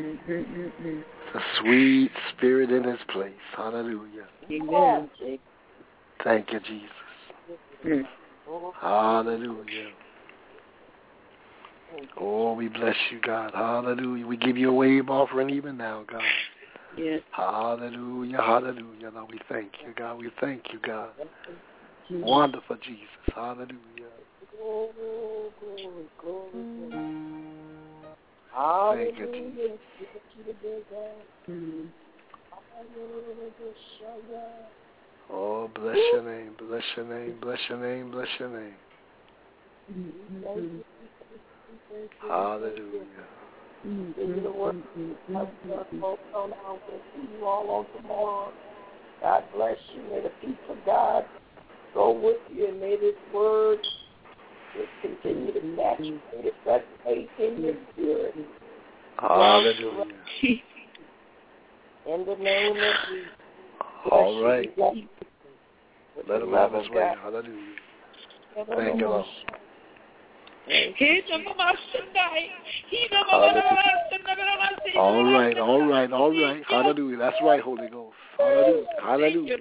The sweet spirit in His place. Hallelujah. Amen. Thank you, Jesus. Hallelujah. Oh, we bless you, God. Hallelujah. We give you a wave offering even now, God. Yes. Hallelujah, hallelujah. Lord, we thank you, God. We thank you, God. Wonderful Jesus. Hallelujah. Thank you, Jesus. Oh, bless your name, bless your name, bless your name, bless your name. Hallelujah. God bless you. May the peace of God go with you, and may this word just continue to saturate that faith in your spirit. Hallelujah. In the name of Jesus. All right. Let him have his way. Hallelujah. Thank you, Lord. All right. Hallelujah. That's right, Holy Ghost. Hallelujah.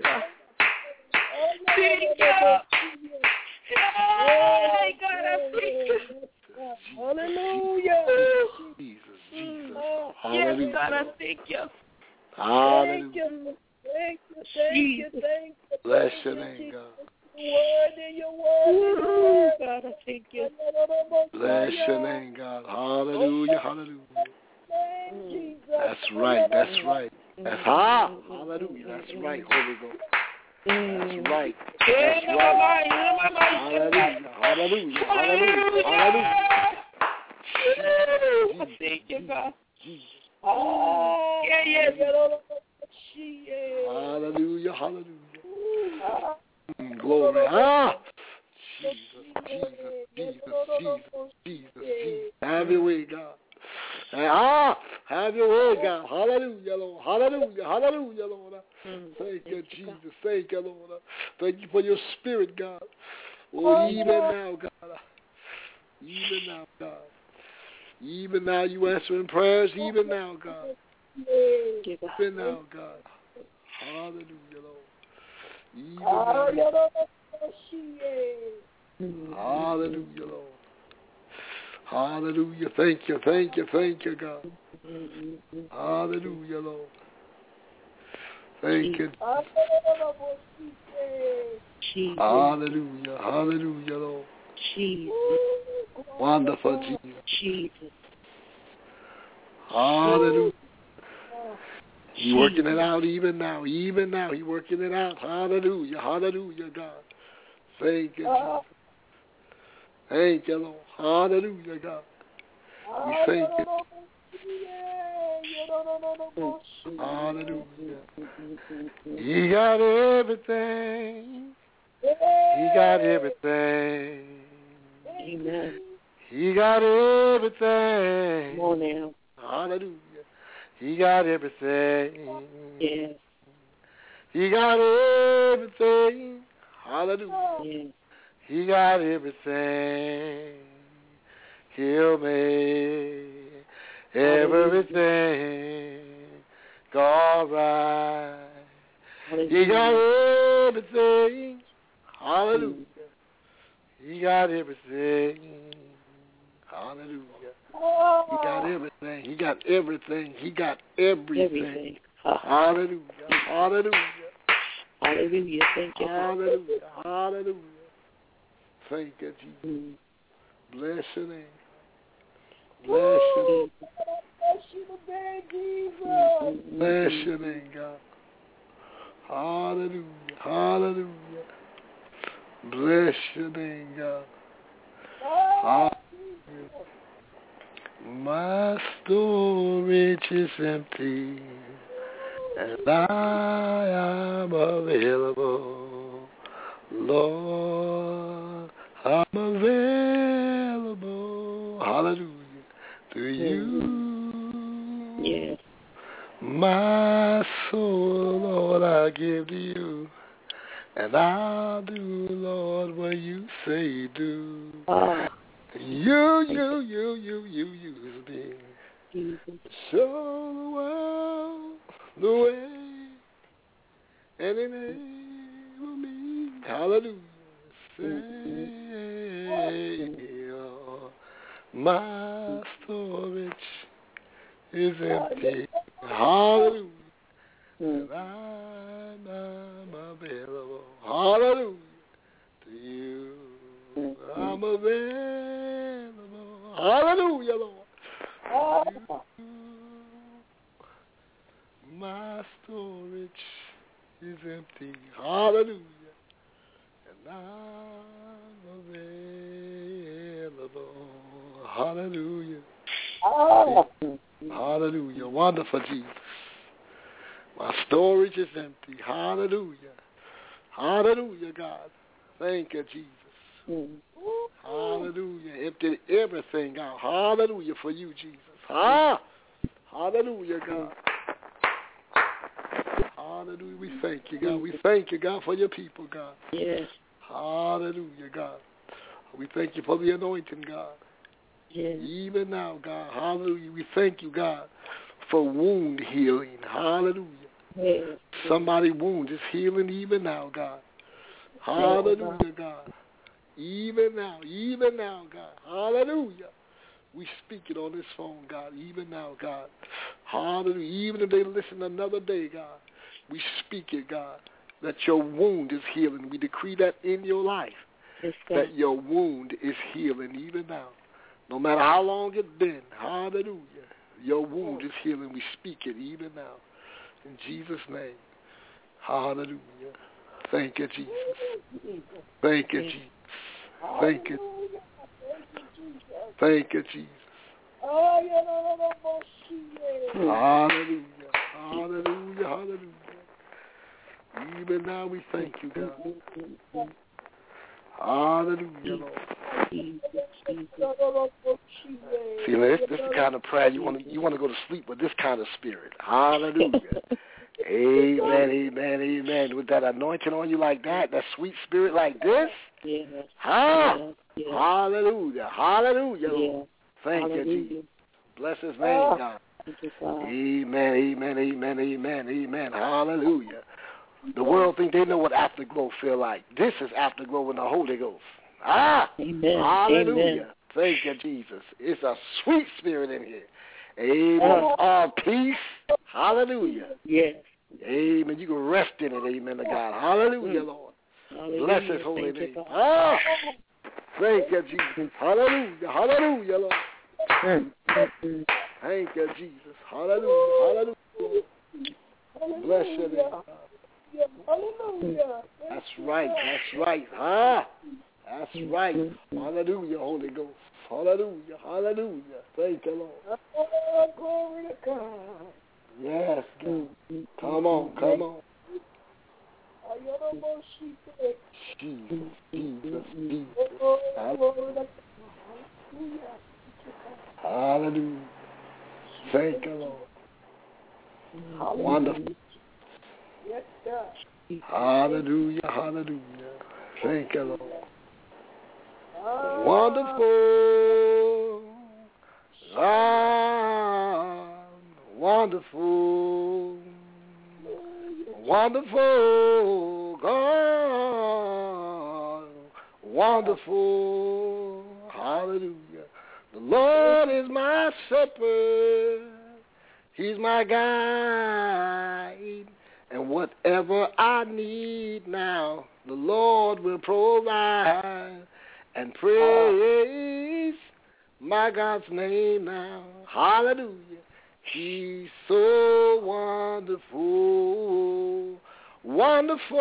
Hallelujah. Jesus. Yes, God, I thank you. Hallelujah. Thank you. Bless your name, God. Your word. God, I thank you. Bless your name, God. Hallelujah. That's right. That's hallelujah. That's right, Holy Ghost. That's right. Hallelujah. Thank you, God. Hallelujah. Glory. Jesus. Have your way, God. Have your way, God. Hallelujah, Lord. Hallelujah, Lord. Thank you, Jesus. Thank you, Lord. Thank you for your spirit, God. Oh, even now, God. Even now, you answering prayers. Even now, God. Even now, God. Hallelujah, Lord. Even now. Hallelujah, Lord. Hallelujah. Thank you, God. Hallelujah, Lord. Thank you. Hallelujah, Lord. Wonderful Jesus. Hallelujah. He's working it out even now. He working it out. Hallelujah, God. Thank you, Jesus. Thank you, Lord. Hallelujah, God. We thank you. Hallelujah. He got everything. Amen. He got everything. Come on now. Hallelujah. He got everything. Yes. He got everything. Hallelujah. Yes. He got everything. He'll make everything go all right. He got everything. Hallelujah. He got everything. Hallelujah. He got everything. He got everything. Hallelujah. Hallelujah. Thank you. Hallelujah. Thank you, Jesus. Bless your name. Bless your name, God. Hallelujah. Bless your name, God. Hallelujah. My storage is empty, and I am available. Lord, I'm available. Hallelujah. To you. Yes. My soul, Lord, I give to you. And I'll do, Lord, what you say do. You use me. Show the world the way and enable me. Hallelujah. Savior, my storage is empty. Hallelujah. And I'm available. Hallelujah. To you. I'm available. Hallelujah, Lord. My storage is empty. Hallelujah. And I'm available. Hallelujah. Hallelujah. Wonderful Jesus. My storage is empty. Hallelujah. Hallelujah, God. Thank you, Jesus. Hallelujah. Empty everything out. Hallelujah for you, Jesus. Hallelujah, God. Hallelujah. We thank you, God. We thank you, God, for your people, God. Yes. Hallelujah, God. We thank you for the anointing, God. Yes. Even now, God. Hallelujah. We thank you, God, for wound healing. Hallelujah. Yes. Somebody's wound is healing even now, God. Hallelujah, God. Even now, God. Hallelujah. We speak it on this phone, God, even now, God. Hallelujah. Even if they listen another day, God, we speak it, God, that your wound is healing. We decree that in your life, that your wound is healing even now. No matter how long it's been, hallelujah, your wound is healing. We speak it even now. In Jesus' name, hallelujah. Thank you, Jesus. Thank you, Jesus. Thank you. Thank you, Jesus. Hallelujah. Hallelujah. Hallelujah. Even now we thank you, God. Hallelujah, Lord. See, this is the kind of prayer you want to go to sleep with, this kind of spirit. Hallelujah. Amen, amen, amen. With that anointing on you like that sweet spirit like this. Yes. Yes. Hallelujah. Hallelujah, Lord. Thank you, Jesus. Bless his name, God. Thank you, God. Amen, amen, amen, amen, amen. Hallelujah. The world think they know what afterglow feel like. This is afterglow in the Holy Ghost. Amen. Hallelujah. Amen. Thank you, Jesus. It's a sweet spirit in here. Amen. All peace. Hallelujah. Yes. Amen. You can rest in it. Amen to God. Hallelujah, Lord. Hallelujah. Bless his holy Thank name. You, thank you, Jesus. Hallelujah. Hallelujah, Lord. Thank you, Jesus. Hallelujah. Hallelujah. Bless your name, God. Hallelujah. That's right. That's right. That's right. Hallelujah, Holy Ghost. Hallelujah. Hallelujah. Thank you, Lord. Glory to God. Yes, God. Come on. Come on. Jesus. Jesus. Jesus. Hallelujah. Thank you, Lord. Wonderful. Yes, God. Hallelujah. Hallelujah. Thank you, Lord. Wonderful God, wonderful, wonderful God, wonderful, hallelujah. The Lord is my shepherd, he's my guide, and whatever I need now, the Lord will provide. And praise my God's name now. Hallelujah. He's so wonderful. Wonderful.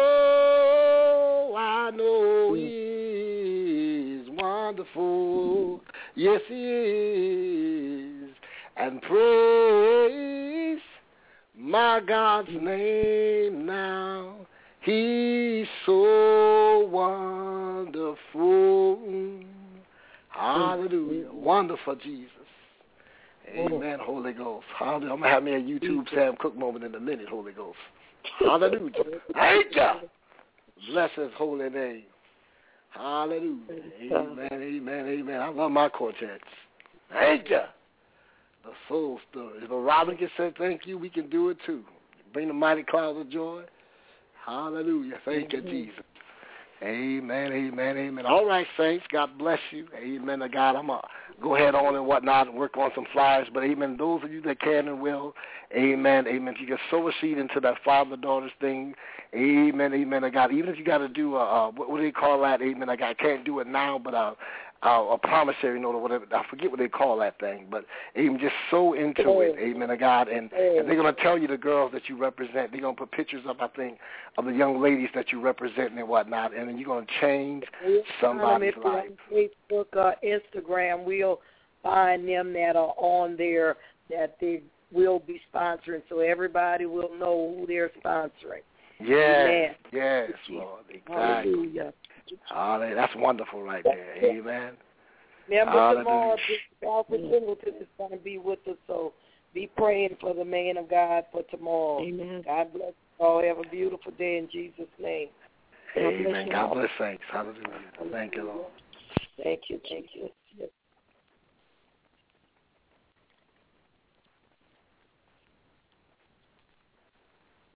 I know he is wonderful. Yes, he is. And praise my God's name now. He's so wonderful. Hallelujah. Wonderful Jesus. Amen, Holy Ghost. Hallelujah. I'm going to have me a YouTube Sam Cooke moment in a minute, Holy Ghost. Hallelujah. Thank you. Bless his holy name. Hallelujah. Amen, amen, amen. I love my quartets. Thank you. The soul story. If a Robin can say thank you, we can do it too. Bring the mighty clouds of joy. Hallelujah. Thank you, Jesus. Amen, amen, amen. All right, saints, God bless you. Amen to God. I'm going to go ahead on and whatnot and work on some flyers. But, amen, those of you that can and will, amen, amen. If you can sow a seed into that father-daughters thing, amen, amen to God. Even if you got to do what do they call that? Amen to God. I can't do it now, but a promissory note or whatever. I forget what they call that thing. But, amen, just sow into it, amen to God. And they're going to tell you the girls that you represent. They're going to put pictures up, I think, of the young ladies that you represent and whatnot. And then you're going to change somebody's life. Facebook or Instagram, we'll find them that are on there that they will be sponsoring, so everybody will know who they're sponsoring. Yes, yes, Lord, exactly. Hallelujah. Hallelujah. That's wonderful right there. Amen. Remember tomorrow, Alfred Singleton is going to be with us, so be praying for the man of God for tomorrow. Amen. God bless you all have a beautiful day in Jesus' name. Amen. God bless, saints. Hallelujah. Thank you, Lord. Thank you.